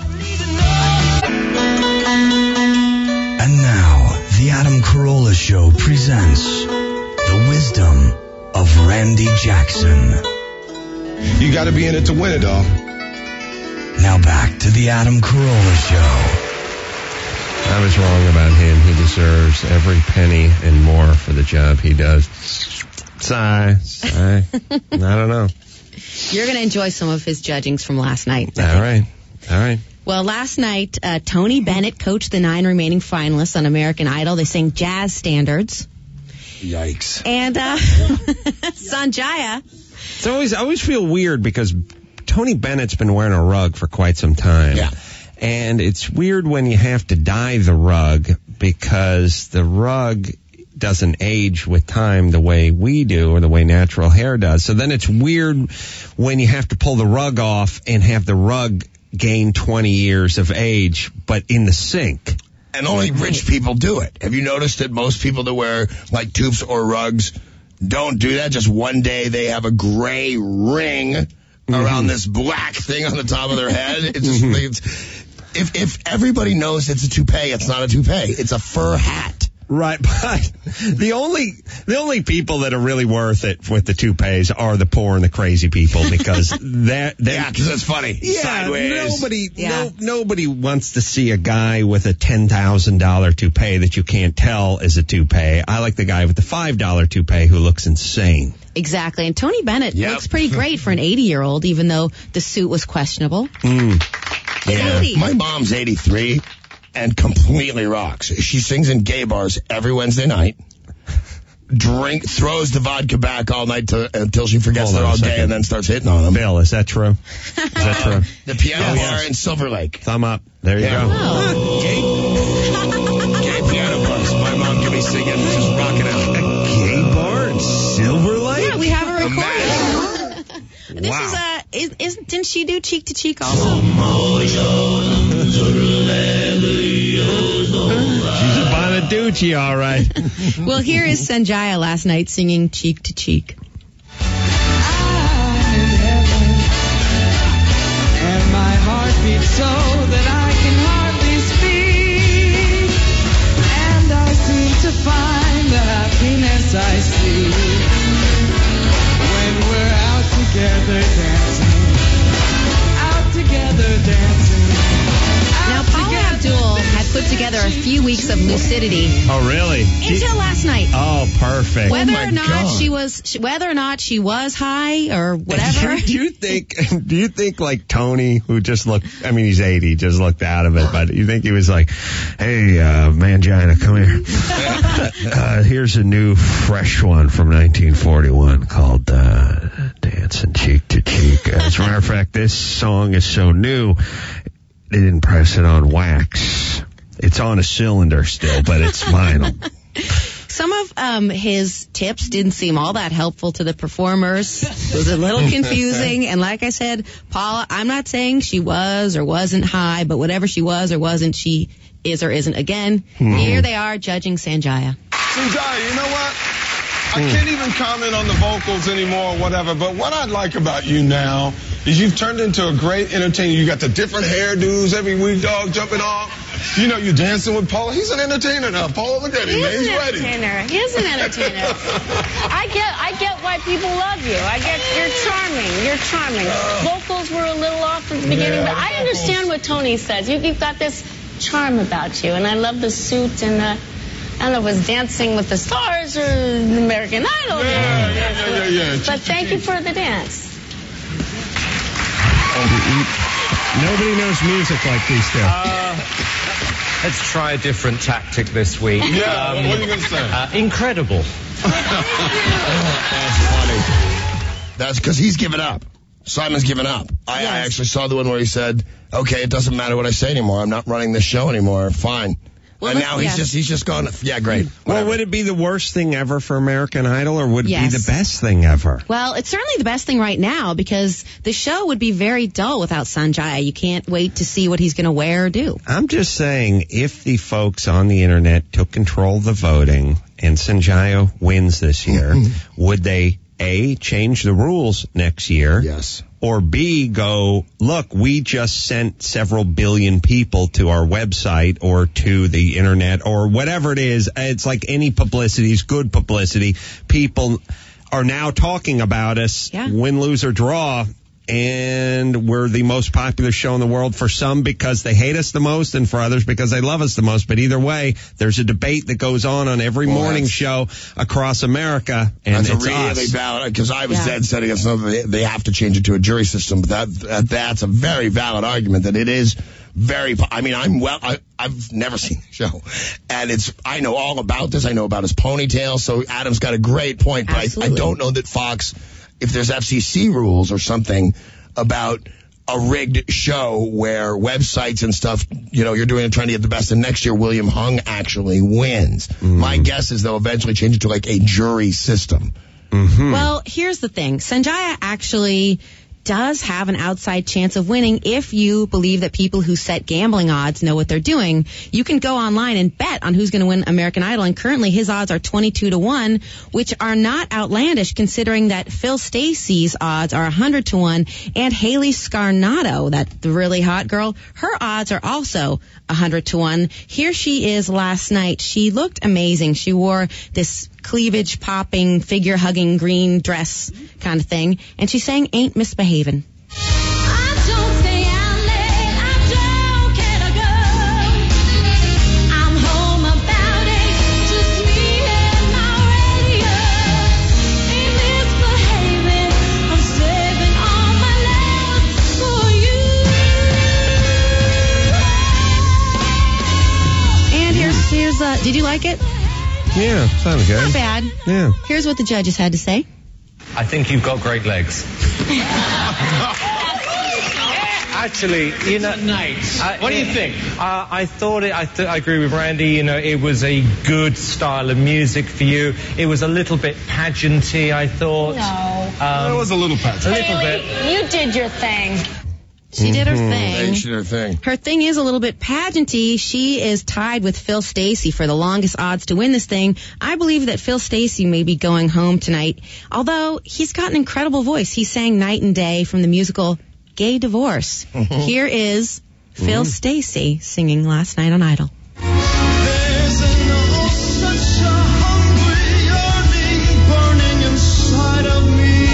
And now, the Adam Carolla Show presents the wisdom of Randy Jackson. You got to be in it to win it, dog. Now back to the Adam Carolla Show. I was wrong about him. He deserves every penny and more for the job he does. Sigh. I don't know. You're going to enjoy some of his judgings from last night. All right. Well, last night, Tony Bennett coached the 9 remaining finalists on American Idol. They sang jazz standards. Yikes. And Sanjaya. I always feel weird because Tony Bennett's been wearing a rug for quite some time. Yeah. And it's weird when you have to dye the rug because the rug doesn't age with time the way we do or the way natural hair does. So then it's weird when you have to pull the rug off and have the rug gain 20 years of age, but in the sink. And only rich people do it. Have you noticed that most people that wear like tubes or rugs don't do that? Just one day they have a gray ring around this black thing on the top of their head. It's just, if everybody knows it's a toupee, it's not a toupee. It's a fur hat. Right, but the only people that are really worth it with the toupees are the poor and the crazy people because because it's funny. Yeah, sideways. Nobody wants to see a guy with a $10,000 toupee that you can't tell is a toupee. I like the guy with the $5 toupee who looks insane. Exactly, and Tony Bennett looks pretty great for an 80-year-old, even though the suit was questionable. Yeah. 80. My mom's 83 and completely rocks. She sings in gay bars every Wednesday night. Throws the vodka back all night until she forgets they're all gay and then starts hitting on them. Bill, is that true? Is that true? The piano bar in Silver Lake. Thumb up. There you go. Oh. Gay piano bars. My mom can be singing, just rocking out. A gay bar in Silver Lake? Yeah, we have a recording. This Wow. didn't she do Cheek to Cheek also? She's a Bonaducci, all right. Well, here is Sanjaya last night singing Cheek to Cheek. And my heart beats so that I can hardly speak. And I seem to find the happiness I see when we're out together dancing. Out together dancing. Now, Paula Abdul had put together a few weeks of lucidity Oh, really? until last night. Oh, perfect. Whether or not she was high or whatever. Do you think like Tony, who just looked, I mean, he's 80, just looked out of it, but you think he was like, hey, Mangina, come here. Here's a new, fresh one from 1941 called Dancing Cheek to Cheek. As a matter of fact, this song is so new, they didn't press it on wax. It's on a cylinder still, but it's vinyl. Some of his tips didn't seem all that helpful to the performers. It was a little confusing. And like I said, Paula, I'm not saying she was or wasn't high, but whatever she was or wasn't, she is or isn't. Again, here they are judging Sanjaya. Sanjaya, you know what? I can't even comment on the vocals anymore or whatever, but what I like about you now is you've turned into a great entertainer. You got the different hairdos every week, dog, jumping off. You know, you're dancing with Paul. He's an entertainer now. Paul, look at him, man. He's ready. He is an entertainer. I get why people love you. You're charming. Vocals were a little off at the beginning, but I understand what Tony says. You've got this charm about you, and I love the suit and I don't know if it was Dancing with the Stars or American Idol. Yeah. But thank you for the dance. Nobody knows music like these two. Let's try a different tactic this week. Yeah, what are you going to say? Incredible. That's funny. That's because he's given up. Simon's given up. I actually saw the one where he said, okay, it doesn't matter what I say anymore. I'm not running this show anymore. Fine. Well, and now he's just gone, yeah, great. Well, Whatever. would it be the worst thing ever for American Idol, or would it be Yes. the best thing ever? Well, it's certainly the best thing right now because the show would be very dull without Sanjaya. You can't wait to see what he's going to wear or do. I'm just saying, if the folks on the internet took control of the voting and Sanjaya wins this year, would they, A, change the rules next year? Yes. Or B, go, look, we just sent several billion people to our website or to the internet or whatever it is. It's like any publicity is good publicity. People are now talking about us, win, lose, or draw. And we're the most popular show in the world for some because they hate us the most and for others because they love us the most. But either way, there's a debate that goes on every morning show across America. And that's it's a really us. valid, because I was dead set against something. They have to change it to a jury system. But that's a very valid argument that it is very, I mean, I've never seen the show. And I know all about this. I know about his ponytail. So Adam's got a great point. But I don't know that Fox, if there's FCC rules or something about a rigged show where websites and stuff, you're trying to get the best, and next year William Hung actually wins. My guess is they'll eventually change it to like a jury system. Well, here's the thing. Sanjaya actually does have an outside chance of winning if you believe that people who set gambling odds know what they're doing. You can go online and bet on who's going to win American Idol, and currently his odds are 22-1, which are not outlandish considering that Phil Stacey's odds are 100-1, and Haley Scarnato, that the really hot girl, her odds are also 100-1. Here she is last night. She looked amazing. She wore this cleavage popping, figure hugging green dress kind of thing, and she sang Ain't Misbehavin'. Here's, did you like it? Yeah, sounded good. Not bad. Yeah. Here's what the judges had to say. I think you've got great legs. Actually, you know, Nice. What do you think? I thought it. I agree with Randy. You know, it was a good style of music for you. It was a little bit pageanty, I thought. No. It was a little pageant. A little bit. You did your thing. She did her thing. She did her thing. Her thing is a little bit pageanty. She is tied with Phil Stacey for the longest odds to win this thing. I believe that Phil Stacey may be going home tonight, although he's got an incredible voice. He sang Night and Day from the musical Gay Divorce. Here is Phil Stacey singing Last Night on Idol. There's such a hungry yearning burning inside of me,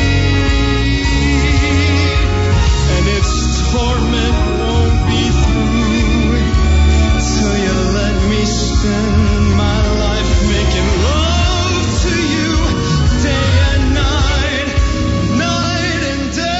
and its torment won't be through till you let me spend my life making love to you day and night, night and day.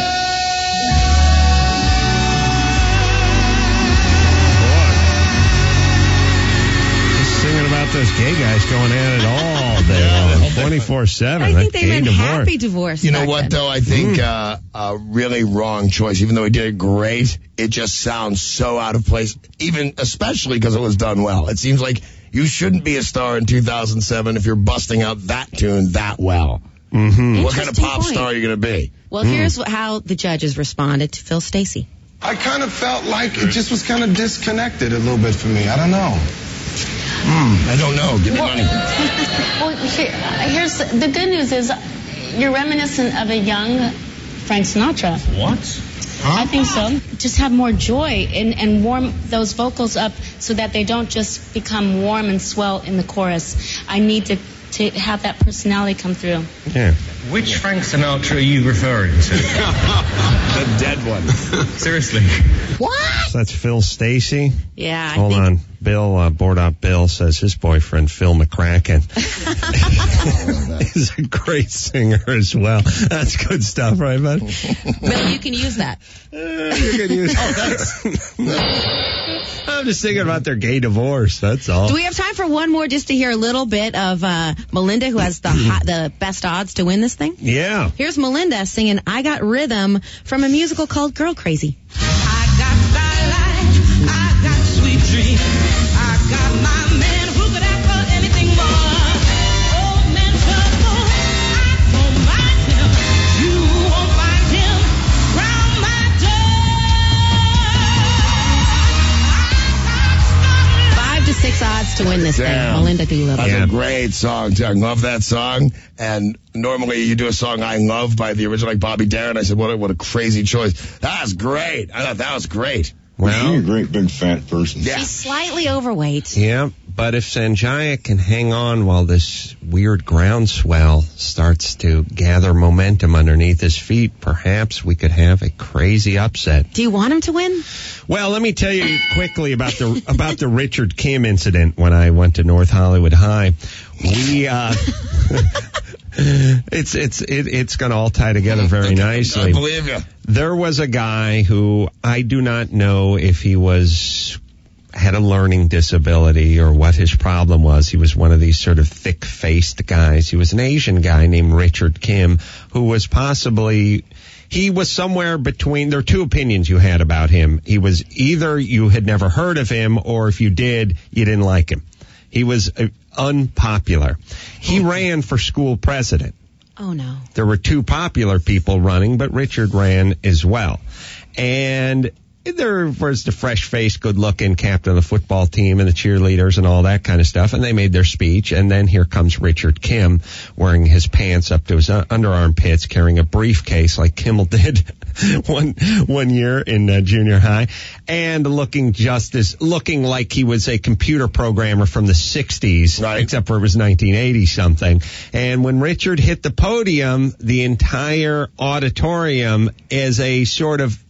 Singing about those gay guys going at it all day long, 24/7. I think they meant divorce. happy divorce. You know back what, then. though? I think a really wrong choice. Even though he did it great, it just sounds so out of place, even especially because it was done well. It seems like you shouldn't be a star in 2007 if you're busting out that tune that well. Mm-hmm. What kind of Interesting pop point. star are you going to be? Well, here's how the judges responded to Phil Stacey. I kind of felt like it just was kind of disconnected a little bit for me. I don't know. I don't know. Give me money. Well, here's the good news is you're reminiscent of a young Frank Sinatra. What? I think so. Just have more joy and warm those vocals up so that they don't just become warm and swell in the chorus. I need to have that personality come through. Yeah. Which Frank Sinatra are you referring to? The dead one. Seriously. What? So that's Phil Stacey. Yeah, I Hold think. on. Bill, Board Op Bill says his boyfriend, Phil McCracken, is a great singer as well. That's good stuff, right, bud? Bill, you can use that. You can use I'm just thinking about their gay divorce, that's all. Do we have time for one more just to hear a little bit of Melinda, who has the best odds to win this thing? Yeah. Here's Melinda singing I Got Rhythm from a musical called Girl Crazy. I got starlight, I got sweet dreams, I got my man who could ask for anything more. Old man trouble, I don't mind him, you won't find him round my door. 5 to 6 odds to win this thing. Melinda Doolittle. That's a great song, too. I love that song. And normally you do a song I Love by the original, like Bobby Darin. I said, what a crazy choice. That's great. I thought that was great. Well, She's a great big fat person. Yeah. She's slightly overweight. Yeah, but if Sanjaya can hang on while this weird groundswell starts to gather momentum underneath his feet, perhaps we could have a crazy upset. Do you want him to win? Well, let me tell you quickly about the Richard Kim incident when I went to North Hollywood High. We it's going to all tie together very nicely. I believe you. There was a guy who I do not know if he had a learning disability or what his problem was. He was one of these sort of thick-faced guys. He was an Asian guy named Richard Kim who was he was somewhere between, there are two opinions you had about him. He was either you had never heard of him or if you did, you didn't like him. He was unpopular. He ran for school president. Oh, no. There were two popular people running, but Richard ran as well. And there was the fresh-faced, good-looking captain of the football team and the cheerleaders and all that kind of stuff, and they made their speech. And then here comes Richard Kim wearing his pants up to his underarmpits, carrying a briefcase like Kimmel did one year in junior high, and looking like he was a computer programmer from the 60s, right, except for it was 1980-something. And when Richard hit the podium, the entire auditorium, as a sort of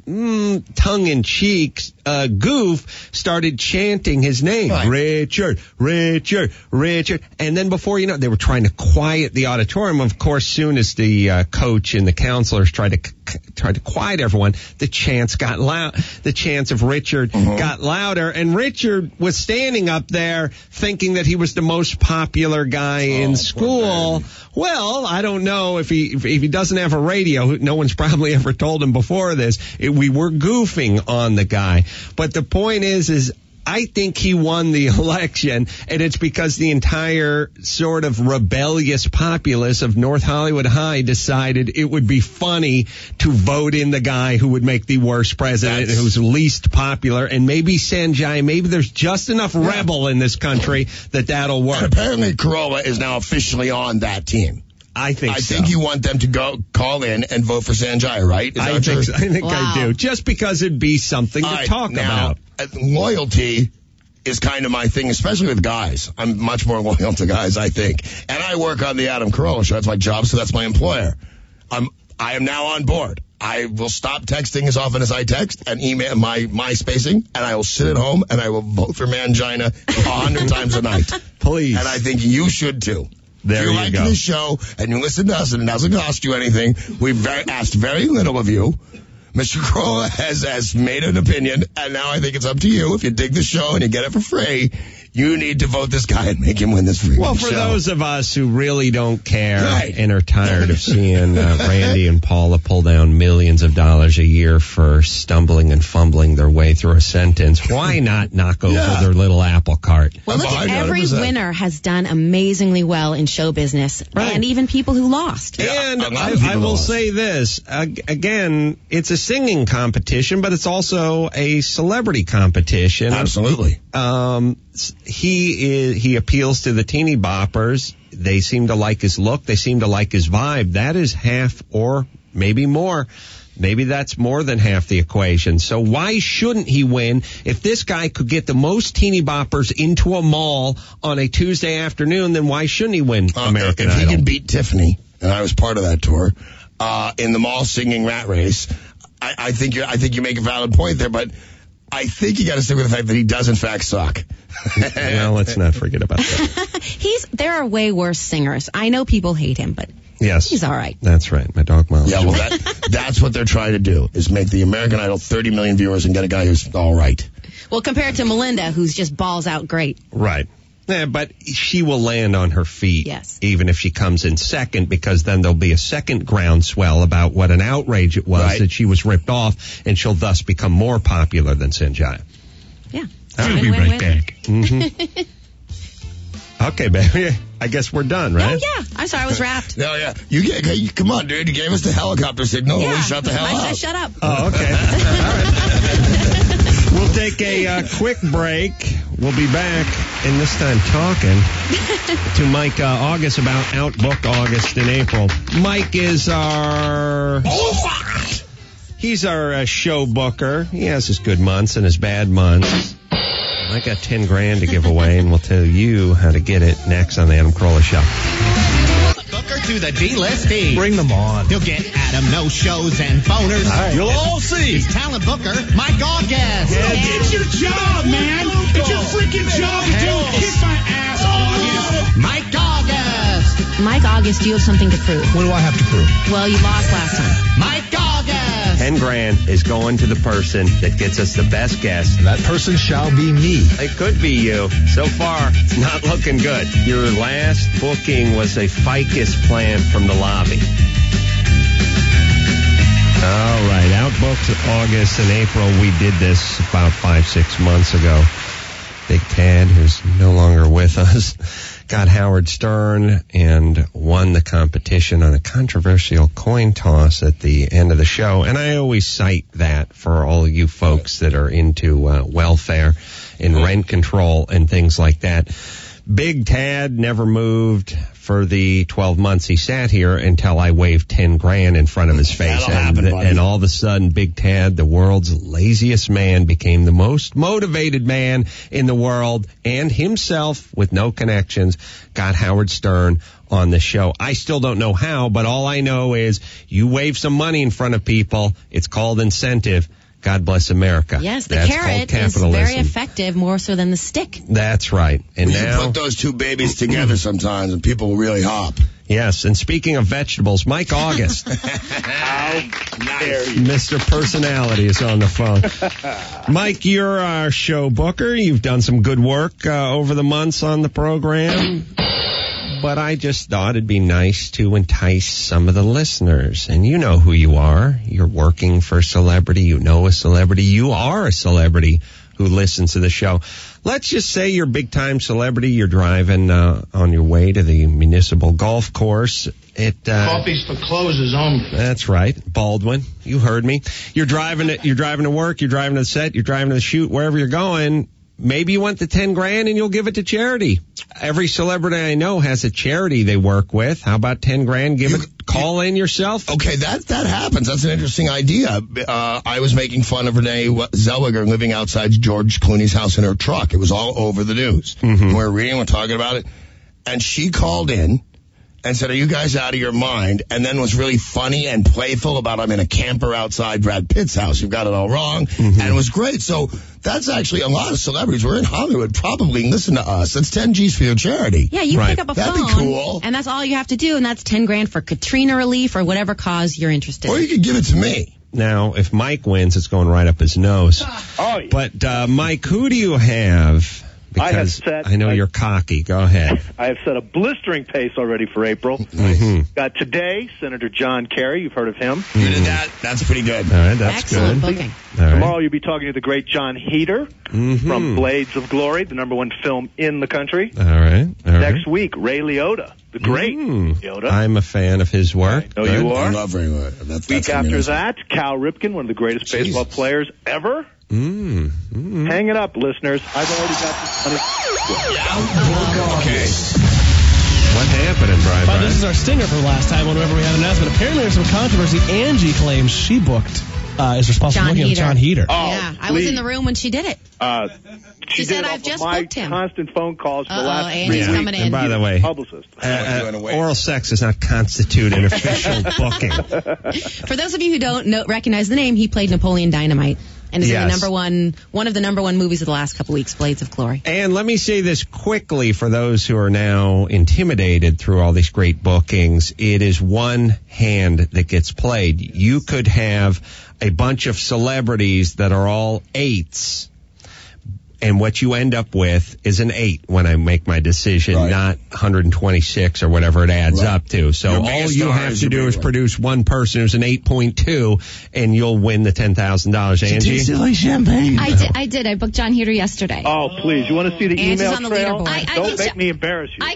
tongue-in-cheek goof, started chanting his name. Right. Richard, Richard, Richard. And then before you know it, they were trying to quiet the auditorium. Of course, soon as the coach and the counselors tried to quiet everyone, the chants got loud. The chants of Richard got louder. And Richard was standing up there thinking that he was the most popular guy in school. Well, I don't know if he doesn't have a radio. No one's probably ever told him before this. We were goofing on the guy. But the point is I think he won the election, and it's because the entire sort of rebellious populace of North Hollywood High decided it would be funny to vote in the guy who would make the worst president, who's least popular, and maybe Sanjay, maybe there's just enough rebel in this country that'll work. And apparently Carolla is now officially on that team. I think so. I think you want them to call in and vote for Sanjay, right? I think I do. Just because it'd be something to talk about. Loyalty is kind of my thing, especially with guys. I'm much more loyal to guys, I think. And I work on the Adam Carolla Show. That's my job, so that's my employer. I am now on board. I will stop texting as often as I text and email my spacing, and I will sit at home and I will vote for Mangina 100 times a night. Please. And I think you should too. There if you you like go. this show and you listen to us and it doesn't cost you anything, we've asked very little of you. Mr. Carolla has made an opinion, and now I think it's up to you. If you dig the show and you get it for free, you need to vote this guy and make him win this free Well, for those of us who really don't care and are tired of seeing Randy and Paula pull down millions of dollars a year for stumbling and fumbling their way through a sentence, why not knock over their little apple cart? Well, look, every winner has done amazingly well in show business, and even people who lost. And I will say this, again, it's a singing competition, but it's also a celebrity competition. Absolutely. He appeals to the teeny boppers. They seem to like his look. They seem to like his vibe. That is half or maybe more. Maybe that's more than half the equation. So why shouldn't he win? If this guy could get the most teeny boppers into a mall on a Tuesday afternoon, then why shouldn't he win American Idol? If he can beat Tiffany, and I was part of that tour, in the mall singing Rat Race, I think you make a valid point there, but I think you got to stick with the fact that he does in fact suck. Well, let's not forget about that. There are way worse singers. I know people hate him, but yes, he's all right. That's right. My dog Miles. Yeah, well, that's what they're trying to do, is make the American Idol 30 million viewers and get a guy who's all right. Well, compared to Melinda, who's just balls out great. Right. Yeah, but she will land on her feet, yes, even if she comes in second, because then there'll be a second groundswell about what an outrage it was that she was ripped off, and she'll thus become more popular than Sanjay. Yeah. We'll be right back. Mm-hmm. Okay, baby. I guess we're done, right? Oh, yeah. I'm sorry, I was wrapped. No, yeah. Come on, dude. You gave us the helicopter signal. Yeah. We shut the hell up. I said shut up. Oh, okay. All right. We'll take a quick break. We'll be back, and this time talking to Mike August about Outbook August and April. Mike is our... He's our show booker. He has his good months and his bad months. I got $10,000 to give away, and we'll tell you how to get it next on the Adam Carolla Show. Booker to the D-list team. Bring them on. You'll get Adam no-shows and boners. All right. You'll all see. He's talent booker, Mike August. Yeah, it's your job, man. It's your freaking job to do. Kick my ass, August. Mike August. Mike August, you have something to prove. What do I have to prove? Well, you lost last time. Mike August. $10,000 is going to the person that gets us the best guest. That person shall be me. It could be you. So far, it's not looking good. Your last booking was a ficus plant from the lobby. All right, Outbooked August and April. We did this about 5-6 months ago. Big Tad, who's no longer with us, got Howard Stern and won the competition on a controversial coin toss at the end of the show. And I always cite that for all you folks that are into welfare and rent control and things like that. Big Tad never moved for the 12 months he sat here until I waved $10,000 in front of his face. And all of a sudden, Big Tad, the world's laziest man, became the most motivated man in the world, and himself, with no connections, got Howard Stern on the show. I still don't know how, but all I know is you wave some money in front of people. It's called incentive. God bless America. Yes, the That's carrot called is capitalism. very effective, more so than the stick. That's right. And You now, put those two babies together sometimes, and people will really hop. yes, and speaking of vegetables, Mike August, Mr. Personality, is on the phone. Mike, you're our show booker. You've done some good work over the months on the program. But I just thought it'd be nice to entice some of the listeners. And you know who you are. You're working for a celebrity. You know a celebrity. You are a celebrity who listens to the show. Let's just say you're a big-time celebrity. You're driving on your way to the municipal golf course. Coffee's for closers only. That's right. Baldwin, you heard me. You're driving to work. You're driving to the set. You're driving to the shoot. Wherever you're going, maybe you want the $10,000 and you'll give it to charity. Every celebrity I know has a charity they work with. How about $10,000? Call in yourself. Okay, that happens. That's an interesting idea. I was making fun of Renee Zellweger living outside George Clooney's house in her truck. It was all over the news. We're reading, we're talking about it. And she called in and said, "Are you guys out of your mind?" And then was really funny and playful about, "I'm in a camper outside Brad Pitt's house. You've got it all wrong." And it was great. So that's actually a lot of celebrities. We're in Hollywood probably listen to us. That's 10 G's for your charity. Yeah, you pick up a That'd phone, be cool. and that's all you have to do, and that's $10,000 for Katrina relief or whatever cause you're interested Or in. you could give it to me. Now, if Mike wins, it's going right up his nose. Oh, yeah. But, Mike, who do you have? Because I know you're cocky. Go ahead. I have set a blistering pace already for April. Got today, Senator John Kerry. You've heard of him. You did that. That's pretty good. All right, that's Excellent good. booking. All right. Tomorrow you'll be talking to the great John Heder from Blades of Glory, the #1 film in the country. All right. Next week, Ray Liotta, the great Liotta. I'm a fan of his work. I know you are. I love Ray Liotta. That's Week after amazing. that, Cal Ripken, one of the greatest baseball players ever. Hang it up, listeners. I've already got this money. Okay. What happened in Brian? Well, this is our stinger from last time whenever we had an announcement. Apparently there's some controversy. Angie claims she booked, is responsible for looking at John Heder. Yeah, I was in the room when she did it. She said, did "I've just my booked him." constant phone calls for the last 3 Angie's weeks. coming in. And by the way, Publicist. oral sex does not constitute an official booking. For those of you who don't recognize the name, he played Napoleon Dynamite and is in the one of the #1 movies of the last couple weeks, Blades of Glory. And let me say this quickly for those who are now intimidated through all these great bookings. It is one hand that gets played. You could have a bunch of celebrities that are all 8s. And what you end up with is an 8 when I make my decision, not 126 or whatever it adds up to. So all you have to do is produce one person who's an 8.2, and you'll win the $10,000. Angie? Champagne. I did. I booked John Heder yesterday. Oh, please. You want to see the Angie's email on the trail? leaderboard. Don't make me embarrass you.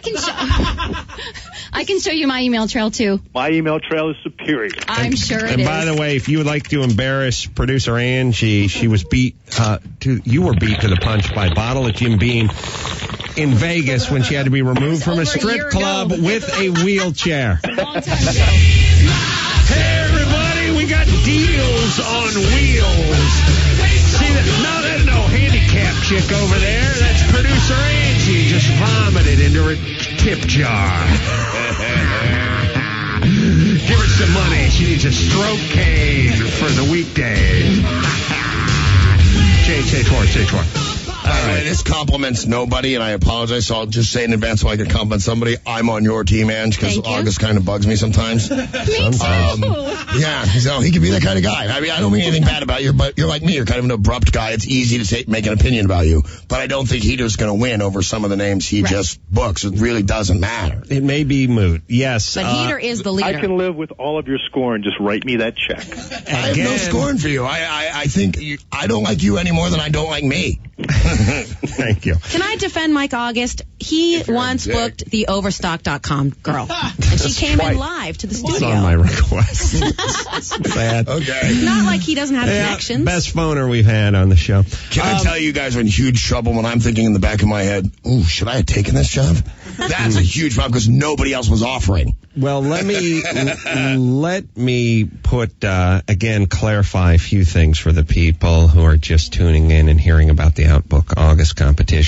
I can show you my email trail, too. My email trail is superior. I'm sure it is. And by the way, if you would like to embarrass producer Angie, she was you were beat to the punch by Bottle of Jim Beam in Vegas when she had to be removed from a strip club with a wheelchair. Hey everybody, we got deals on wheels. See that? No, there's no handicap chick over there. That's producer Angie just vomited into her tip jar. Give her some money. She needs a stroke cane for the weekdays. Stage 4. All right, this compliments nobody, and I apologize, so I'll just say in advance so I can compliment somebody. I'm on your team, Ange, because August kind of bugs me sometimes. Yeah, so he can be that kind of guy. I mean, I don't mean anything bad about you, but you're like me. You're kind of an abrupt guy. It's easy to make an opinion about you, but I don't think Heater's going to win over some of the names he just books. It really doesn't matter. It may be moot, yes. But Heater is the leader. I can live with all of your scorn. Just write me that check. I have no scorn for you. I think I don't like you any more than I don't like me. Thank you. Can I defend Mike August? He once booked the Overstock.com girl, and she came in live to the studio. It's on my request. Sad. Okay. Not like he doesn't have connections. Best phoner we've had on the show. Can I tell you guys are in huge trouble when I'm thinking in the back of my head, ooh, should I have taken this job? That's a huge problem because nobody else was offering. Well, let me clarify a few things for the people who are just tuning in and hearing about the Outbook August competition.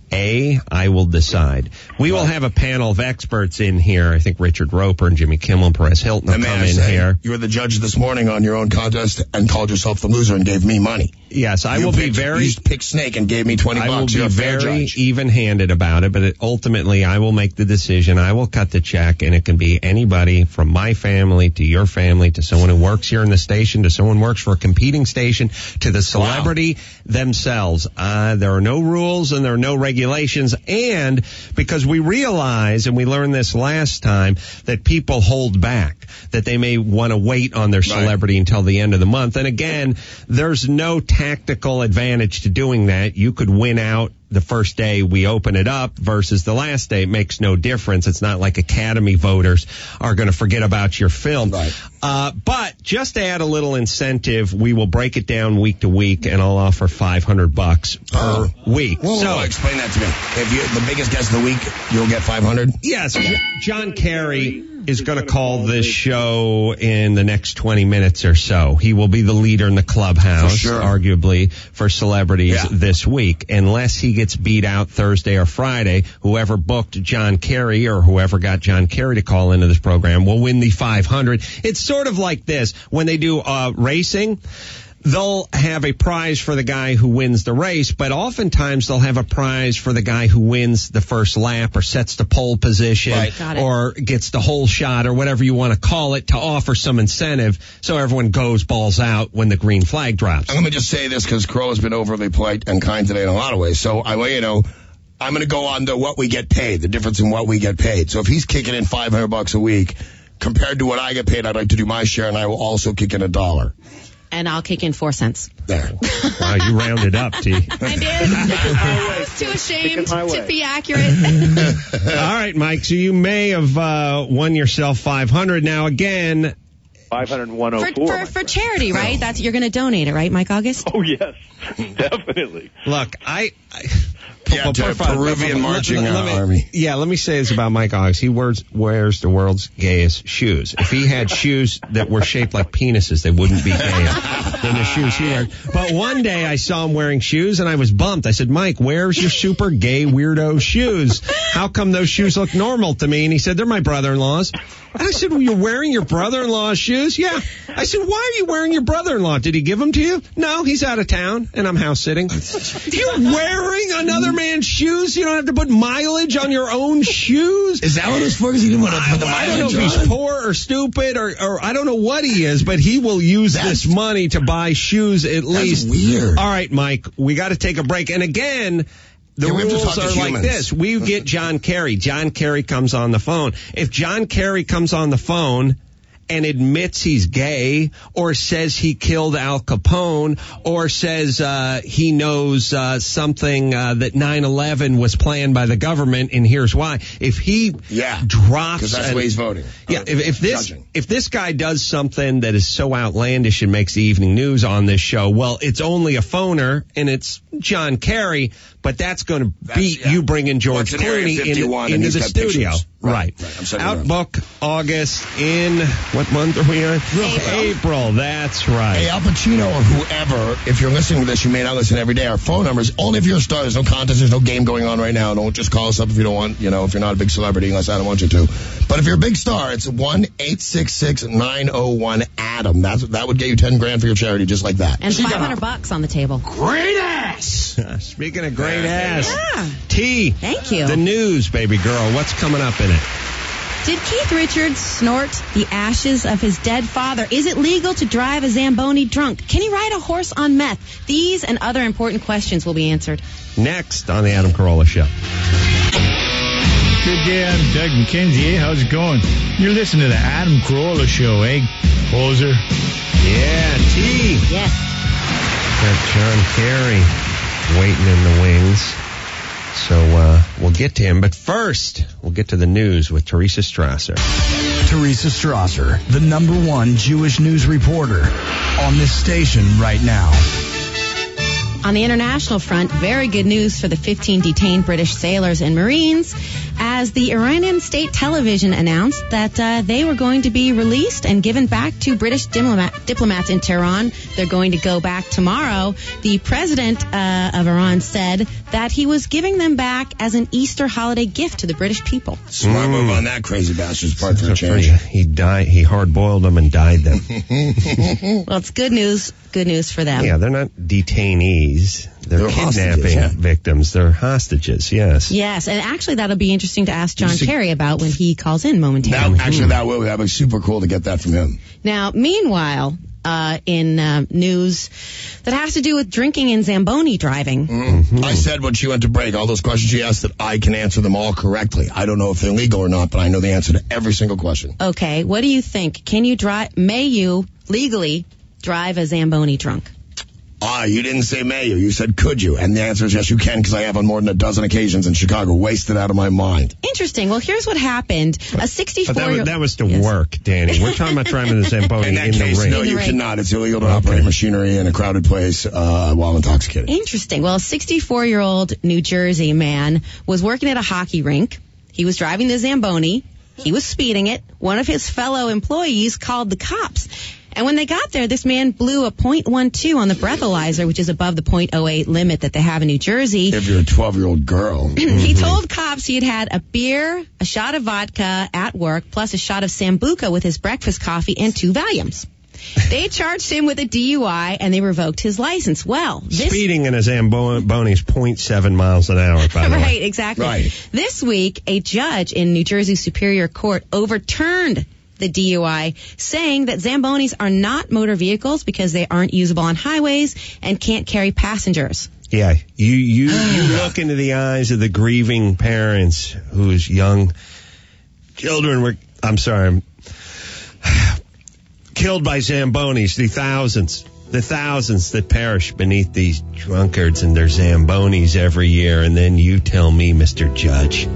I will decide. We will have a panel of experts in here. I think Richard Roper and Jimmy Kimmel and Perez Hilton will come in here. You were the judge this morning on your own contest and called yourself the loser and gave me money. Yes, I will be very... You picked Snake and gave me $20. I will be You're a fair very judge. even-handed about it, but ultimately I will make the decision. I will cut the check, and it can be anybody from my family to your family to someone who works here in the station to someone who works for a competing station to the celebrity themselves. There are no rules and there are no regulations, and because we realize, and we learned this last time, that people hold back, that they may want to wait on their celebrity until the end of the month. And again, there's no tactical advantage to doing that. You could win out the first day we open it up versus the last day. It makes no difference. It's not like Academy voters are going to forget about your film. But just to add a little incentive, we will break it down week to week, and I'll offer $500 per week. So explain that to me. If you're the biggest guest of the week, you'll get $500? Yes. John Kerry is going to call this show in the next 20 minutes or so. He will be the leader in the clubhouse, arguably, for celebrities this week. Unless he gets beat out Thursday or Friday, whoever booked John Kerry or whoever got John Kerry to call into this program will win the $500. It's sort of like this. When they do racing, they'll have a prize for the guy who wins the race, but oftentimes they'll have a prize for the guy who wins the first lap or sets the pole position or gets the whole shot or whatever you want to call it, to offer some incentive so everyone goes balls out when the green flag drops. Let me just say this, because Crow has been overly polite and kind today in a lot of ways. So I want you to know, I'm going to go on to what we get paid, the difference in what we get paid. So if he's kicking in $500 a week compared to what I get paid, I'd like to do my share, and I will also kick in $1. And I'll kick in 4 cents. There. Wow, you rounded up, T. I did. I was too ashamed to be accurate. All right, Mike. So you may have won yourself $500. Now, again, 501.04. For charity, right? That's you're going to donate it, right, Mike August? Oh yes, definitely. Look, Peruvian marching army. Yeah, let me say this about Mike August. He wears the world's gayest shoes. If he had shoes that were shaped like penises, they wouldn't be gayer than the shoes he wears. But one day I saw him wearing shoes and I was bummed. I said, Mike, where's your super gay weirdo shoes? How come those shoes look normal to me? And he said, they're my brother-in-law's. And I said, well, you're wearing your brother-in-law's shoes? Yeah. I said, why are you wearing your brother-in-law? Did he give them to you? No, he's out of town, and I'm house sitting. You're wearing another man's shoes? You don't have to put mileage on your own shoes? Is that what it's for? Because he didn't want to put the mileage on? I don't know if he's poor or stupid or I don't know what he is, but he will use this money to buy shoes at least. That's weird. All right, Mike, we got to take a break. And again, the rules are like this. We get John Kerry. John Kerry comes on the phone. If John Kerry comes on the phone and admits he's gay or says he killed Al Capone or says he knows something that 9/11 was planned by the government and here's why. If he drops... Because that's the way he's voting. Yeah, if this guy does something that is so outlandish and makes the evening news on this show, well, it's only a phoner and it's John Kerry, but that's going to beat you bringing George Clooney into the studio. Pictures. Right. Outbook August in, what month are we in? April. That's right. Hey, Al Pacino or whoever, if you're listening to this, you may not listen every day. Our phone number is only if you're a star. There's no contest. There's no game going on right now. Don't just call us up if you don't want, if you're not a big celebrity, unless Adam wants you to. But if you're a big star, it's 1-866-901-ADAM. That would get you $10,000 for your charity, just like that. And $500 on the table. Great ass! Speaking of great ass. Yeah. T. Thank you. The news, baby girl. What's coming up in it? Did Keith Richards snort the ashes of his dead father? Is it legal to drive a Zamboni drunk? Can he ride a horse on meth? These and other important questions will be answered next on the Adam Carolla Show. Good day, I'm Doug McKenzie. How's it going? You're listening to the Adam Carolla Show, poser? Yeah, T. Yes. Got John Kerry waiting in the wings. So we'll get to him. But first, we'll get to the news with Teresa Strasser. Teresa Strasser, the #1 Jewish news reporter on this station right now. On the international front, very good news for the 15 detained British sailors and Marines as the Iranian state television announced that they were going to be released and given back to British diplomats in Tehran. They're going to go back tomorrow. The president of Iran said that he was giving them back as an Easter holiday gift to the British people. Smart move on that crazy bastard's part for a change. He hard-boiled them and dyed them. Well, it's good news. Good news for them. Yeah, they're not detainees. They're kidnapping victims. They're hostages, yes. Yes, and actually that'll be interesting to ask John Kerry about when he calls in momentarily. That would be super cool to get that from him. Now, meanwhile, in news that has to do with drinking and Zamboni driving. Mm-hmm. I said when she went to break, all those questions she asked, that I can answer them all correctly. I don't know if they're legal or not, but I know the answer to every single question. Okay, what do you think? May you legally drive a Zamboni drunk? You didn't say may you. You said could you. And the answer is yes, you can, because I have on more than a dozen occasions in Chicago. Wasted out of my mind. Interesting. Well, here's what happened. A 64-year-old... That was to work, Danny. We're talking about driving the Zamboni in the ring. No, you cannot. It's illegal to operate machinery in a crowded place while intoxicated. Interesting. Well, a 64-year-old New Jersey man was working at a hockey rink. He was driving the Zamboni. He was speeding it. One of his fellow employees called the cops. And when they got there, this man blew a .12 on the breathalyzer, which is above the .08 limit that they have in New Jersey. If you're a 12-year-old girl. He told cops he had had a beer, a shot of vodka at work, plus a shot of Sambuca with his breakfast coffee and 2 Valiums. They charged him with a DUI, and they revoked his license. Well, speeding in a Zamboni is 0.7 miles an hour, by the way. Right, exactly. Right. This week, a judge in New Jersey Superior Court overturned the DUI, saying that Zambonis are not motor vehicles because they aren't usable on highways and can't carry passengers. Yeah, you look into the eyes of the grieving parents whose young children were, killed by Zambonis, the thousands that perish beneath these drunkards and their Zambonis every year. And then you tell me, Mr. Judge.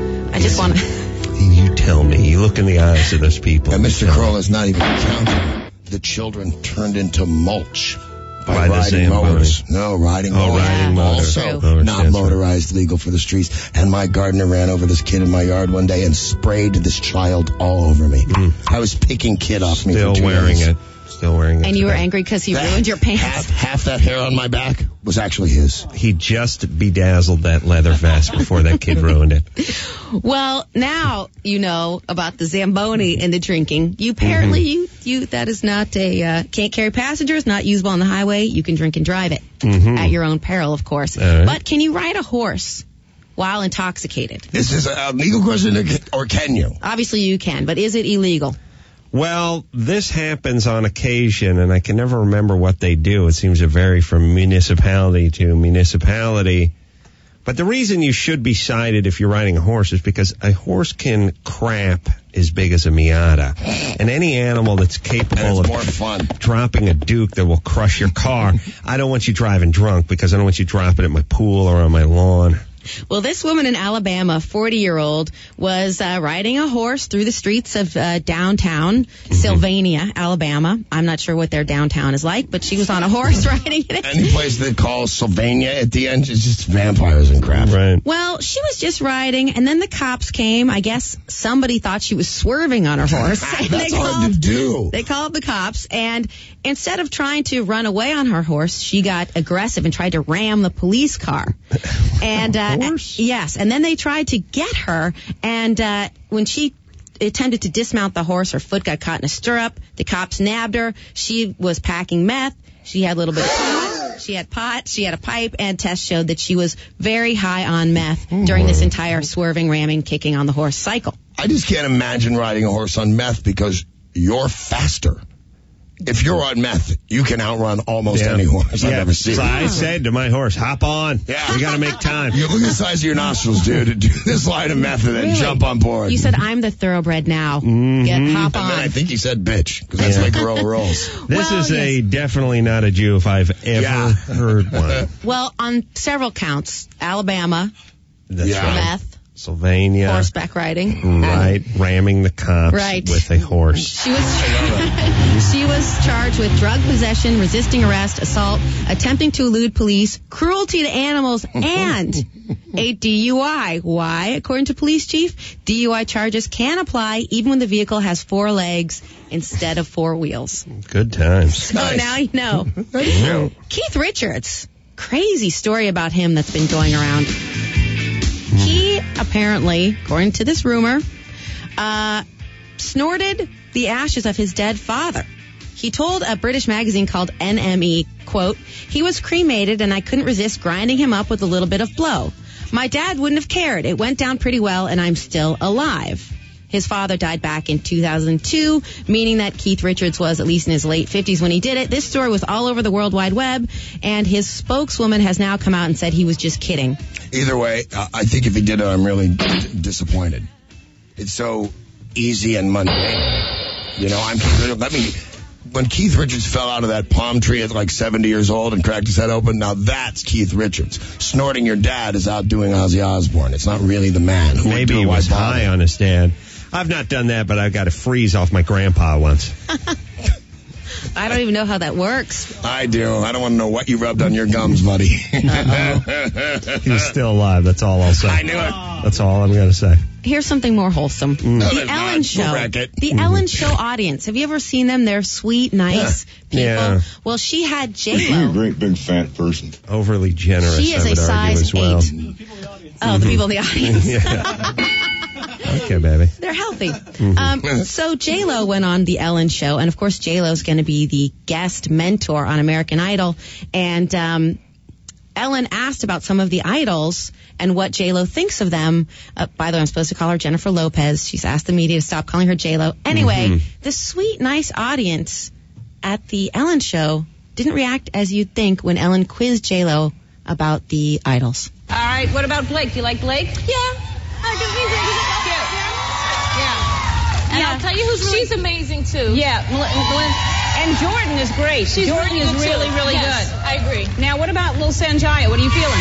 I just want to... You tell me. You look in the eyes of those people. And Mr. Kroll is not even counting the children turned into mulch by riding motors. No, riding motors. Riding motors. Also not motorized, legal for the streets. And my gardener ran over this kid in my yard one day and sprayed this child all over me. I was picking kid off me for 2 days. Still wearing it. And you were angry because he ruined your pants. Half that hair on my back was actually his. He just bedazzled that leather vest before that kid ruined it. Well, now you know about the Zamboni and the drinking. You apparently that is not can't carry passengers, not usable on the highway. You can drink and drive it at your own peril, of course. Right. But can you ride a horse while intoxicated? This is a legal question, or can you? Obviously you can, but is it illegal? Well, this happens on occasion, and I can never remember what they do. It seems to vary from municipality to municipality. But the reason you should be cited if you're riding a horse is because a horse can crap as big as a Miata. And any animal that's capable of dropping a Duke that will crush your car, I don't want you driving drunk because I don't want you dropping it in my pool or on my lawn. Well, this woman in Alabama, 40-year-old, was riding a horse through the streets of downtown Sylvania, Alabama. I'm not sure what their downtown is like, but she was on a horse riding it. Any place they call Sylvania at the end is just vampires and crap. Right. Well, she was just riding, and then the cops came. I guess somebody thought she was swerving on her horse. That's hard to do. They called the cops, and instead of trying to run away on her horse, she got aggressive and tried to ram the police car. And yes, and then they tried to get her, and when she attempted to dismount the horse, her foot got caught in a stirrup. The cops nabbed her. She was packing meth. She had a little bit of pot. She had pot. She had a pipe, and tests showed that she was very high on meth during this entire swerving, ramming, kicking on the horse cycle. I just can't imagine riding a horse on meth because you're faster. If you're on meth, you can outrun almost any horse I've ever seen. So I said to my horse, hop on. Yeah. We got to make time. You look at the size of your nostrils, dude. Do this line of meth and then jump on board. You said, I'm the thoroughbred now. Hop on. And then I think you said bitch, because that's the way Gorilla rolls. This is definitely not a Jew if I've ever heard one. Well, on several counts, Alabama, meth, Pennsylvania. Horseback riding. Right, ramming the cops with a horse. She was charged with drug possession, resisting arrest, assault, attempting to elude police, cruelty to animals, and a DUI. Why? According to police chief, DUI charges can apply even when the vehicle has 4 legs instead of 4 wheels. Good times. So now you know. Keith Richards. Crazy story about him that's been going around. He apparently, according to this rumor, snorted the ashes of his dead father. He told a British magazine called NME, quote, "He was cremated and I couldn't resist grinding him up with a little bit of blow. My dad wouldn't have cared. It went down pretty well and I'm still alive." His father died back in 2002, meaning that Keith Richards was at least in his late 50s when he did it. This story was all over the World Wide Web, and his spokeswoman has now come out and said he was just kidding. Either way, I think if he did it, I'm really disappointed. It's so easy and mundane. You know, when Keith Richards fell out of that palm tree at like 70 years old and cracked his head open, now that's Keith Richards. Snorting your dad is outdoing Ozzy Osbourne. It's not really the man. Maybe he was high on his dad. I've not done that, but I've got a freeze off my grandpa once. I don't even know how that works. I do. I don't want to know what you rubbed on your gums, buddy. He was still alive. That's all I'll say. I knew it. That's all I'm going to say. Here's something more wholesome. The Ellen Show. The Ellen Show audience. Have you ever seen them? They're sweet, nice people. Yeah. Well, she had J-Lo. You're a great big fat person. Overly generous, She is I would a argue size as well. 8. Oh, the people in the audience. Okay, baby. They're healthy. So J-Lo went on the Ellen Show, and of course J-Lo's going to be the guest mentor on American Idol. And Ellen asked about some of the idols and what J-Lo thinks of them. By the way, I'm supposed to call her Jennifer Lopez. She's asked the media to stop calling her J-Lo. Anyway, the sweet, nice audience at the Ellen Show didn't react as you'd think when Ellen quizzed J-Lo about the idols. All right, what about Blake? Do you like Blake? Yeah. And I'll tell you who's really... She's amazing, too. Yeah, and Jordan is great. Jordan really is good, really, too. really Yes, good. I agree. Now, what about Lil Sanjaya? What are you feeling?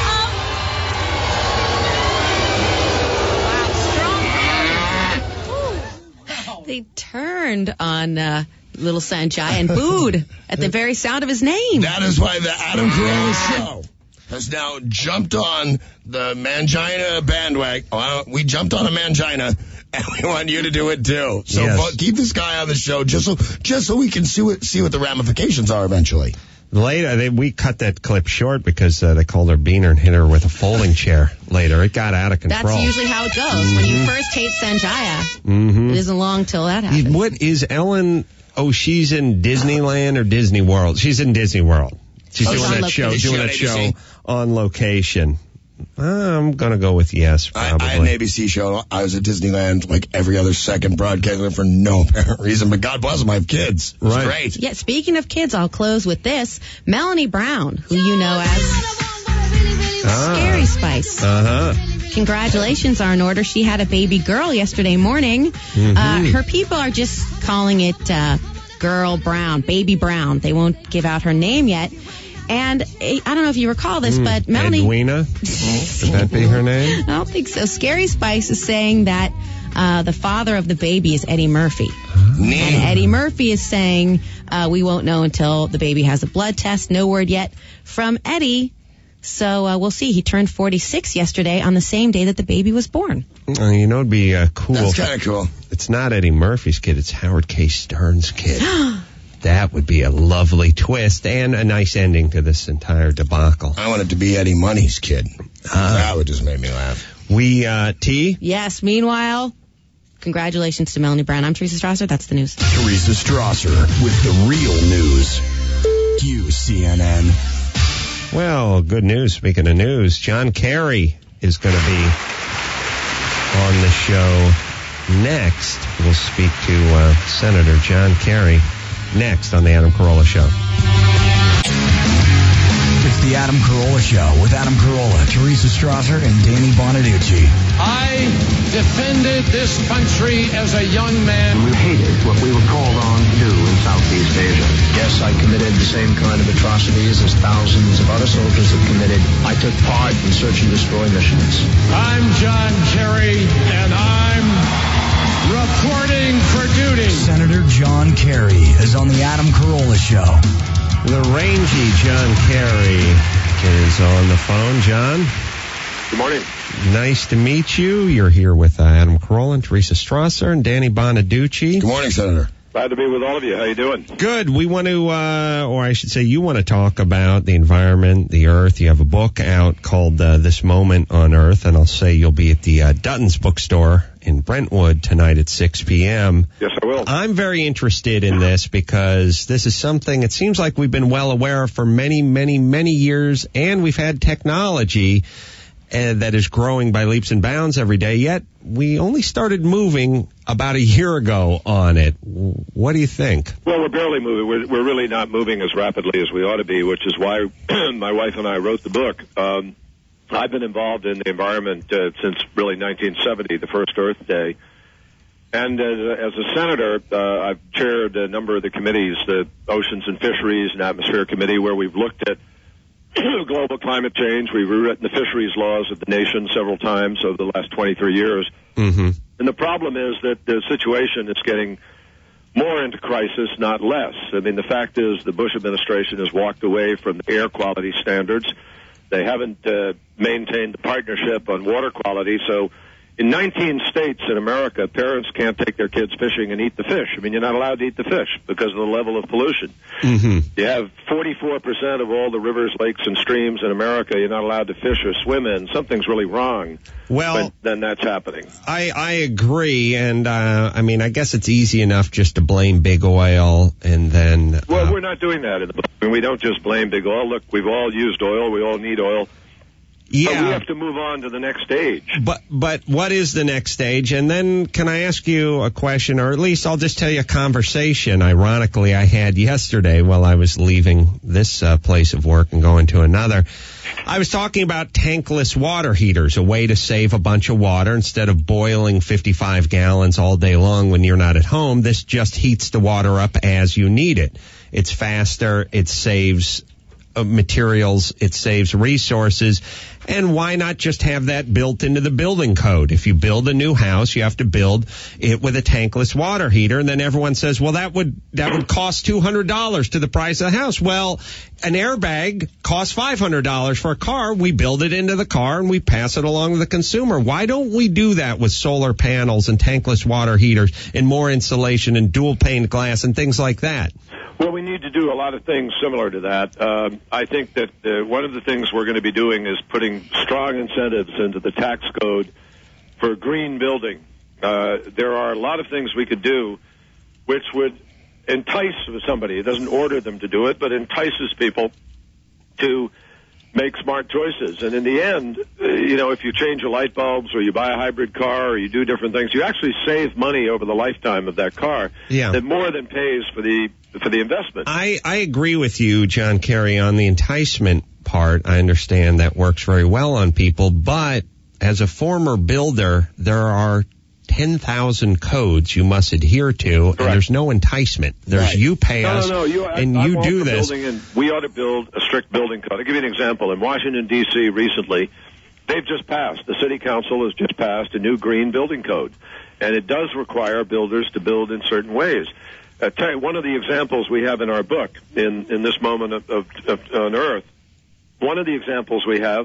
They turned on Little Sanjay and booed at the very sound of his name. That is why the Adam Carolla Show has now jumped on the Mangina bandwagon. Well, we jumped on a Mangina, and we want you to do it too. So keep this guy on the show just so we can see what the ramifications are eventually. Later, we cut that clip short because they called her beaner and hit her with a folding chair later. It got out of control. That's usually how it goes. When you first hate Sanjaya, it isn't long till that happens. What is Ellen? Oh, she's in Disneyland or Disney World? She's in Disney World. She's doing that show on location. I'm going to go with yes, probably. I had an ABC show. I was at Disneyland like every other second broadcasting for no apparent reason, but God bless them, I have kids. It was great. Yeah, speaking of kids, I'll close with this. Melanie Brown, who you know as Scary Spice. Congratulations are in order. She had a baby girl yesterday morning. Her people are just calling it Girl Brown, Baby Brown. They won't give out her name yet. And I don't know if you recall this, but Melanie... Edwina? Could that be her name? I don't think so. Scary Spice is saying that the father of the baby is Eddie Murphy. And Eddie Murphy is saying we won't know until the baby has a blood test. No word yet from Eddie. So we'll see. He turned 46 yesterday on the same day that the baby was born. You know, it'd be cool. That's kind of cool. It's not Eddie Murphy's kid. It's Howard K. Stern's kid. That would be a lovely twist and a nice ending to this entire debacle. I want it to be Eddie Money's kid. That would just make me laugh. T? Yes. Meanwhile, congratulations to Melanie Brown. I'm Teresa Strasser. That's the news. Teresa Strasser with the real news. QCNN. Well, good news. Speaking of news, John Kerry is going to be on the show next. We'll speak to Senator John Kerry next on the Adam Carolla Show. It's the Adam Carolla Show with Adam Carolla, Teresa Strasser, and Danny Bonaducci. defended this country as a young man. We hated what we were called on to do in Southeast Asia. Yes, I committed the same kind of atrocities as thousands of other soldiers have committed. I took part in search and destroy missions. I'm John Kerry, and I'm reporting for duty. Senator John Kerry is on the Adam Carolla Show. The rangy John Kerry is on the phone. John? Good morning. Nice to meet you. You're here with Adam Carolla and Teresa Strasser and Danny Bonaducci. Good morning, Senator. Glad to be with all of you. How you doing? Good. We want to, or I should say you want to talk about the environment, the earth. You have a book out called This Moment on Earth, and I'll say you'll be at the Dutton's bookstore in Brentwood tonight at 6 p.m. Yes, I will. I'm very interested in this because this is something it seems like we've been well aware of for many, many, many years, and we've had technology that is growing by leaps and bounds every day, yet we only started moving about a year ago on it. What do you think? Well, we're barely moving. We're really not moving as rapidly as we ought to be, which is why my wife and I wrote the book. I've been involved in the environment since really 1970, the first Earth Day. And as a senator, I've chaired a number of the committees, the Oceans and Fisheries and Atmosphere Committee, where we've looked at global climate change. We've rewritten the fisheries laws of the nation several times over the last 23 years. Mm-hmm. And the problem is that the situation is getting more into crisis, not less. I mean, the fact is the Bush administration has walked away from the air quality standards. They haven't maintained the partnership on water quality. So in 19 states in America, parents can't take their kids fishing and eat the fish. I mean, you're not allowed to eat the fish because of the level of pollution. Mm-hmm. You have 44% of all the rivers, lakes, and streams in America you're not allowed to fish or swim in. Something's really wrong. Well, then that's happening. I agree, and I mean, I guess it's easy enough just to blame big oil, and then... Well, we're not doing that in the book. I mean, we don't just blame big oil. Look, we've all used oil. We all need oil. Yeah. We have to move on to the next stage. But what is the next stage? And then can I ask you a question, or at least I'll just tell you a conversation, ironically, I had yesterday while I was leaving this place of work and going to another. I was talking about tankless water heaters, a way to save a bunch of water instead of boiling 55 gallons all day long when you're not at home. This just heats the water up as you need it. It's faster. It saves materials, it saves resources, and why not just have that built into the building code? If you build a new house, you have to build it with a tankless water heater, and then everyone says, well, that would cost $200 to the price of the house. Well, an airbag costs $500 for a car. We build it into the car and we pass it along to the consumer. Why don't we do that with solar panels and tankless water heaters and more insulation and dual pane glass and things like that? Well, we need to do a lot of things similar to that. I think that one of the things we're going to be doing is putting strong incentives into the tax code for green building. There are a lot of things we could do which would entice somebody. It doesn't order them to do it, but entices people to make smart choices. And in the end, if you change your light bulbs or you buy a hybrid car or you do different things, you actually save money over the lifetime of that car. Yeah. That more than pays for the investment. I agree with you, John Kerry, on the enticement part. I understand that works very well on people, but as a former builder, there are 10,000 codes you must adhere to, and there's no enticement. There's right. You pay us, you do this. We ought to build a strict building code. I'll give you an example. In Washington, D.C. recently, they've just passed, the city council has just passed a new green building code, and it does require builders to build in certain ways. Tell you, one of the examples we have in our book, in this moment of on Earth, one of the examples we have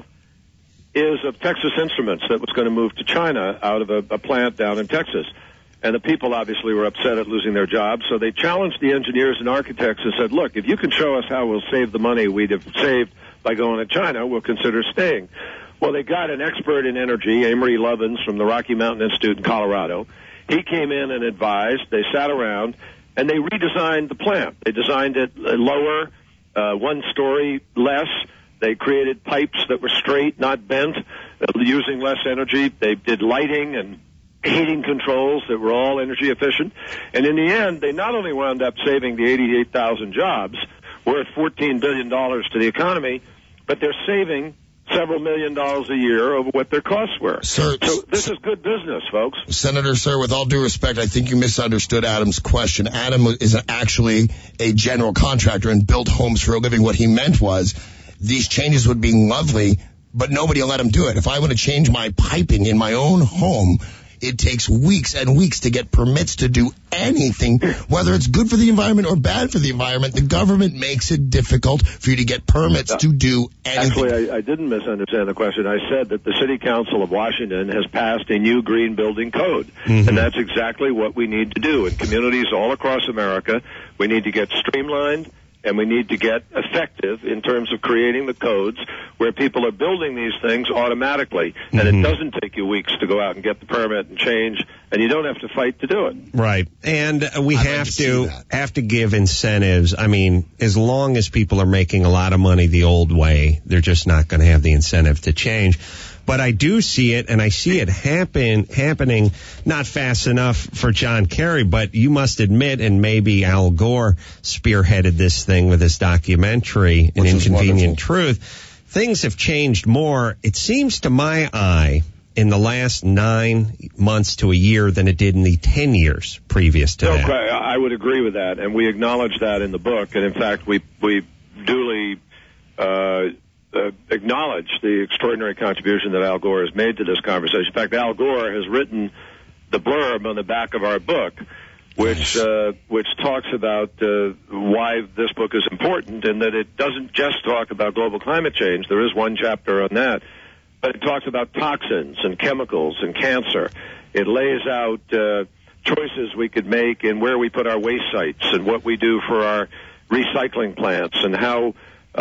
is of Texas Instruments that was going to move to China out of a plant down in Texas. And the people obviously were upset at losing their jobs, so they challenged the engineers and architects and said, look, if you can show us how we'll save the money we'd have saved by going to China, we'll consider staying. Well, they got an expert in energy, Amory Lovins from the Rocky Mountain Institute in Colorado. He came in and advised. They sat around, and they redesigned the plant. They designed it lower, 1 story less. They created pipes that were straight, not bent, using less energy. They did lighting and heating controls that were all energy efficient. And in the end, they not only wound up saving the 88,000 jobs, worth $14 billion to the economy, but they're saving several $1 million a year over what their costs were. Sir, so this is good business, folks. Senator, sir, with all due respect, I think you misunderstood Adam's question. Adam is actually a general contractor and built homes for a living. What he meant was these changes would be lovely, but nobody will let him do it. If I want to change my piping in my own home, it takes weeks and weeks to get permits to do anything, whether it's good for the environment or bad for the environment. The government makes it difficult for you to get permits to do anything. Actually, I didn't misunderstand the question. I said that the City Council of Washington has passed a new green building code, and that's exactly what we need to do. In communities all across America, we need to get streamlined, and we need to get effective in terms of creating the codes where people are building these things automatically. And it doesn't take you weeks to go out and get the permit and change, and you don't have to fight to do it. Right. And we have to give incentives. I mean, as long as people are making a lot of money the old way, they're just not going to have the incentive to change. But I do see it, and I see it happening not fast enough for John Kerry, but you must admit, and maybe Al Gore spearheaded this thing with his documentary, An Inconvenient Truth. Things have changed more, it seems to my eye, in the last 9 months to a year than it did in the 10 years previous to that. I would agree with that, and we acknowledge that in the book. And in fact, we duly acknowledge the extraordinary contribution that Al Gore has made to this conversation. In fact, Al Gore has written the blurb on the back of our book, which talks about why this book is important, and that it doesn't just talk about global climate change. There is one chapter on that, but it talks about toxins and chemicals and cancer. It lays out choices we could make in where we put our waste sites and what we do for our recycling plants, and how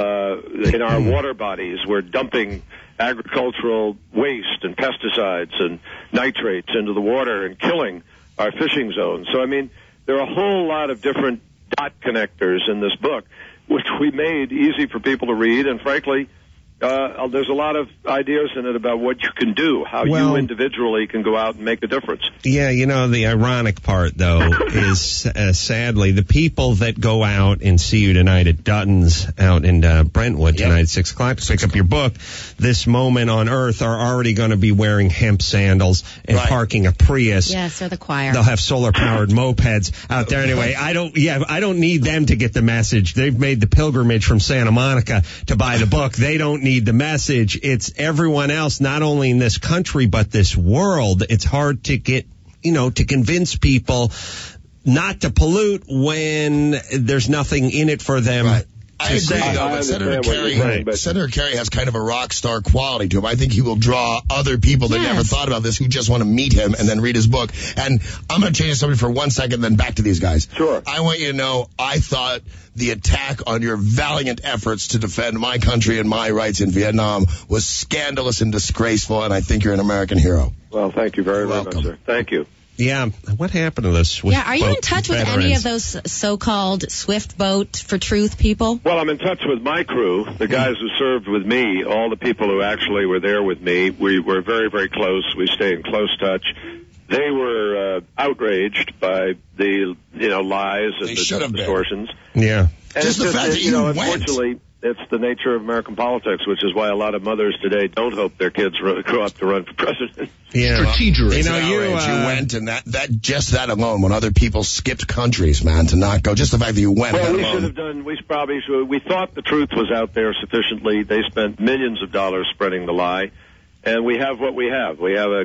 in our water bodies we're dumping agricultural waste and pesticides and nitrates into the water and killing our fishing zones. So, I mean, there are a whole lot of different dot connectors in this book, which we made easy for people to read, and frankly, there's a lot of ideas in it about what you can do, how you individually can go out and make a difference. Yeah, you know, the ironic part, though, is sadly the people that go out and see you tonight at Dutton's out in Brentwood tonight at 6 o'clock to pick up your book, This Moment on Earth, are already going to be wearing hemp sandals and parking a Prius. Yes, or the choir. They'll have solar-powered mopeds out there anyway. I don't need them to get the message. They've made the pilgrimage from Santa Monica to buy the book. They don't need the message. It's everyone else, not only in this country, but this world. It's hard to get, to convince people not to pollute when there's nothing in it for them. Right. I agree, though, but Senator Kerry has kind of a rock star quality to him. I think he will draw other people that never thought about this, who just want to meet him and then read his book. And I'm going to change the subject for 1 second, then back to these guys. Sure. I want you to know, I thought the attack on your valiant efforts to defend my country and my rights in Vietnam was scandalous and disgraceful, and I think you're an American hero. Well, thank you very much, sir. Thank you. Yeah, what happened to this Swift are you in touch with any of those so-called Swift Boat for Truth people? Well, I'm in touch with my crew, the guys who served with me, all the people who actually were there with me. We were very, very close. We stay in close touch. They were outraged by the lies and the distortions. Yeah. And just the fact that you went. Unfortunately, it's the nature of American politics, which is why a lot of mothers today don't hope their kids grow up to run for president. Yeah, strategic. You went, and that alone, when other people skipped countries, man, to not go, just the fact that you went. Well, we should have done. We probably should. We thought the truth was out there sufficiently. They spent millions of dollars spreading the lie, and we have what we have. We have a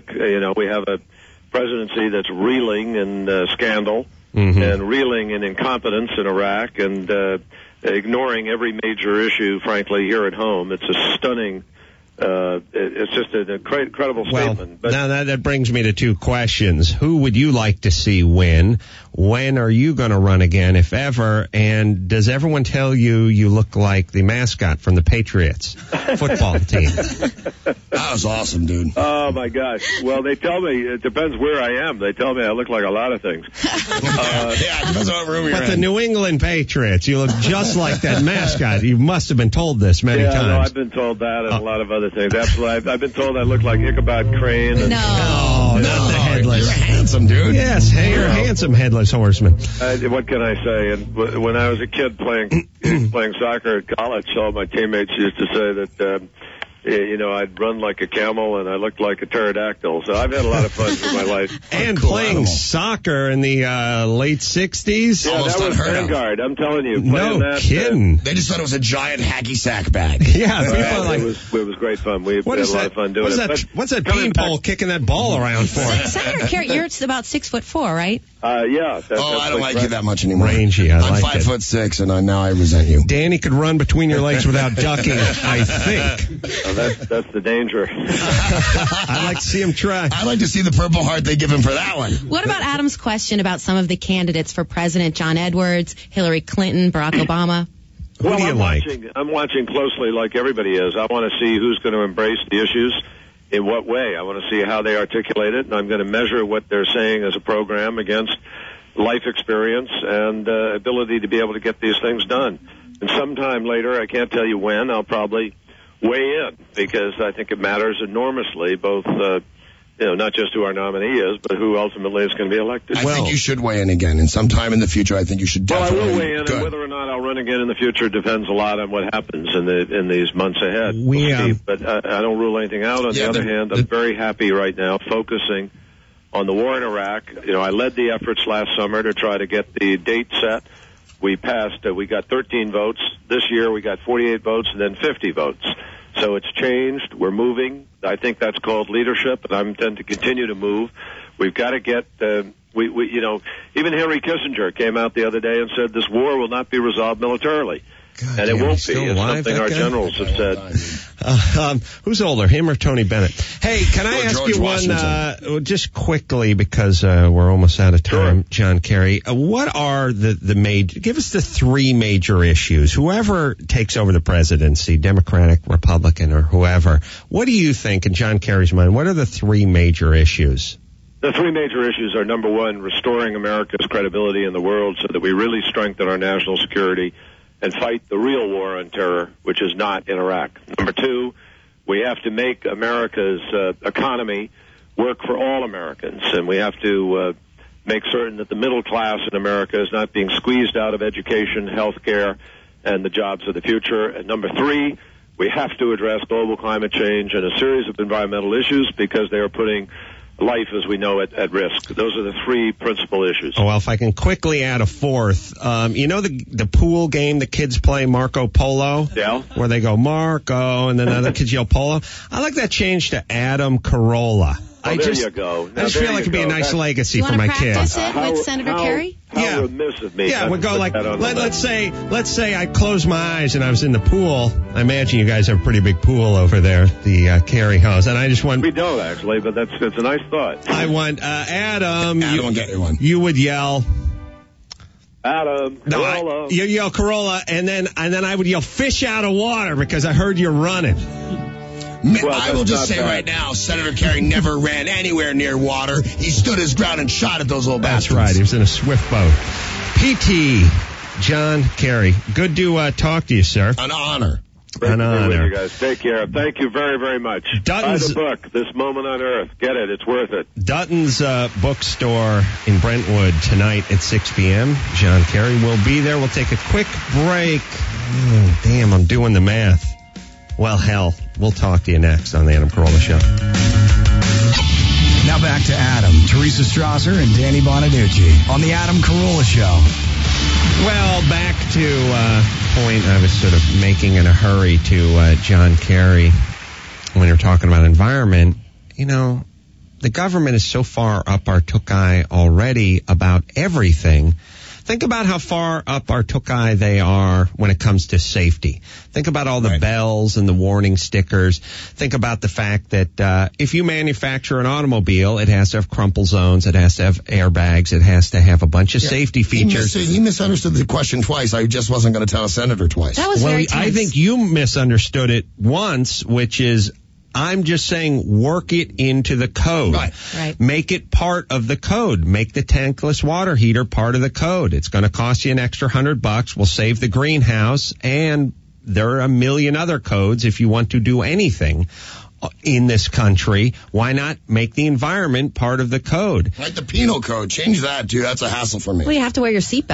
presidency that's reeling in scandal and reeling in incompetence in Iraq and ignoring every major issue, frankly, here at home. It's a stunning, it's just an incredible statement. But now that brings me to two questions. Who would you like to see win? When are you going to run again, if ever? And does everyone tell you look like the mascot from the Patriots football team? That was awesome, dude. Oh, my gosh. Well, they tell me, it depends where I am. They tell me I look like a lot of things. Yeah, it depends on what room you're in. But the New England Patriots, you look just like that mascot. You must have been told this many times. No, I've been told that and a lot of other things. Absolutely. I've been told I look like Ichabod Crane. And, not the headless. You're handsome, dude. Yes, you're a handsome headless horseman. What can I say? And when I was a kid playing soccer at college, all my teammates used to say that I'd run like a camel and I looked like a pterodactyl. So I've had a lot of fun with my life. And playing soccer in the late 60s. Yeah, that was Vanguard. I'm telling you. No kidding. They just thought it was a giant hacky sack bag. Yeah, people are like, it was great fun. We had a lot of fun doing it. What's that beanpole kicking that ball around for? Senator Kerry, you're about 6'4", right? Yeah. I don't like you that much anymore. Rangy, I'm like 5'6", and now I resent you. Danny could run between your legs without ducking, I think. That's the danger. I'd like to see him try. I'd like to see the Purple Heart they give him for that one. What about Adam's question about some of the candidates for president? John Edwards, Hillary Clinton, Barack Obama? Who do you like? I'm watching closely like everybody is. I want to see who's going to embrace the issues. In what way? I want to see how they articulate it, and I'm going to measure what they're saying as a program against life experience and ability to be able to get these things done. And sometime later, I can't tell you when, I'll probably weigh in because I think it matters enormously, both not just who our nominee is, but who ultimately is going to be elected. I think you should weigh in again, and sometime in the future, I think you should definitely. Well, I will weigh in, and whether or not I'll run again in the future depends a lot on what happens in these months ahead. But I don't rule anything out. On the other hand, I'm very happy right now focusing on the war in Iraq. I led the efforts last summer to try to get the date set. We passed. We got 13 votes. This year, we got 48 votes and then 50 votes. So it's changed. We're moving. I think that's called leadership, and I intend to continue to move. We've got to get, even Henry Kissinger came out the other day and said this war will not be resolved militarily. God, and it won't be. It's alive, something our generals have said. Who's older, him or Tony Bennett? Hey, can I ask you one, just quickly, because we're almost out of time, John Kerry. What are the major, give us the three major issues. Whoever takes over the presidency, Democratic, Republican, or whoever, what do you think, in John Kerry's mind, what are the three major issues? The three major issues are, number one, restoring America's credibility in the world so that we really strengthen our national security and fight the real war on terror, which is not in Iraq. Number two, we have to make America's economy work for all Americans, and we have to make certain that the middle class in America is not being squeezed out of education, health care, and the jobs of the future. And number three, we have to address global climate change and a series of environmental issues because they are putting life as we know it at risk. Those are the three principal issues. Oh, well, if I can quickly add a fourth, the pool game the kids play, Marco Polo? Yeah. Where they go Marco and then the other kids yell Polo. I like that change to Adam Carolla. Well, there you go. I just feel like it'd be a nice legacy for my kids. You want to practice it with Senator Kerry? How remiss of me. Yeah, we'd go like, let's say I closed my eyes and I was in the pool. I imagine you guys have a pretty big pool over there, the Kerry house, and I just want. We don't actually, but it's a nice thought. I want Adam. Adam will get you one. You would yell. Adam, Carolla. You yell Carolla, and then I would yell fish out of water because I heard you running. Well, I will just say right now, Senator Kerry never ran anywhere near water. He stood his ground and shot at those little bastards. That's right. He was in a swift boat. P.T. John Kerry, good to talk to you, sir. An honor. An honor. You guys. Take care. Thank you very, very much. Buy the book, This Moment on Earth. Get it. It's worth it. Dutton's bookstore in Brentwood tonight at 6 p.m. John Kerry will be there. We'll take a quick break. Oh, damn, I'm doing the math. Well, hell, we'll talk to you next on the Adam Carolla Show. Now back to Adam, Teresa Strasser, and Danny Bonaducci on the Adam Carolla Show. Well, back to a point I was sort of making in a hurry to John Kerry when you're talking about environment. The government is so far up our tuchai already about everything. Think about how far up our tuchai they are when it comes to safety. Think about all the bells and the warning stickers. Think about the fact that if you manufacture an automobile, it has to have crumple zones, it has to have airbags, it has to have a bunch of safety features. He misunderstood the question twice. I just wasn't going to tell a senator twice. That was very tense. I think you misunderstood it once, which is I'm just saying work it into the code. Right. Make it part of the code. Make the tankless water heater part of the code. It's going to cost you an extra $100. We'll save the greenhouse. And there are a million other codes if you want to do anything in this country. Why not make the environment part of the code? Like the penal code. Change that, too. That's a hassle for me. Well, you have to wear your seatbelt.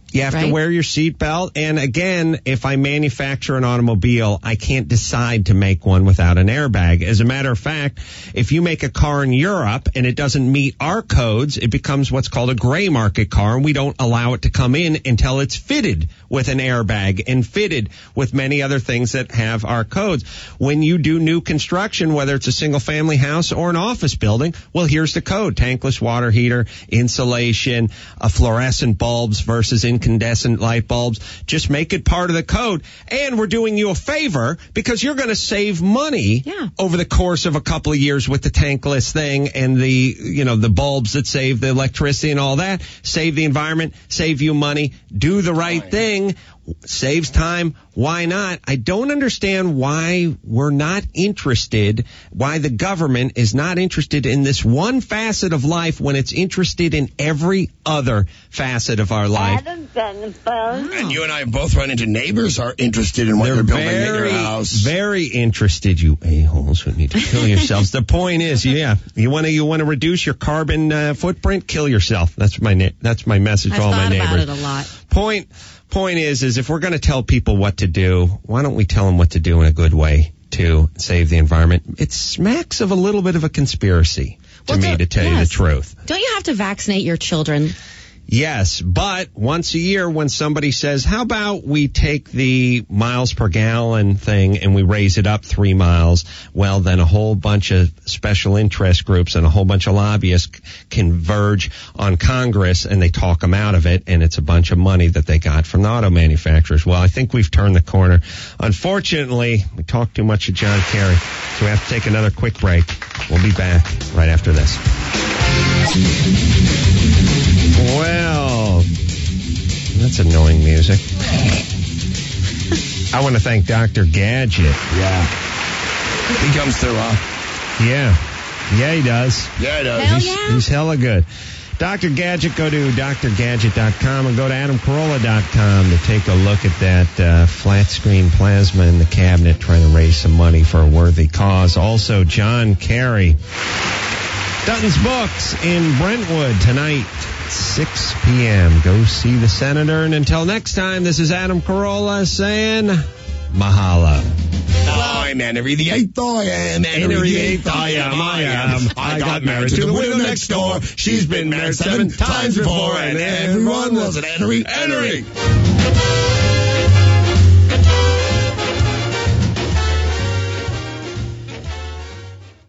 You have to Right. wear your seatbelt. And again, if I manufacture an automobile, I can't decide to make one without an airbag. As a matter of fact, if you make a car in Europe and it doesn't meet our codes, it becomes what's called a gray market car, and we don't allow it to come in until it's fitted with an airbag and fitted with many other things that have our codes. When you do new construction, whether it's a single family house or an office building, well, here's the code: tankless water heater, insulation, fluorescent bulbs versus incandescent light bulbs. Just make it part of the code. And we're doing you a favor because you're going to save money over the course of a couple of years with the tankless thing and the bulbs that save the electricity and all that. Save the environment, save you money, do the right thing. Saves time. Why not? I don't understand why we're not interested, why the government is not interested in this one facet of life when it's interested in every other facet of our life. And you and I have both run into neighbors who are interested in what they're building in your house. Very interested, you a-holes who need to kill yourselves. The point is, you want to reduce your carbon footprint, kill yourself. That's my message to all my neighbors. I've thought about it a lot. Point is if we're going to tell people what to do, why don't we tell them what to do in a good way to save the environment? It smacks of a little bit of a conspiracy to me, to tell you the truth. Don't you have to vaccinate your children? Yes, but once a year when somebody says, how about we take the miles per gallon thing and we raise it up 3 miles, well, then a whole bunch of special interest groups and a whole bunch of lobbyists converge on Congress and they talk them out of it, and it's a bunch of money that they got from the auto manufacturers. Well, I think we've turned the corner. Unfortunately, we talked too much of John Kerry, so we have to take another quick break. We'll be back right after this. Well, that's annoying music. I want to thank Dr. Gadget. Yeah. He comes through, huh? Yeah, he does. Yeah, he does. He's hella good. Dr. Gadget, go to drgadget.com and go to adamcarolla.com to take a look at that flat screen plasma in the cabinet, trying to raise some money for a worthy cause. Also, John Kerry. Dutton's Books in Brentwood tonight, 6 p.m. Go see the senator. And until next time, this is Adam Carolla saying mahalo. I'm Henry the Eighth. I am Henry the Eighth. I am. I got married to the widow next door. She's been married 7 times before, and everyone was an Henry.